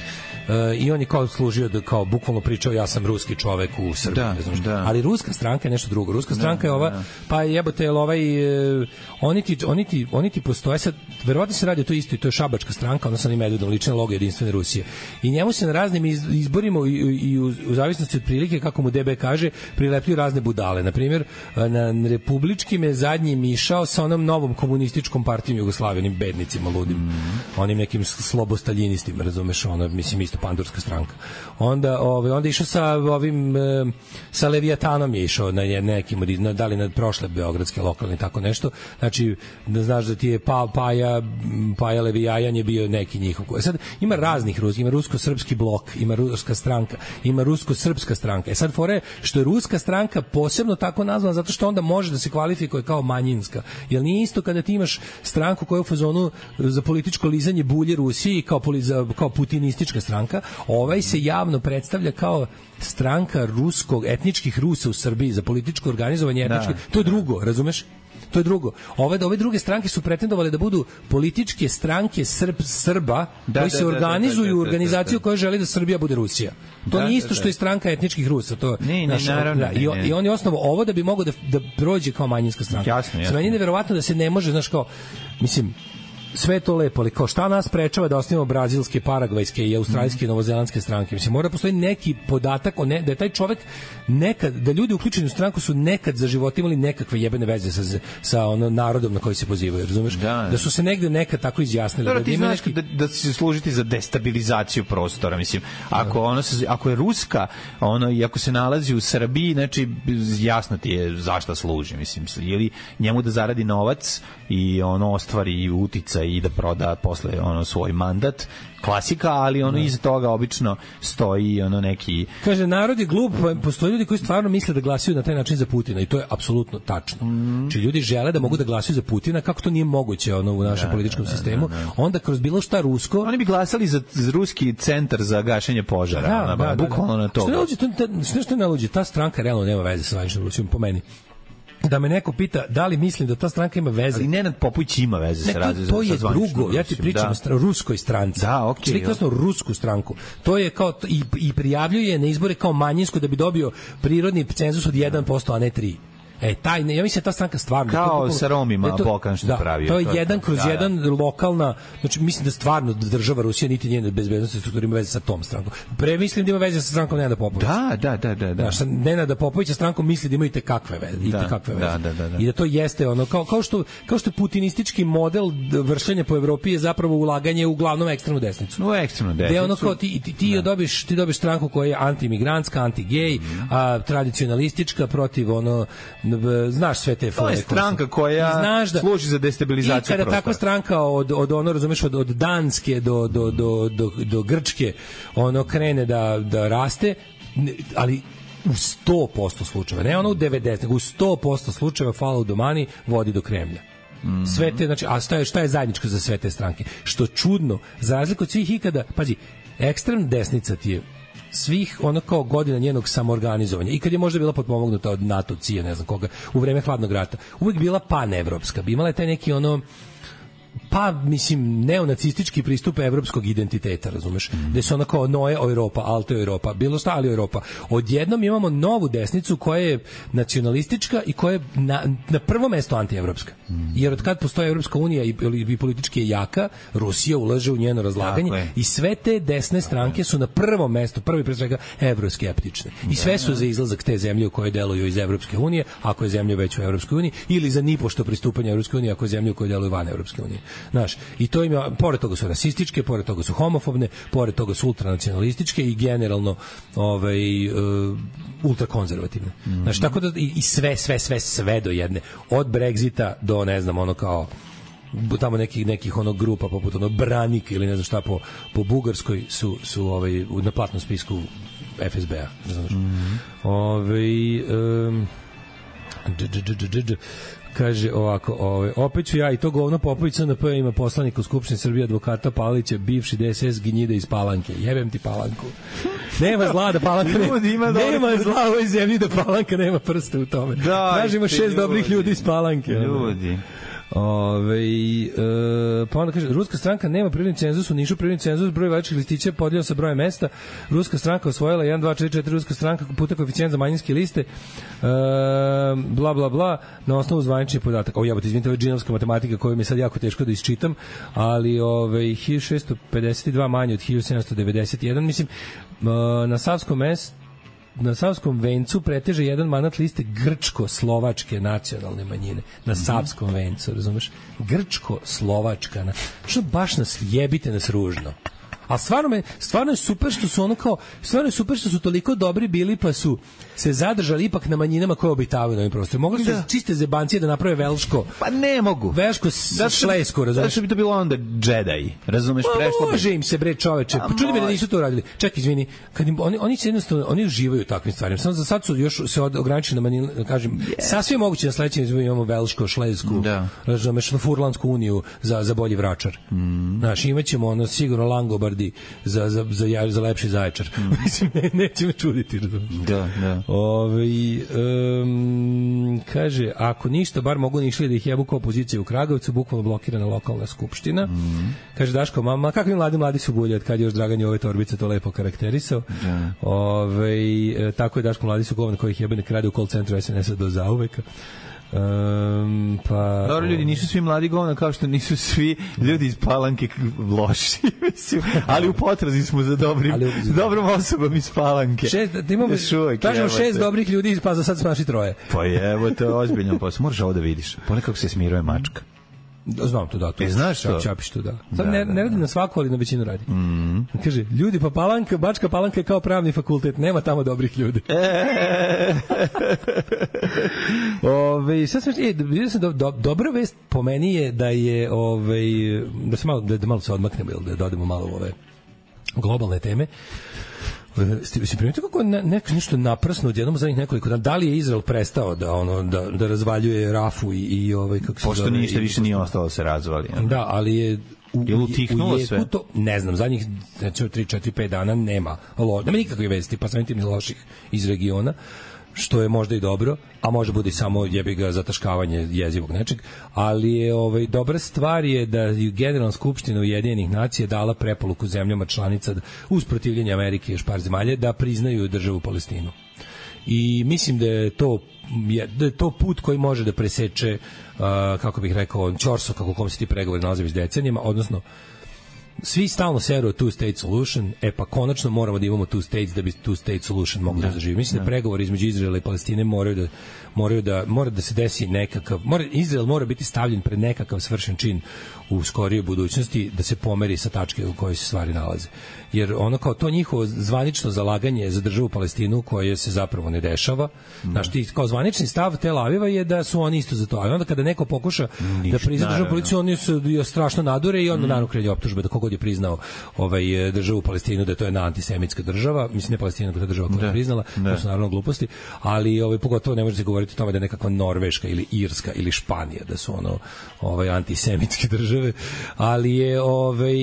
i on je kao služio da kao bukvalno pričao ja sam ruski čovek u Srbiji, da, ne znam šta. Da. Ali ruska stranka je nešto drugo. Ruska stranka da, je ova, da. pa jebote, ovaj, e, oni, ti, oni, ti, oni ti postoje sad, verovatno se radi o to isto, i to je šabačka stranka, ona sam ima jedan lični logo Jedinstvene Rusije. I njemu se na raznim izborima i, i u, u zavisnosti od prilike, kako mu D B kaže, prilepljuju razne budale. Na primjer, na republičkim je zadnjim išao sa onom novom komunističkom partijom Jugoslavije, onim bednicima ludim, mm. onim nekim slobostaljinistima, razumeš, ono, mislim, isto pandurska stranka. Onda, ovaj, onda išao sa ovim, sa Leviatanom je išao na nekim, na, da li na prošle beogradske lokalne, tako nešto. Znači, da znaš da ti je pa, Paja, Paja Levijajan je bio neki njihov. Sad, ima raznih ruskih, ima rusko-srpski blok, ima ruska stranka, ima rusko-srpska stranka. E sad, fore, što je ruska stranka posebno tako nazvana, zato što onda može da se kvalifikuje kao manjinska. Jer nije isto kada ti imaš stranku koja je u fazonu za političko lizanje bulje Rusiji kao, kao putinistička stranka, ovaj se javno predstavlja kao stranka ruskog, etničkih Rusa u Srbiji za političko organizovanje etničke. Da. To je drugo, razumeš? To je drugo. Ove, ove druge stranke su pretendovale da budu političke stranke Srb, Srba da, koji se da, organizuju da, da, da, u organizaciju koja želi da Srbija bude Rusija. To da, nije isto da, da. što je stranka etničkih Rusa. To, ne, ne, naravno. Da, i, I on je osnovo ovo da bi mogao da, da prođe kao manjinska stranka. Jasno, jasno. Meni je neverovatno da se ne može, znaš kao, mislim, sve to lepo, ali kao šta nas sprečava da osnivamo brazilske, paragvajske i australijske i novozelandske stranke? Mislim, mora postoji neki podatak o ne, da je taj čovek nekad, da ljudi uključeni u stranku su nekad za život imali nekakve jebene veze sa, sa ono narodom na koji se pozivaju, razumeš? Da, da su se negde nekad tako izjasnili. Dobro, da, ti ima znaš neki... da, da će služiti za destabilizaciju prostora, mislim. Ako, ono se, ako je ruska, ono, i ako se nalazi u Srbiji, znači, jasno ti je zašta služi, mislim. Ili njemu da zaradi novac i ono ostvari utica i da proda posle ono svoj mandat, klasika, ali ono iza toga obično stoji ono neki... Kaže, narod je glup, postoje ljudi koji stvarno misle da glasaju na taj način za Putina i to je apsolutno tačno. Mm. Či ljudi žele da mogu da glasaju za Putina, kako to nije moguće ono u našem da, političkom da, sistemu, da, da. Onda kroz bilo šta rusko... Oni bi glasali za, za ruski centar za gašenje požara, da, ona, da, da, bukvalno da. na toga. Što ne luđe, što, što ne luđe, ta stranka realno nema veze sa vanjšnom Rusijom, po meni. Da me neko pita da li mislim da ta stranka ima veze. Ali Nenad Popović ima veze sa razvojom. To je drugo. Ja ti pričam da. o ruskoj stranci. Da, okej. Okay, Čekaj, rusku stranku. To je kao i, i prijavljuje na izbore kao manjinsku da bi dobio prirodni cenzus od jedan posto, a ne tri. E, taj, ne, ja mislim da ta stranka stvarno... Kao sa Romima to, Bokan što da, pravio. To je to jedan to, kroz da, jedan da. lokalna... Znači, mislim da stvarno država Rusija niti njene bezbednostne strukture ima veze sa tom strankom. Pre mislim da ima veze sa strankom Nenada Popovića. Da, da, da. da, da. Znaš, Nenada Popovića strankom misli da imaju te kakve veze. Da, i te kakve veze. Da, da, da, da. I da to jeste ono... Kao, kao, što, kao što putinistički model vršenja po Evropi je zapravo ulaganje u glavnom ekstremnu desnicu. U ekstremnu desnicu. Gde ono kao ti, ti, ti, da. dobiš, ti dobiš stranku koja je antimigrantska, anti-gej, mm. a tradicionalistička protiv ono... Znaš sve te to je stranka koja da, služi za destabilizaciju prostora. I kada takva stranka od, od ono, razumeš, od, od Danske do, do, do, do, do Grčke ono krene da, da raste, ali u sto posto slučajeva, ne ono u devedeset, nego u sto posto slučajeva follow the money vodi do Kremlja. Mm-hmm. Sve te, znači, a šta je, šta je zajedničko za sve te stranke? Što čudno, za razliku od svih ikada, pazi, ekstrem desnica ti je svih ono kao godina njenog samoorganizovanja i kad je možda bila potpomognuta od NATO, C I A, ne znam koga, u vreme hladnog rata, uvek bila panevropska, bi imala je taj neki ono pa, mislim, neonacistički pristup evropskog identiteta, razumeš? Mm. Gde se ona kao Noe Europa, Alto Europa, bilo šta, ali Europa. Odjednom imamo novu desnicu koja je nacionalistička i koja je na, na prvo mesto antievropska. Mm. Jer od kad postoji Evropska unija i, i politički je jaka, Rusija ulaže u njeno razlaganje i sve te desne stranke su na prvom mestu, prvi pre svega evroskeptične. I sve su za izlazak te zemlje u kojoj deluju iz Evropske unije, ako je zemlja već u Evropskoj uniji, ili za nipošto pristupanje Evropskoj uniji, ako je zemlja u kojoj deluju van Evropske unije. Znaš, i to ima, pored toga su rasističke, pored toga su homofobne, pored toga su ultranacionalističke i generalno ovaj, uh, ultrakonzervativne. Mm-hmm. Znaš, tako da i, i sve, sve, sve, sve do jedne. Od Brexita do, ne znam, ono kao tamo nekih nekih onog grupa poput ono Branik ili ne znam šta po, po Bugarskoj su, su ovaj, na platnom spisku F S B-a. Ne znam mm-hmm. ovaj, um, dž, dž, dž, dž, dž, kaže ovako, ovaj, opet ću ja i to govno Popović C N P ima poslanik u Skupštini Srbije advokata Palića, bivši D S S ginjida iz Palanke. Jebem ti Palanku. Nema zla da Palanka nema, nema zla u ovoj zemlji da Palanka nema prste u tome. Da, tražimo šest dobrih ljudi iz Palanke. Ljudi. Ove, e, pa onda kaže, ruska stranka nema prirodni cenzus, u Nišu prirodni cenzus, broj vačih listića podijelio sa brojem mesta, ruska stranka osvojila jedan, dva, četiri, četiri, ruska stranka puta koeficijent za manjinske liste, e, bla, bla, bla, na osnovu zvaničnih podataka. O, jebote, izvinite, ovo je džinovska matematika koju mi je sad jako teško da isčitam, ali ove, hiljadu šessto pedeset dva manje od hiljadu sedamsto devedeset jedan, mislim, e, na Savskom mestu na Savskom vencu preteže jedan mandat liste grčko-slovačke nacionalne manjine. Na Savskom vencu, razumeš? Grčko-slovačka. Na... Što baš nas jebite nas ružno. A stvarno, me, stvarno je super što su ono kao, stvarno je super što su toliko dobri bili pa su se zadržali ipak na manjinama koje obitavaju na ovim prostorima. Mogli su da. čiste zebancije da naprave velško. Pa ne mogu. Velško šlesko, razumeš? Zašto bi to bilo onda Jedi? Razumeš, prešlo bi. Može im se bre čoveče. Pa čudi me da nisu to radili. Čekaj, izvini, kad im, oni oni se jednostavno oni uživaju u takvim stvarima. Samo za sad su još se ograničili na manjine, kažem, yes. Sasvim moguće na sledećem izboru imamo velško, šlesku, da. Razumeš, na Furlansku uniju za za bolji vračar. Mm. Znaš, imaćemo ono sigurno Langobardi za za za za, za lepši zaječar. Mm. Mislim ne, neće me čuditi. Da, da. Ove, um, kaže, ako ništa, bar mogu nišli da ih jebu kao opozicija u Kragovcu, bukvalno blokirana lokalna skupština. Mm. Kaže, Daško, mama, kakvi mladi mladi su gulje, od kad je još Dragan ove torbice to lepo karakterisao. Yeah. Ove, tako je Daško, mladi su govne kojih jebe nek rade u call centru es en es-a do zauveka. Um, pa dobro, ljudi nisu svi mladi govna kao što nisu svi ljudi iz Palanke loši, mislim, ali u potrazi smo za dobrim ali, za dobrom osobom iz Palanke. Šest, da imamo, kažemo šest dobrih ljudi, pa za sad smo naši troje. Pa evo, to je ozbiljno posao. Moraš ovo da vidiš. Ponekako se smiruje mačka. Znam to, da. To e, znaš to? Čapiš to, da. Sad da, ne, ne radi na svaku, ali na većinu radi. Mm. Kaže, ljudi, pa Palanka, Bačka Palanka je kao pravni fakultet, nema tamo dobrih ljudi. E. Ove, sad sam, e, vidio sam, do, do, dobra vest po meni je da je, ove, da se malo, da, da malo se odmaknemo, ili da dodemo malo u ove globalne teme. Ste se primetili kako ne, neko nešto naprsno odjednom zadnjih nekoliko dana? Da li je Izrael prestao da ono da da razvaljuje Rafu i i ovaj kako se pošto ništa više nije ostalo da se razvali. Ja. Da, ali je u, je utihnulo sve. To, ne znam, zadnjih znači tri četiri pet dana nema. Lo, nema nikakve vesti, pa samim tim ni loših iz regiona, što je možda i dobro, a može bude i samo jebi ga zataškavanje jezivog nečeg, ali je ovaj dobra stvar je da je Generalna skupština Ujedinjenih nacija dala preporuku zemljama članica uz protivljenje Amerike i još par zemalja da priznaju državu Palestinu. I mislim da je to da je to put koji može da preseče uh, kako bih rekao ćorsok kako kom se ti pregovori nalaze već decenijama, odnosno svi stalno seru two state solution, e pa konačno moramo da imamo two states da bi two state solution mogli da, da zaživi. Mislim da, da pregovori između Izraela i Palestine moraju da moraju da mora da se desi nekakav mora Izrael mora biti stavljen pred nekakav svršen čin u skorijoj budućnosti da se pomeri sa tačke u kojoj se stvari nalaze. Jer ono kao to njihovo zvanično zalaganje za državu Palestinu koje se zapravo ne dešava. Da. Znaš, ti kao zvanični stav Tel Aviva je da su oni isto za to. A onda kada neko pokuša Ništa, da prizna državu Palestinu, oni su strašno nadure i onda mm. naravno kreće optužbe da kogod je priznao ovaj državu Palestinu da je to jedna antisemitska država, mislim ne Palestina, nego ta država koja je priznala, to su naravno gluposti, ali ovaj pogotovo ne može se govoriti o tome da je nekakva Norveška ili Irska ili Španija da su ono ovaj antisemitske države, ali je ovaj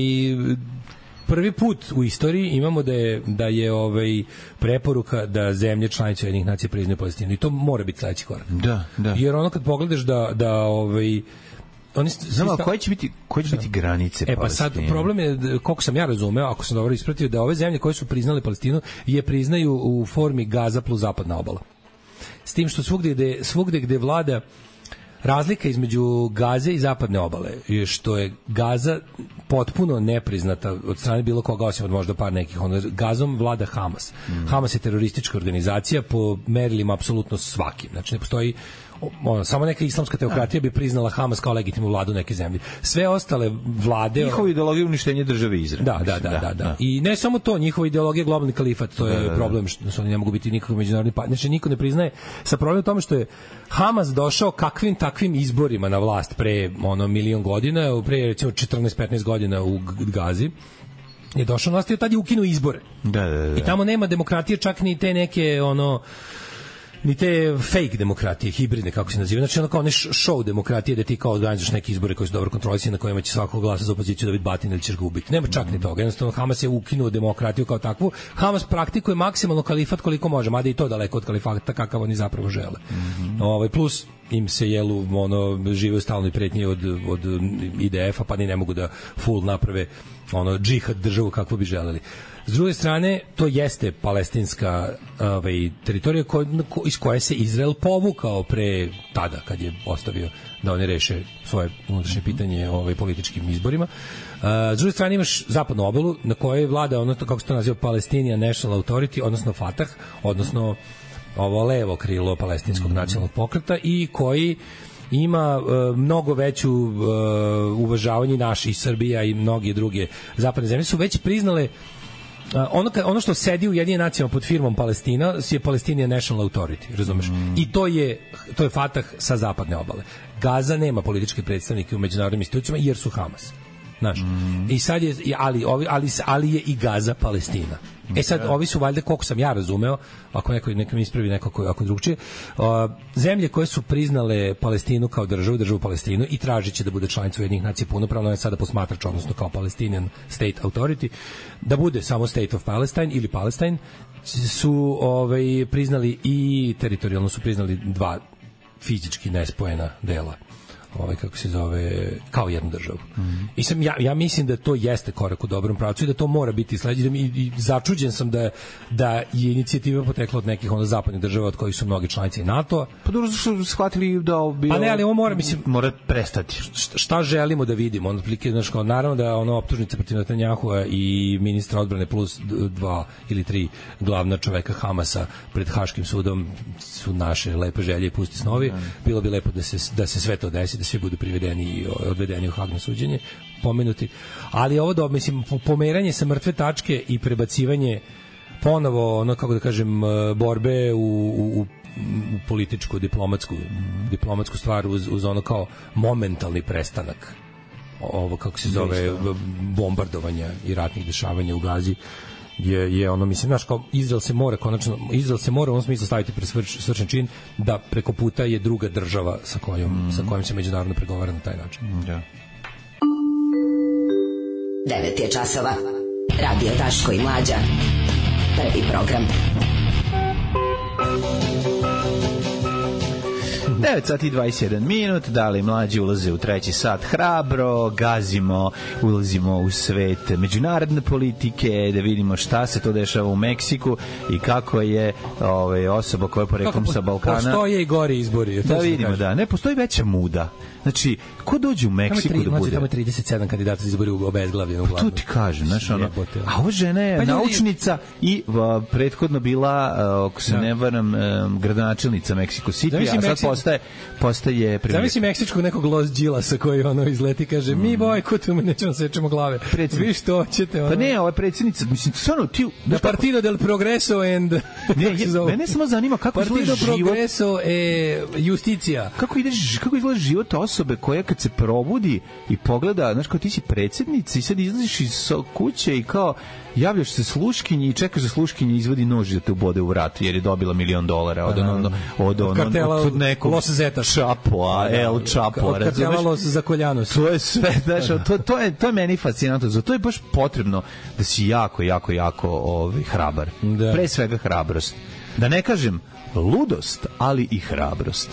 prvi put u istoriji imamo da je da je ovaj preporuka da zemlje članice Ujedinjenih nacija priznaju Palestinu i to mora biti sledeći korak. Da, da. Jer ono kad pogledaš da da ovaj oni znamo koje će biti koje će biti granice Palestine. E pa sad problem je koliko sam ja razumeo, ako sam dobro ispratio, da ove zemlje koje su priznale Palestinu je priznaju u formi Gaza plus zapadna obala. S tim što svugde gde svugde gde vlada razlika između Gaze i zapadne obale je što je Gaza potpuno nepriznata od strane bilo koga osim od možda par nekih. Ono, Gazom vlada Hamas. Mm. Hamas je teroristička organizacija po merilima apsolutno svakim. Znači ne postoji ono, samo neka islamska teokratija bi priznala Hamas kao legitimnu vladu neke zemlje. Sve ostale vlade... Njihova ideologija uništenje države Izrael. Da, da, da, da, da. I ne samo to, njihova ideologija globalni kalifat, to je da, da, da. problem što oni ne mogu biti nikakvi međunarodni partneri. Znači niko ne priznaje. Sa problem u tome što je Hamas došao kakvim takvim izborima na vlast pre ono milion godina, pre recimo četrnaest petnaest godina u Gazi. Je došao na vlast i tad je ukinuo izbore. Da, da, da. I tamo nema demokratije, čak ni te neke ono ni te fake demokratije, hibridne, kako se naziva. Znači, ono kao ne show demokratije da ti kao organizuješ neke izbore koji su dobro kontrolisani, na kojima će svako glasa za opoziciju dobiti batin ili ćeš ga ubiti. Nema čak ni toga. Jednostavno, Hamas je ukinuo demokratiju kao takvu. Hamas praktikuje maksimalno kalifat koliko može, mada i to daleko od kalifata kakav oni zapravo žele. Mm-hmm. Ovaj, plus im se jelu ono žive u stalnoj pretnji od od I D F-a, pa ni ne mogu da full naprave ono džihad državu kakvu bi želeli. S druge strane, to jeste palestinska ovaj, teritorija ko, ko, iz koje se Izrael povukao pre tada, kad je ostavio da oni reše svoje unutrašnje pitanje ovaj, političkim izborima. Uh, s druge strane imaš zapadnu obalu na kojoj vlada ono to, kako se to naziva, Palestinian National Authority, odnosno Fatah, odnosno ovo levo krilo palestinskog nacionalnog pokreta i koji ima uh, mnogo veću uh, uvažavanje naši Srbija i mnoge druge zapadne zemlje su već priznale Uh, ono, ono što sedi u Ujedinjenim nacijama pod firmom Palestina je Palestinian National Authority, razumeš? Mm. I to je, to je Fatah sa zapadne obale. Gaza nema političke predstavnike u međunarodnim institucijama jer su Hamas. Znaš, mm. i sad je, ali, ali, ali, ali je i Gaza Palestina. E sad, ovi su valjda, koliko sam ja razumeo, ako neko, neko mi ispravi nekako ako drugčije, uh, zemlje koje su priznale Palestinu kao državu, državu Palestinu i tražiće da bude članica Ujedinjenih nacija punopravno, je sada posmatrač, odnosno kao Palestinian State Authority, da bude samo State of Palestine ili Palestine, su ovaj, priznali i teritorijalno su priznali dva fizički nespojena dela, ovaj kako se zove, kao jednu državu. Mm -hmm. I sam ja ja mislim da to jeste korak u dobrom pravcu i da to mora biti sledeći. I, i začuđen sam da da je inicijativa potekla od nekih onda zapadnih država od kojih su mnoge članice NATO-a. Pa dobro su shvatili da bi Pa ne, ali on mora mislim mora prestati. Šta, šta želimo da vidimo? On otprilike znači kao naravno da ono optužnice protiv Netanjahua i ministra odbrane plus dva ili tri glavna čoveka Hamasa pred Haškim sudom su naše lepe želje i pusti snovi. Bilo bi lepo da se da se sve to desi, da svi budu privedeni i odvedeni u Hag na suđenje, pomenuti. Ali ovo da, mislim, pomeranje sa mrtve tačke i prebacivanje ponovo, ono, kako da kažem, borbe u, u, u političku, diplomatsku, diplomatsku stvar uz, uz ono kao momentalni prestanak ovo, kako se zove, bombardovanja i ratnih dešavanja u Gazi, je je ono, mislim, znaš, kao Izrael se mora konačno, Izrael se mora u onom smislu staviti pred svršen čin da preko puta je druga država sa kojom, mm. sa kojom se međunarodno pregovara na taj način. Da. devet je časova. Radio Daško i Mlađa. Prvi program. devet sati i dvadeset jedan minut, dali mlađi ulaze u treći sat hrabro, gazimo, ulazimo u svet međunarodne politike, da vidimo šta se to dešava u Meksiku i kako je ovaj, osoba koja je poreklom sa Balkana. Postoje i gori izbori. Da vidimo, da. Ne, postoji veća muda. Znači, ko dođe u Meksiku tri, da bude? Tamo je trideset sedam kandidata za izbori u obezglavljenu vladu. Pa to ti kažem, znaš, ono. A ova žena je pa naučnica i uh, prethodno bila, uh, ako se da. ne varam, uh, gradonačelnica Mexico City, a sad Meksik... postaje, postaje premijer. Zamisli meksičkog nekog Los Đilasa koji ono izleti, kaže, mm. mi bojkotujemo, nećemo sečemo glave. Predsjednik. Vi što hoćete? Ono... Pa ne, ova je predsjednica, mislim, stvarno, ti... Da Partido del Progreso and... Ne, mene samo zanima kako izgleda život... Partido Progreso e Justicija. Kako, ideš, kako izgleda život osobe koja kad se probudi i pogleda, znaš, kao ti si predsjednica i sad izlaziš iz kuće i kao javljaš se sluškinji i čekaš da sluškinja izvodi nož da te ubode u vrat jer je dobila milion dolara od ono od od kartela od nekog Los Zetas Chapo, El Chapo, od kartela Los Zakoljanos. To je sve, znaš, to to je to je meni fascinantno, zato je baš potrebno da si jako jako jako ovaj hrabar. Da. Pre svega hrabrost. Da ne kažem ludost, ali i hrabrost.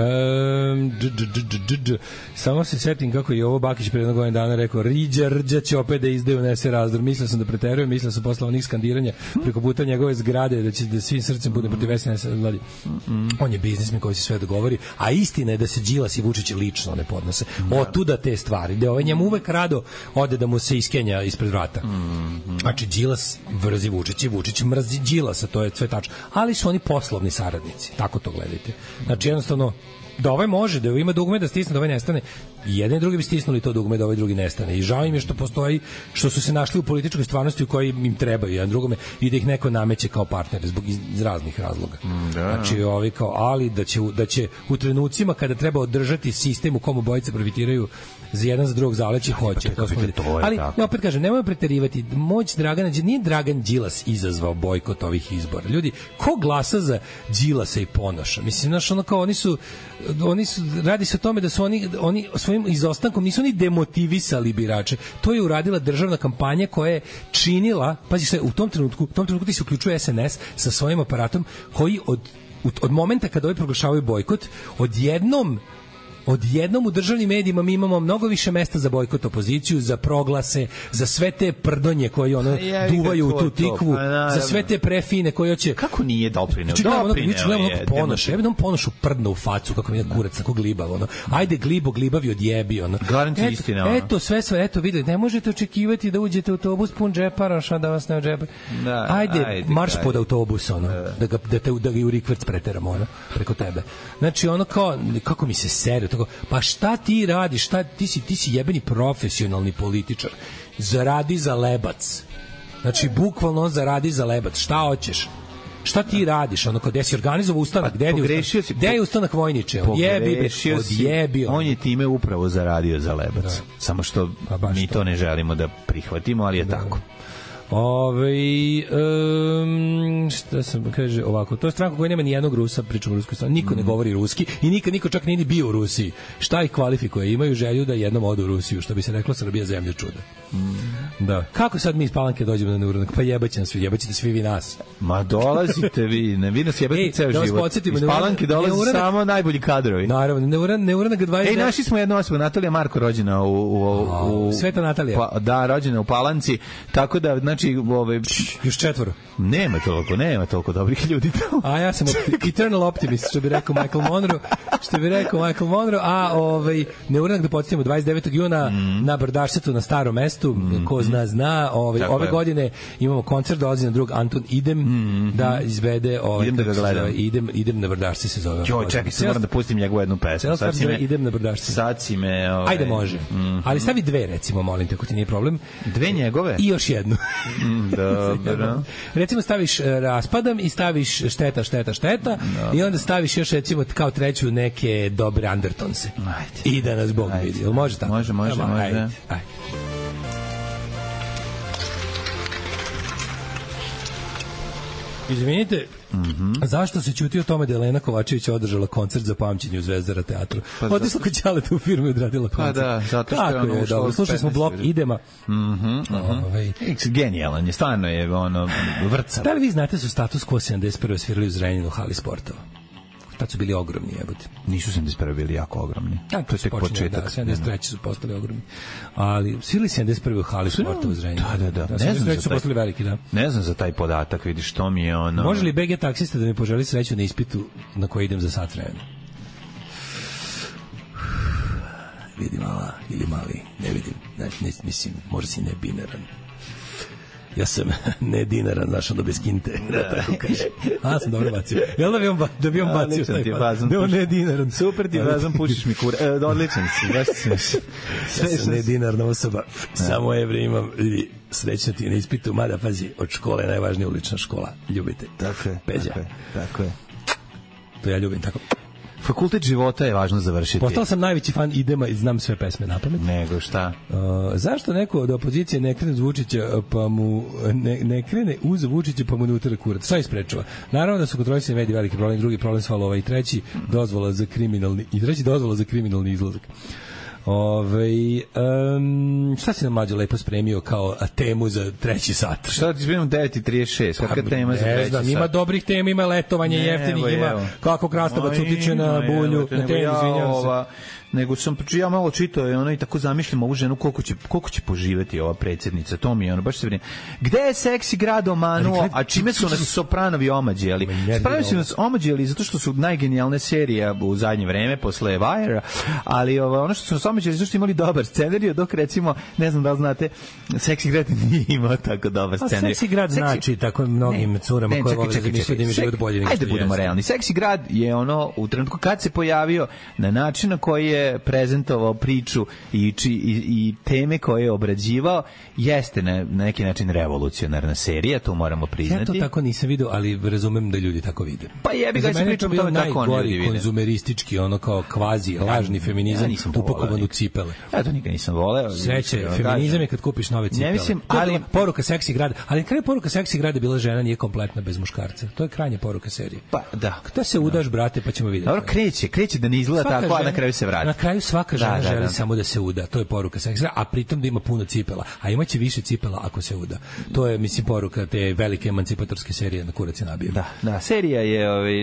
Um, dž, dž, dž, dž, dž. Samo se setim kako je ovo Bakić pre jednog godina dana rekao, Riđa Rđa će opet da izdaju nese razdor. Mislio sam da preterujem, mislio sam posle onih skandiranja preko puta njegove zgrade da će da svim srcem bude protiv S N S. On je biznismen koji se sve dogovori, a istina je da se Đilas i Vučić lično ne podnose. Otuda te stvari, da ovaj njemu uvek rado ode da mu se iskenja ispred vrata. Znači Đilas mrzi Vučić i Vučić mrzi Đilasa, to je sve tačno. Ali su oni poslovni saradnici, tako to gledajte. Znači jednostavno da ovaj može, da ima dugme da stisne, da ovaj nestane. I jedan i drugi bi stisnuli to dugme da ovaj drugi nestane. I žao im je što postoji, što su se našli u političkoj stvarnosti u kojoj im trebaju jedan drugome i da ih neko nameće kao partnere zbog iz raznih razloga. Da. Znači, ovi kao, ali da će, da će u trenucima kada treba održati sistem u komu bojice profitiraju za jedan za drugog zaleći hoće. To to ali, ja opet kažem, nemojmo preterivati. Moć Dragana, nije Dragan Đilas izazvao bojkot ovih izbora. Ljudi, ko glasa za Đilasa i Ponoša? Mislim, znaš, ono kao, oni su, oni su, radi se o tome da su oni, oni svojim izostankom nisu ni demotivisali birače. To je uradila državna kampanja koja je činila, pazi sve, u tom trenutku, u tom trenutku ti se uključuje S N S sa svojim aparatom koji od od momenta kada ovi proglašavaju bojkot, odjednom odjednom u državnim medijima mi imamo mnogo više mesta za bojkot opoziciju, za proglase, za sve te prdonje koje ono duvaju u tu tikvu, za sve te prefine koje hoće... Kako nije doprineo? Doprineo je. Ponoš, ja vidim Ponošu prdno u facu, kako mi je kurac, kako glibav, ono. Ajde glibo, glibavi odjebi, ono. Garanti istina, ono. Eto, sve, sve, eto, vidite, ne možete očekivati da uđete u autobus pun džeparaša, da vas ne odžepa. Da, ajde, ajde, marš pod autobus, ono, da, da ga, da te, da ga u rikvrc preteramo, ono, preko tebe. Znači, ono kao, kako mi se sere, tako, pa šta ti radiš, šta, ti si, ti si jebeni profesionalni političar, zaradi za lebac, znači, bukvalno on zaradi za lebac, šta hoćeš? Šta ti radiš? Ono, gde si organizovao ustanak? Gde je ustanak? Gde je ustanak Vojniče? Odjebi, odjebi. On je time upravo zaradio za lebac. Da. Samo što pa mi to ne želimo da prihvatimo, ali je da. Tako. Ove, um, šta sam kaže ovako, to je stranka koja nema ni jednog Rusa, pričamo o ruskoj strani, niko mm. ne govori ruski i nikad niko čak nije ni bio u Rusiji. Šta ih kvalifikuje? Imaju želju da jednom odu u Rusiju, što bi se reklo Srbija zemlja čuda. Mm. Da. Kako sad mi iz Palanke dođemo na neuranak? Pa jebaće nas svi, jebaćete svi vi nas. Ma dolazite vi, ne vi nas jebate ceo da život. Iz Palanke dolaze neuranak, samo najbolji kadrovi. Naravno, neuranak, neuranak dvadeset. Ej, našli smo jednu osobu, Natalija Marko, rođena u, u, u, u Sveta Natalija. Pa, da, rođena u Palanci, tako da, znači, ove, još četvoro. Nema toliko, nema toliko dobrih ljudi tamo. A ja sam eternal optimist, što bi rekao Michael Monroe, što bi rekao Michael Monroe, a ovaj neuranak da podsjetimo dvadeset devetog juna mm. na Brdašcetu na Starom mestu, mm. ko zna zna, ovaj ove je. Godine imamo koncert, dolazi na drug Anton Idem mm. da izvede ovaj idem da ga gledam. idem idem na Brdašce se zove. Joj, čekaj, se moram da pustim njegovu jednu pesmu. Sad si me idem na Brdašce. Sad si me, ovaj. Ajde može. Mm. Ali stavi dve recimo, molim te, ako ti nije problem. Dve njegove? I još jednu. Mm, dobro. Recimo staviš uh, Raspadam i staviš Šteta, šteta, šteta no. I onda staviš još recimo kao treću neke dobre Undertonse. I da nas Bog ajde. Vidi. Jel može tako? Može, može, Evo, može. Ajde, ajde. Izvinite, mm-hmm. zašto se ćuti o tome da je Elena Kovačević održala koncert za pamćenje u Zvezdara teatru? Pa otišla kod Ćaleta u firmu i odradila koncert. Pa da, zato što je ono je dobro. Slušali smo blok Idema. Mhm, mhm. Ovaj genijalan je, stvarno je ono vrcav. Da li vi znate su Status Quo sedamdeset prve svirali u Zrenjaninu u hali sportova? Tad su bili ogromni, jebote. Nisu sedamdeset prve bili jako ogromni. A, to je tek početak. Da, sedamdeset treće su postali ogromni. Ali svirali sedamdeset prve u hali sportova u Zrenjaninu. Da, da, da. da ne znam su taj, postali veliki, da. Ne znam za taj podatak, vidiš, što mi je ono... Može li B G taksista da mi poželi sreću na ispitu na koji idem za sat vremena? Vidi mala ili mali, ne vidim. Znači, ne, mislim, možda si ne binaran. Ja sam ne dinaran, znaš, onda bez kinte. Da, tako kaže. A, sam dobro bacio. Jel da bi on, da bi on bacio taj fazon? Da on ne dinaran. Super ti fazon, pušiš mi kura. E, odličan si, baš si sve. Ja sam ne dinarna osoba. Samo evre imam i srećno ti na ispitu. Mada, pazi, od škole je najvažnija ulična škola. Ljubite. Tako je. Peđa. Tako je. Tako je. To ja ljubim, tako. Fakultet života je važno završiti. Postao sam najveći fan Idema i znam sve pesme napamet. Nego šta? Uh, zašto neko od opozicije ne krene uz Vučića pa mu ne, ne krene uz Vučića pa mu ne utera kurac? Šta isprečava? Naravno da su kontrolisani mediji veliki problem, drugi problem svala ovaj i treći dozvola za kriminalni i treći dozvola za kriminalni izlazak. Ove, um, šta si nam mlađe lepo spremio kao temu za treći sat? Šta ti spremio devet i trideset šest? Kakva tema za treći znam, sat? Ima dobrih tema, ima letovanje ne, jeftinih, evo, ima evo. Kako krastavac utiče na bulju, evo, na temu, ja, izvinjam se. Nego sam ja malo čitao i ono i tako zamišljam ovu ženu koliko će, koliko će poživeti ova predsjednica. To mi je ono baš se vrine. Gde je seksi grad omanuo, a čime su nas Sopranovi omađeli? Sopranovi su nas omađeli zato što su najgenijalne serije u zadnje vreme posle Wire, ali ovo, ono što su nas omađeli zato što imali dobar scenarij, dok recimo, ne znam da li znate, seksi grad nije imao tako dobar scenarij. Seksi grad znači tako mnogim curama koje vole da misle da im je život bolje nego što Ajde budemo realni. Seksi grad je ono u trenutku kad se pojavio na način na koji je prezentovao priču i, či, i, i teme koje je obrađivao, jeste na, na neki način revolucionarna serija, to moramo priznati. Ja to tako nisam vidio, ali razumem da ljudi tako vide. Pa jebi ga se pričam o tome tako oni ljudi vide. Konzumeristički, ono kao kvazi, lažni feminizam, ja upakovan punu cipele. Ja to nikad nisam voleo. Sreće, feminizam je kad kupiš nove cipele. Ne mislim, ali ali poruka seksi grada, ali na kraju poruka seksi grada bila žena nije kompletna bez muškarca. To je krajnja poruka serije. Pa da. Kada se udaš, brate, pa ćemo vidjeti. Dobro, kreće, kreće da ne izgleda svaka tako, žena, a na kraju se vrati. Na kraju svaka žena da, da, želi da. samo da se uda. To je poruka seksi, a pritom da ima puno cipela. A imaće više cipela ako se uda. To je, mislim, poruka te velike emancipatorske serije na kurac je nabio. Da, da, serija je, ovaj,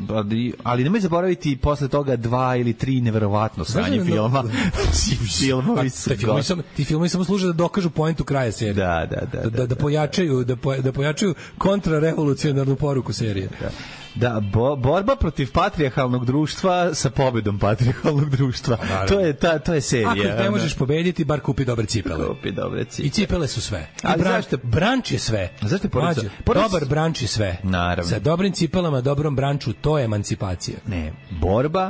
ali nemoj zaboraviti posle toga dva ili tri neverovatno sranje filma. Filmovi su filmovi samo ti filmovi samo služe da dokažu poentu kraja serije. Da, da, da. Da, da, da pojačaju, da, po, da pojačaju kontrarevolucionarnu poruku serije. Da. Da, bo, borba protiv patrijarhalnog društva sa pobedom patrijarhalnog društva. A, to je ta to je serija. Ako ne možeš pobediti, bar kupi dobre cipele. Kupi dobre cipele. I cipele su sve. I ali bran, zašto branč je sve. Zašto porodica? Dobar branč je sve. Naravno. Sa dobrim cipelama, dobrom branču, to je emancipacija. Ne, borba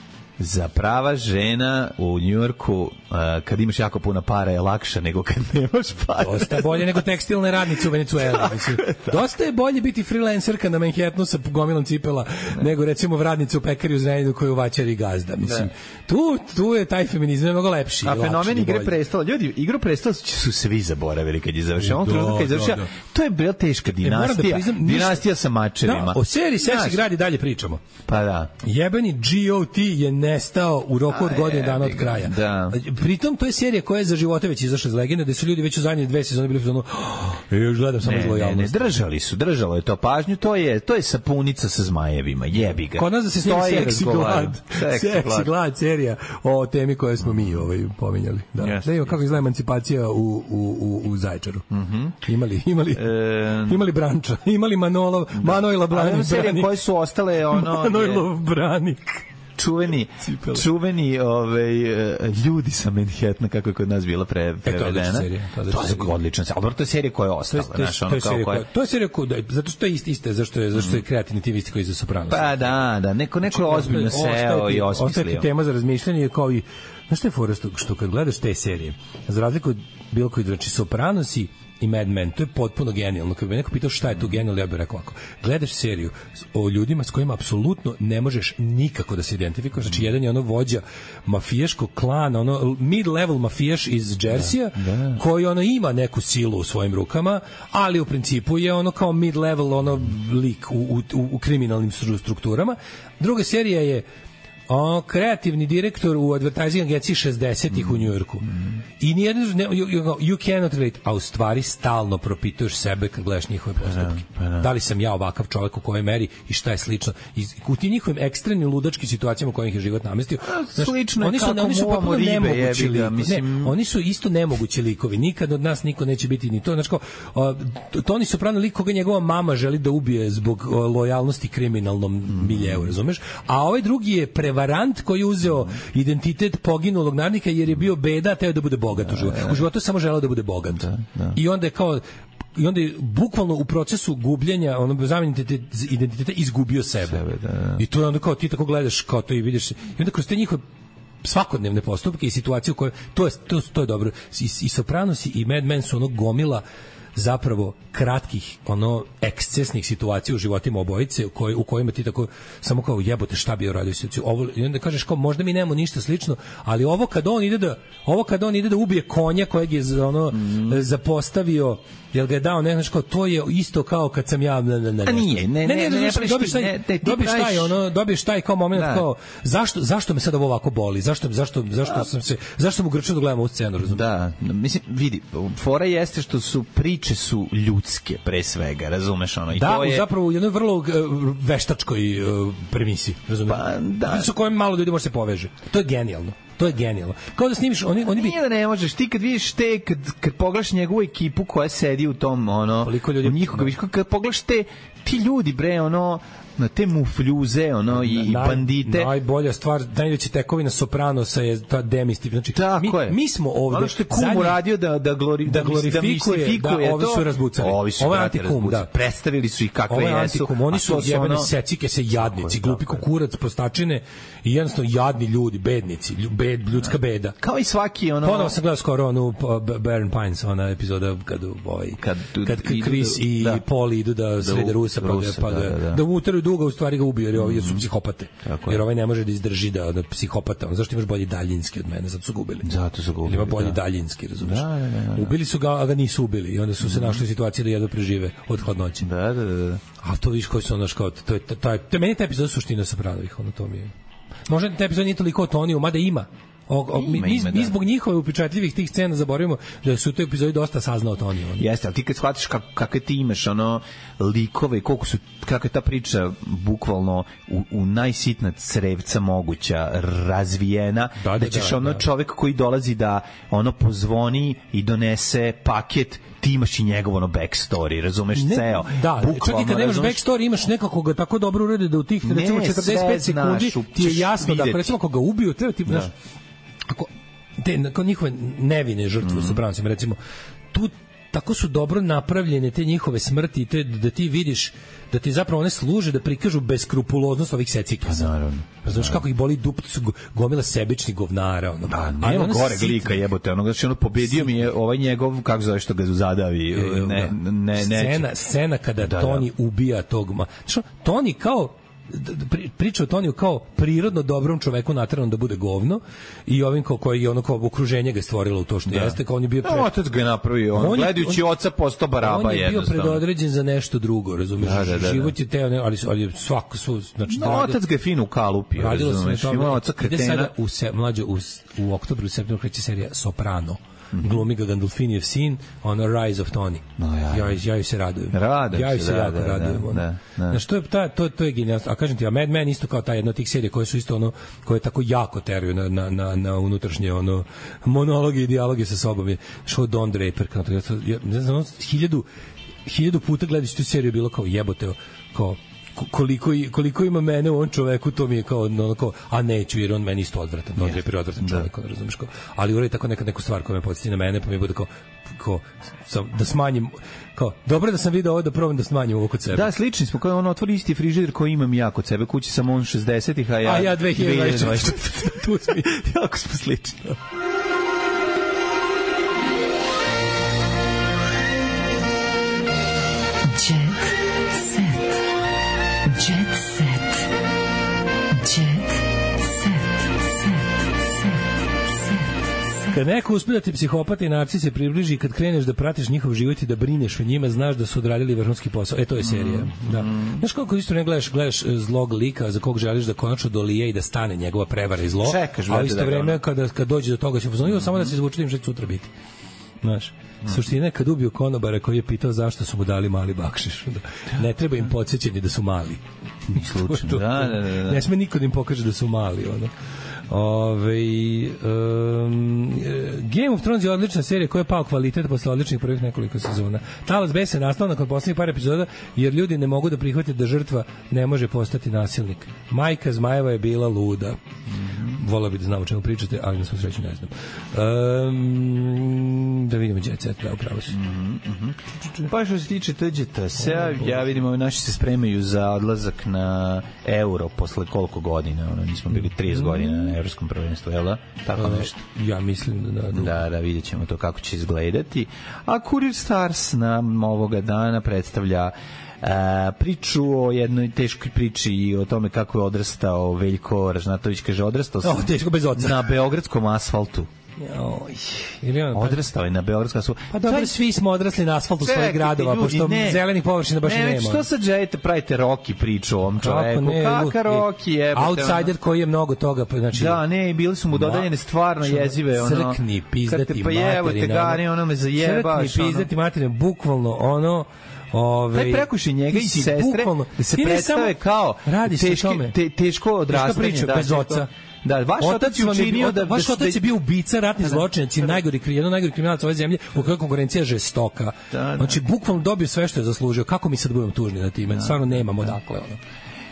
za prava žena u Njujorku uh, kad imaš jako puno para je lakša nego kad nemaš para. Dosta je bolje nego tekstilne radnice u Venecueli. Mislim. Dosta je bolje biti freelancerka na Manhattanu sa gomilom cipela ne. nego recimo radnica u pekari u Zrenjaninu koju vaćari gazda. Mislim. Tu, tu je taj feminizam mnogo lepši. A fenomen Igre prestola, ljudi, Igru prestola su svi zaboravili kad je završio. On trenutak kad je završio. To je bila teška dinastija. E, da priznam, dinastija sa mačevima. Da, o seriji Seksi grad i dalje pričamo. Pa da. Jebeni G O T je nestao u roku od godine dana od kraja. Da. Pritom to je serija koja je za živote već izašla iz legende, da su ljudi već u zadnje dve sezone bili ono, oh, još gledam samo iz lojalnosti. Ne, ne, držali su, držalo je to pažnju, to je to je sapunica sa zmajevima, jebi ga. Kod nas da se snima Seksi glad. Seksi glad serija o temi koje smo mi ovaj pominjali. Da. Yes, da ima kako izgleda emancipacija u u u u Zaječaru. Mhm. Mm imali imali e... imali Branča, imali Manolo, da. Manojla Branik, serije koje su ostale ono Manojlov Branik. čuveni Cipele. čuveni ovaj ljudi sa Manhattana kako je kod nas bila pre prevedena. To je odlična serija. Al to je serija koja je ostala, znaš, ono kao koja. To je serija koja zato što je isti iste, zašto je zašto je kreativni tim isti koji za Sopranos. Pa da, da, neko neko je ozbiljno seo i osmislio. Ostaje tema za razmišljanje kao i znaš šta je fora što kad gledaš te serije, za razliku od bilo koji znači Sopranosi i Mad Men, to je potpuno genijalno. Kad bi neko pitao šta je tu genijalno, ja bih rekao ovako. Gledaš seriju o ljudima s kojima apsolutno ne možeš nikako da se identifikuješ. Znači, jedan je ono vođa mafijaškog klana, ono mid-level mafijaš iz Jersey-a, da, da. koji ono ima neku silu u svojim rukama, ali u principu je ono kao mid-level ono lik u, u, u kriminalnim strukturama. Druga serija je o, kreativni direktor u advertising agenciji šezdesetih mm. u Njujorku. Mm. I nijedno, ne, you, you cannot relate, a u stvari stalno propituješ sebe kad gledaš njihove postupke. Pa da, pa da. Da li sam ja ovakav čovjek u kojoj meri i šta je slično. I u tim njihovim ekstremnim ludačkim situacijama u kojih je život namestio. Znaš, slično oni su, kako oni su muvamo ribe, jebi ga, mislim. Ne, oni su isto nemogući likovi. Nikad od nas niko neće biti ni to. Znači, kao, Toni Soprano lik koga njegova mama želi da ubije zbog lojalnosti kriminalnom mm. miljeu, razumeš? A ovaj drugi je prevarant koji je uzeo identitet poginulog narodnika jer je bio beda, teo da bude bogat u životu. U životu samo želeo da bude bogat. Da, da. I onda je kao i onda je bukvalno u procesu gubljenja ono zamene identiteta izgubio sebe. sebe da, da. I to onda kao ti tako gledaš kao to i vidiš i onda kroz te njihove svakodnevne postupke i situacije u kojoj to je to, to je dobro. I, i Sopranosi i Mad Men su ono gomila zapravo kratkih, ono, ekscesnih situacija u životima obojice u, koj, u kojima ti tako samo kao jebote šta bi uradio situaciju. Ovo, i onda kažeš kao možda mi nemamo ništa slično, ali ovo kad on ide da ovo kad on ide da ubije konja kojeg je ono, mm. zapostavio, jel ga je dao, ne znaš kao, to je isto kao kad sam ja ne, ne, ne, A nije, ne, ne, ne, ne, ne, dobiješ taj, dobiješ taj, ono, dobiješ taj kao moment da. Kao, zašto, zašto me sad ovo ovako boli, zašto, zašto, zašto sam se, zašto mu grčao da gledam ovu scenu, razumiješ? Da, mislim, vidi, fora jeste što su priče su ljudske, pre svega, razumeš ono, i da, to je... zapravo u jednoj vrlo uh, veštačkoj uh, premisi, razumeš? Pa, da. Sa kojim malo ljudi može se poveže. To je genijalno. To je genijalno. Kao da snimiš, oni oni bi Nije da ne možeš, ti kad vidiš te kad kad pogledaš njegovu ekipu koja sedi u tom ono, koliko ljudi njihovih kad pogledaš te ti ljudi bre ono na te mufljuze, ono, i, i bandite. Najbolja stvar, najveći tekovina Sopranosa je ta demistiv. Znači, mi, je. mi smo ovde... Ono što je kum zadnji, uradio da, da, glori, da, glorifikuje, da, da ovi su razbucali. Ovi su, ovo je brate, antikum, da. Predstavili su ih kakve jesu. Ovo je antikum, oni su jebene ono... secike se jadnici, glupi kukurac, prostačine i jednostavno jadni ljudi, bednici, bednici bed, ljudska beda. Kao i svaki ono... Ponovo sam gledao skoro onu Baron Pines, ona epizoda kad, ovaj, kad, kad Chris da, i da. Paul idu da srede Rusa, pa, Rusa, pa da, da, da. da uteraju duga, u stvari ga ubiju, jer, mm. jer su psihopate. Tako jer ovaj ne može da izdrži da od psihopata. On, zašto imaš bolji daljinski od mene? Zato su ga ubili. Zato su ga ubili, ima bolji da. daljinski, razumiješ? Da, da, da, da. Ubili su ga, a ga nisu ubili. I onda su se našli u situaciji da jedno prežive od hladnoće. Da, da, da. A to viš koji su ono kao, to je, to je, to je meni ta epizoda suština Sopranovih, ono to mi je. Možda ta epizoda nije toliko o Toniju, mada ima. O, o, mi, mi, mi zbog njihove upečatljivih tih scena zaboravimo da su u toj epizodi dosta saznao Toniju. Jeste, ali ti kad shvatiš kak, kakve ti imaš ono likove i koliko su, kakva je ta priča bukvalno u, u najsitna crevca moguća razvijena, da, da, da ćeš da, ono da. čovek koji dolazi da ono pozvoni i donese paket, ti imaš i njegov ono backstory, razumeš, ne, ceo. Da, čak i kad nemaš backstory, imaš nekako ga tako dobro urede da u tih, recimo, četrdeset pet sekundi ti je jasno da, recimo, ako ga ubiju, treba ti, znaš, ako, te, kao njihove nevine žrtve mm. u Sopranosima, recimo, tu tako su dobro napravljene te njihove smrti, te, da ti vidiš da ti zapravo one služe da prikažu beskrupuloznost ovih secikasa. Pa naravno. Znaš kako ih boli dup, su gomila sebičnih govnara. Ono. Da, nema gore glika jebote. Ono, znači, ono pobedio mi je ovaj njegov, kako zove što ga zadavi. Ne, ne, scena, scena kada da, Toni da. ubija tog... Znači, Toni kao priča o Toniju kao prirodno dobrom čoveku nateranom da bude govno i ovim kao koji ono kao okruženje ga je stvorilo u to što da. jeste, kao on je bio pre... no, otac ga je napravio, on, on gledajući on, oca postao baraba. On je bio predodređen za nešto drugo, razumiješ, da, da, da, život je teo, ne, ali, ali svako su, znači, no, da, otac ga je fin u kalupio, razumiješ, ima oca kretena. Ide sada u, se, mlađo, u, u oktobru, u septembru kreće serija Soprano. Mm-hmm. Glumi ga Gandolfinijev sin, ono Rise of Tony. No, ja, ja, ja ju se radujem. Radujem ja ju se, se da, jako da, radujem. Da, da, da. Znaš, to je, ta, to, to je genijalno. A kažem ti, a Mad Men isto kao ta jedna od tih serija koje su isto ono, koje tako jako teruju na, na, na, na unutrašnje ono, monologe i dijaloge sa sobom. Je što Don Draper, kao, ja, ne znam, hiljadu, hiljadu puta gledajući tu seriju bilo kao jebote, kao koliko koliko ima mene u ovom čoveku, to mi je kao ono kao, a neću jer on meni isto odvratan, on je priodvratan čovjek, da. razumeš kao, ali uradi tako neka neku stvar koja me podsjeti na mene, pa mi bude kao, kao sam, da smanjim, kao dobro da sam video ovo, da probam da smanjim ovo kod sebe. Da, slični smo, kao on otvori isti frižider koji imam ja kod sebe kući, samo on šezdesetih, a ja, a ja dve hiljade dvadeset tu smo jako smo slični. Jet set. Jet set. Set. Set. Kad neko uspe da ti psihopata i narcis se približi, kad kreneš da pratiš njihov život i da brineš o njima, znaš da su odradili vrhunski posao. E, to je serija. Mm. Da. Znaš kako isto ne gledaš, gledaš zlog lika za kog želiš da konačno dolije i da stane njegova prevara i zlo, čekaš, a isto vreme kada, kad dođe do toga će pozvonio samo da se izvuče tim što će sutra biti. Znaš, mm. suština je kad ubiju konobara koji je pitao zašto su mu dali mali bakšiš. Ne treba im podsjećati da su mali. Ni slučajno. Da, da, da, da. Ne sme niko da im pokaže da su mali. Ono. Ove, um, Game of Thrones je odlična serija koja je pao kvalitet posle odličnih prvih nekoliko sezona. Talas besa je nastao nakon poslednjih par epizoda jer ljudi ne mogu da prihvate da žrtva ne može postati nasilnik. Majka Zmajeva je bila luda. Mm-hmm. Volao bih da znam o čemu pričate, ali na svu sreću ne znam. Um, da vidimo Jet Set, da, upravo si. Mm-hmm. Pa što se tiče T J T S-a, ja vidim ovi naši se spremaju za odlazak na Euro posle koliko godina, ono, nismo bili trideset godina na evropskom prvenstvu, jel da? Tako nešto. Ja mislim da da. Da, da, vidjet ćemo to kako će izgledati. A Courier Stars nam ovoga dana predstavlja Uh, priču o jednoj teškoj priči i o tome kako je odrastao Veljko Ražnatović, kaže odrastao sam oh, teško bez oca. Na beogradskom asfaltu. Joj, odrastao je na beogradskom asfaltu. Pa dobro, svi smo odrasli na asfaltu svojih gradova, ljudi, pošto ne, zelenih površina baš ne, nema. Što sad želite, pravite Roki priču o ovom čoveku? Kaka Roki je? Outsider koji je mnogo toga, znači. Da, ne, bili su mu dodaljene stvarno jezive, ono. Crkni, pizdati materina. Pa jevo te gani, ono me zajebaš. Crkni, pizdati materina, bukvalno ono. Ove, taj prekuši njega i sestre bukvalno, da se predstave kao teške, te, teško odrastanje priča, da, bez oca. Da, vaš otac, otac je učinio da vaš otac je bio ubica, ratni da, zločinac i najgori jedan najgori kriminalac ove zemlje, u kojoj konkurencija žestoka. Da, da. Znači bukvalno dobio sve što je zaslužio. Kako mi sad budemo tužni na time? Da, stvarno nemamo da. dakle ono.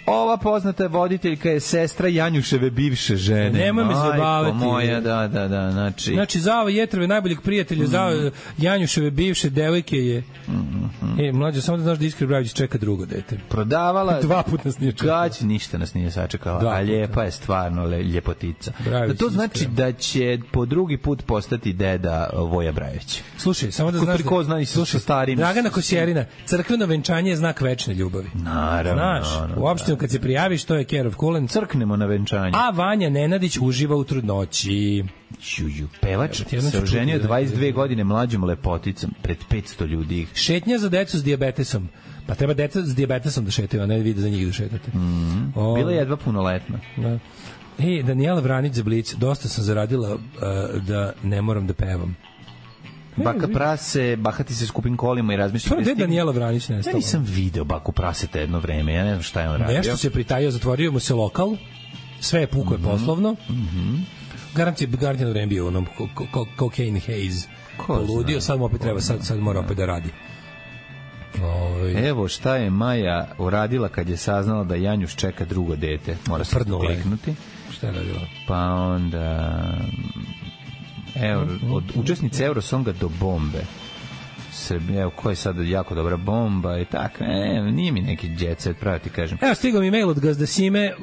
Ova poznata voditeljka je sestra Janjuševe bivše žene. Nemoj me zabavati. Moja, da, da, da. Znači, znači Zava Jetrove, najboljeg prijatelja, mm. Zava Janjuševe bivše devojke je... Mm-hmm. E, mlađe, samo da znaš da Iskra Brajović čeka drugo dete. Prodavala... Dva puta nas nije čekala. Gać, ništa nas nije sačekala. A lijepa je stvarno le, ljepotica. Da to znači Iskra. Da će po drugi put postati deda Voja Brajović. Slušaj, samo da znaš... Ko zna, slušaj, starim... Dragana Kosjerina, crkveno venčanje je znak večne ljubavi. Naravno. Znaš, no, no, uopšte kad se prijaviš, to je care of coolant. Crknemo na venčanje. A Vanja Nenadić uživa u trudnoći. Juju, pevač se oženio dvadeset dve godine mlađom lepoticom pred petsto ljudi. Šetnja za decu s dijabetesom. Pa treba deca s dijabetesom da šetaju, a ne vide za njih da šetate. Mm. O, bila je jedva punoletna. Da. E, Danijela Vranić za Blic, dosta sam zaradila uh, da ne moram da pevam. Baka prase, bahati se skupim kolima i razmišljam. To je Danijela Vranić nestala. Ja nisam video Baku praseta jedno vreme, ja ne znam šta je on radio. Nešto se pritajio, zatvorio mu se lokal, sve je puko je mm -hmm. poslovno. Mhm. Garancija, garancija na vreme bio onom cocaine haze. Poludio, sad mu opet treba, sad, sad mora opet da radi. Oj. Evo šta je Maja uradila kad je saznala da Janjuš čeka drugo dete. Mora se kliknuti. Šta je radila? Pa onda... Euro, od učesnice Eurosonga do bombe. Srbija, evo, koja je sad jako dobra bomba i tako, ne, nije mi neki jet set, pravo ti kažem. Evo, stigao mi mail od Gazda Sime,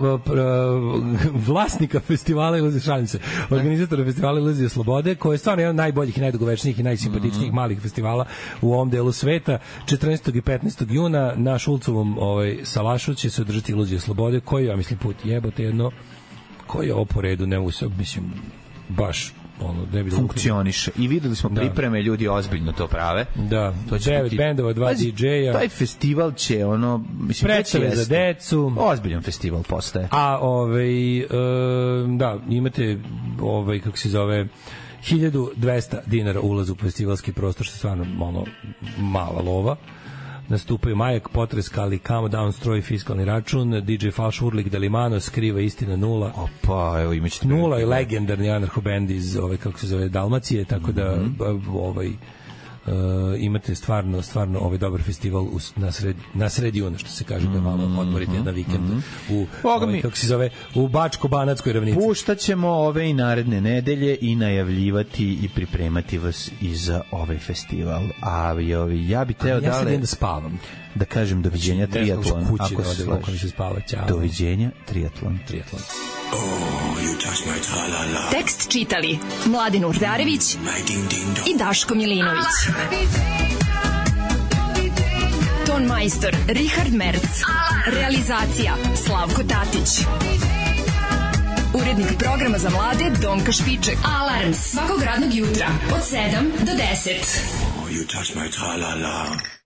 vlasnika festivala Iluzije šalice, organizatora festivala Iluzije slobode, koji je stvarno jedan od najboljih i najdugovečnijih i najsimpatičnijih mm-hmm. malih festivala u ovom delu sveta. četrnaestog i petnaestog juna na Šulcovom ovaj, salašu će se održati Iluzije slobode, koji, ja mislim, put jebote jedno, koji je ovo po redu, ne mogu se, mislim, baš ono, ne bi funkcioniše. I videli smo pripreme, ljudi ozbiljno to prave. Da, to će devet bendova, dva didžeja. Taj festival će ono, mislim, predstave za decu. Ozbiljan festival postaje. A ovaj, e, da, imate ovaj, kako se zove, hiljadu dvesta dinara ulaz u festivalski prostor, što je stvarno ono, mala lova. Nastupaju Majak, Potres, Kali, Kamo, Down, Stroj, Fiskalni račun, D J Falš, Urlik, Delimano, Skriva, Istina, Nula. Opa, evo imaćete... Nula je legendarni anarcho-band iz, ove, kako se zove, Dalmacije, tako da mm-hmm. ovaj, uh, imate stvarno, stvarno ovaj dobar festival u, na, sred, na sred juna, što se kaže, da malo odmorite mm-hmm. na vikend mm-hmm. u, ovaj, kako se zove, u Bačko-Banatskoj ravnici. Puštaćemo ove i naredne nedelje i najavljivati i pripremati vas i za ovaj festival. A ovi, ja bih teo ja da... Ja sad idem da spavam. Da kažem doviđenja triatlon. Ako se se spava, ćao. Doviđenja triatlon. Triatlon. Oh, you touch my tra-la-la. Tekst čitali Mladin Urdarević i Daško Milinović. Ton majstor Richard Merc. Realizacija Slavko Tatić. Urednik programa za mlade Donka Špiček. Alarms svakog radnog jutra od sedam do deset. Oh, you touch my tra-la-la.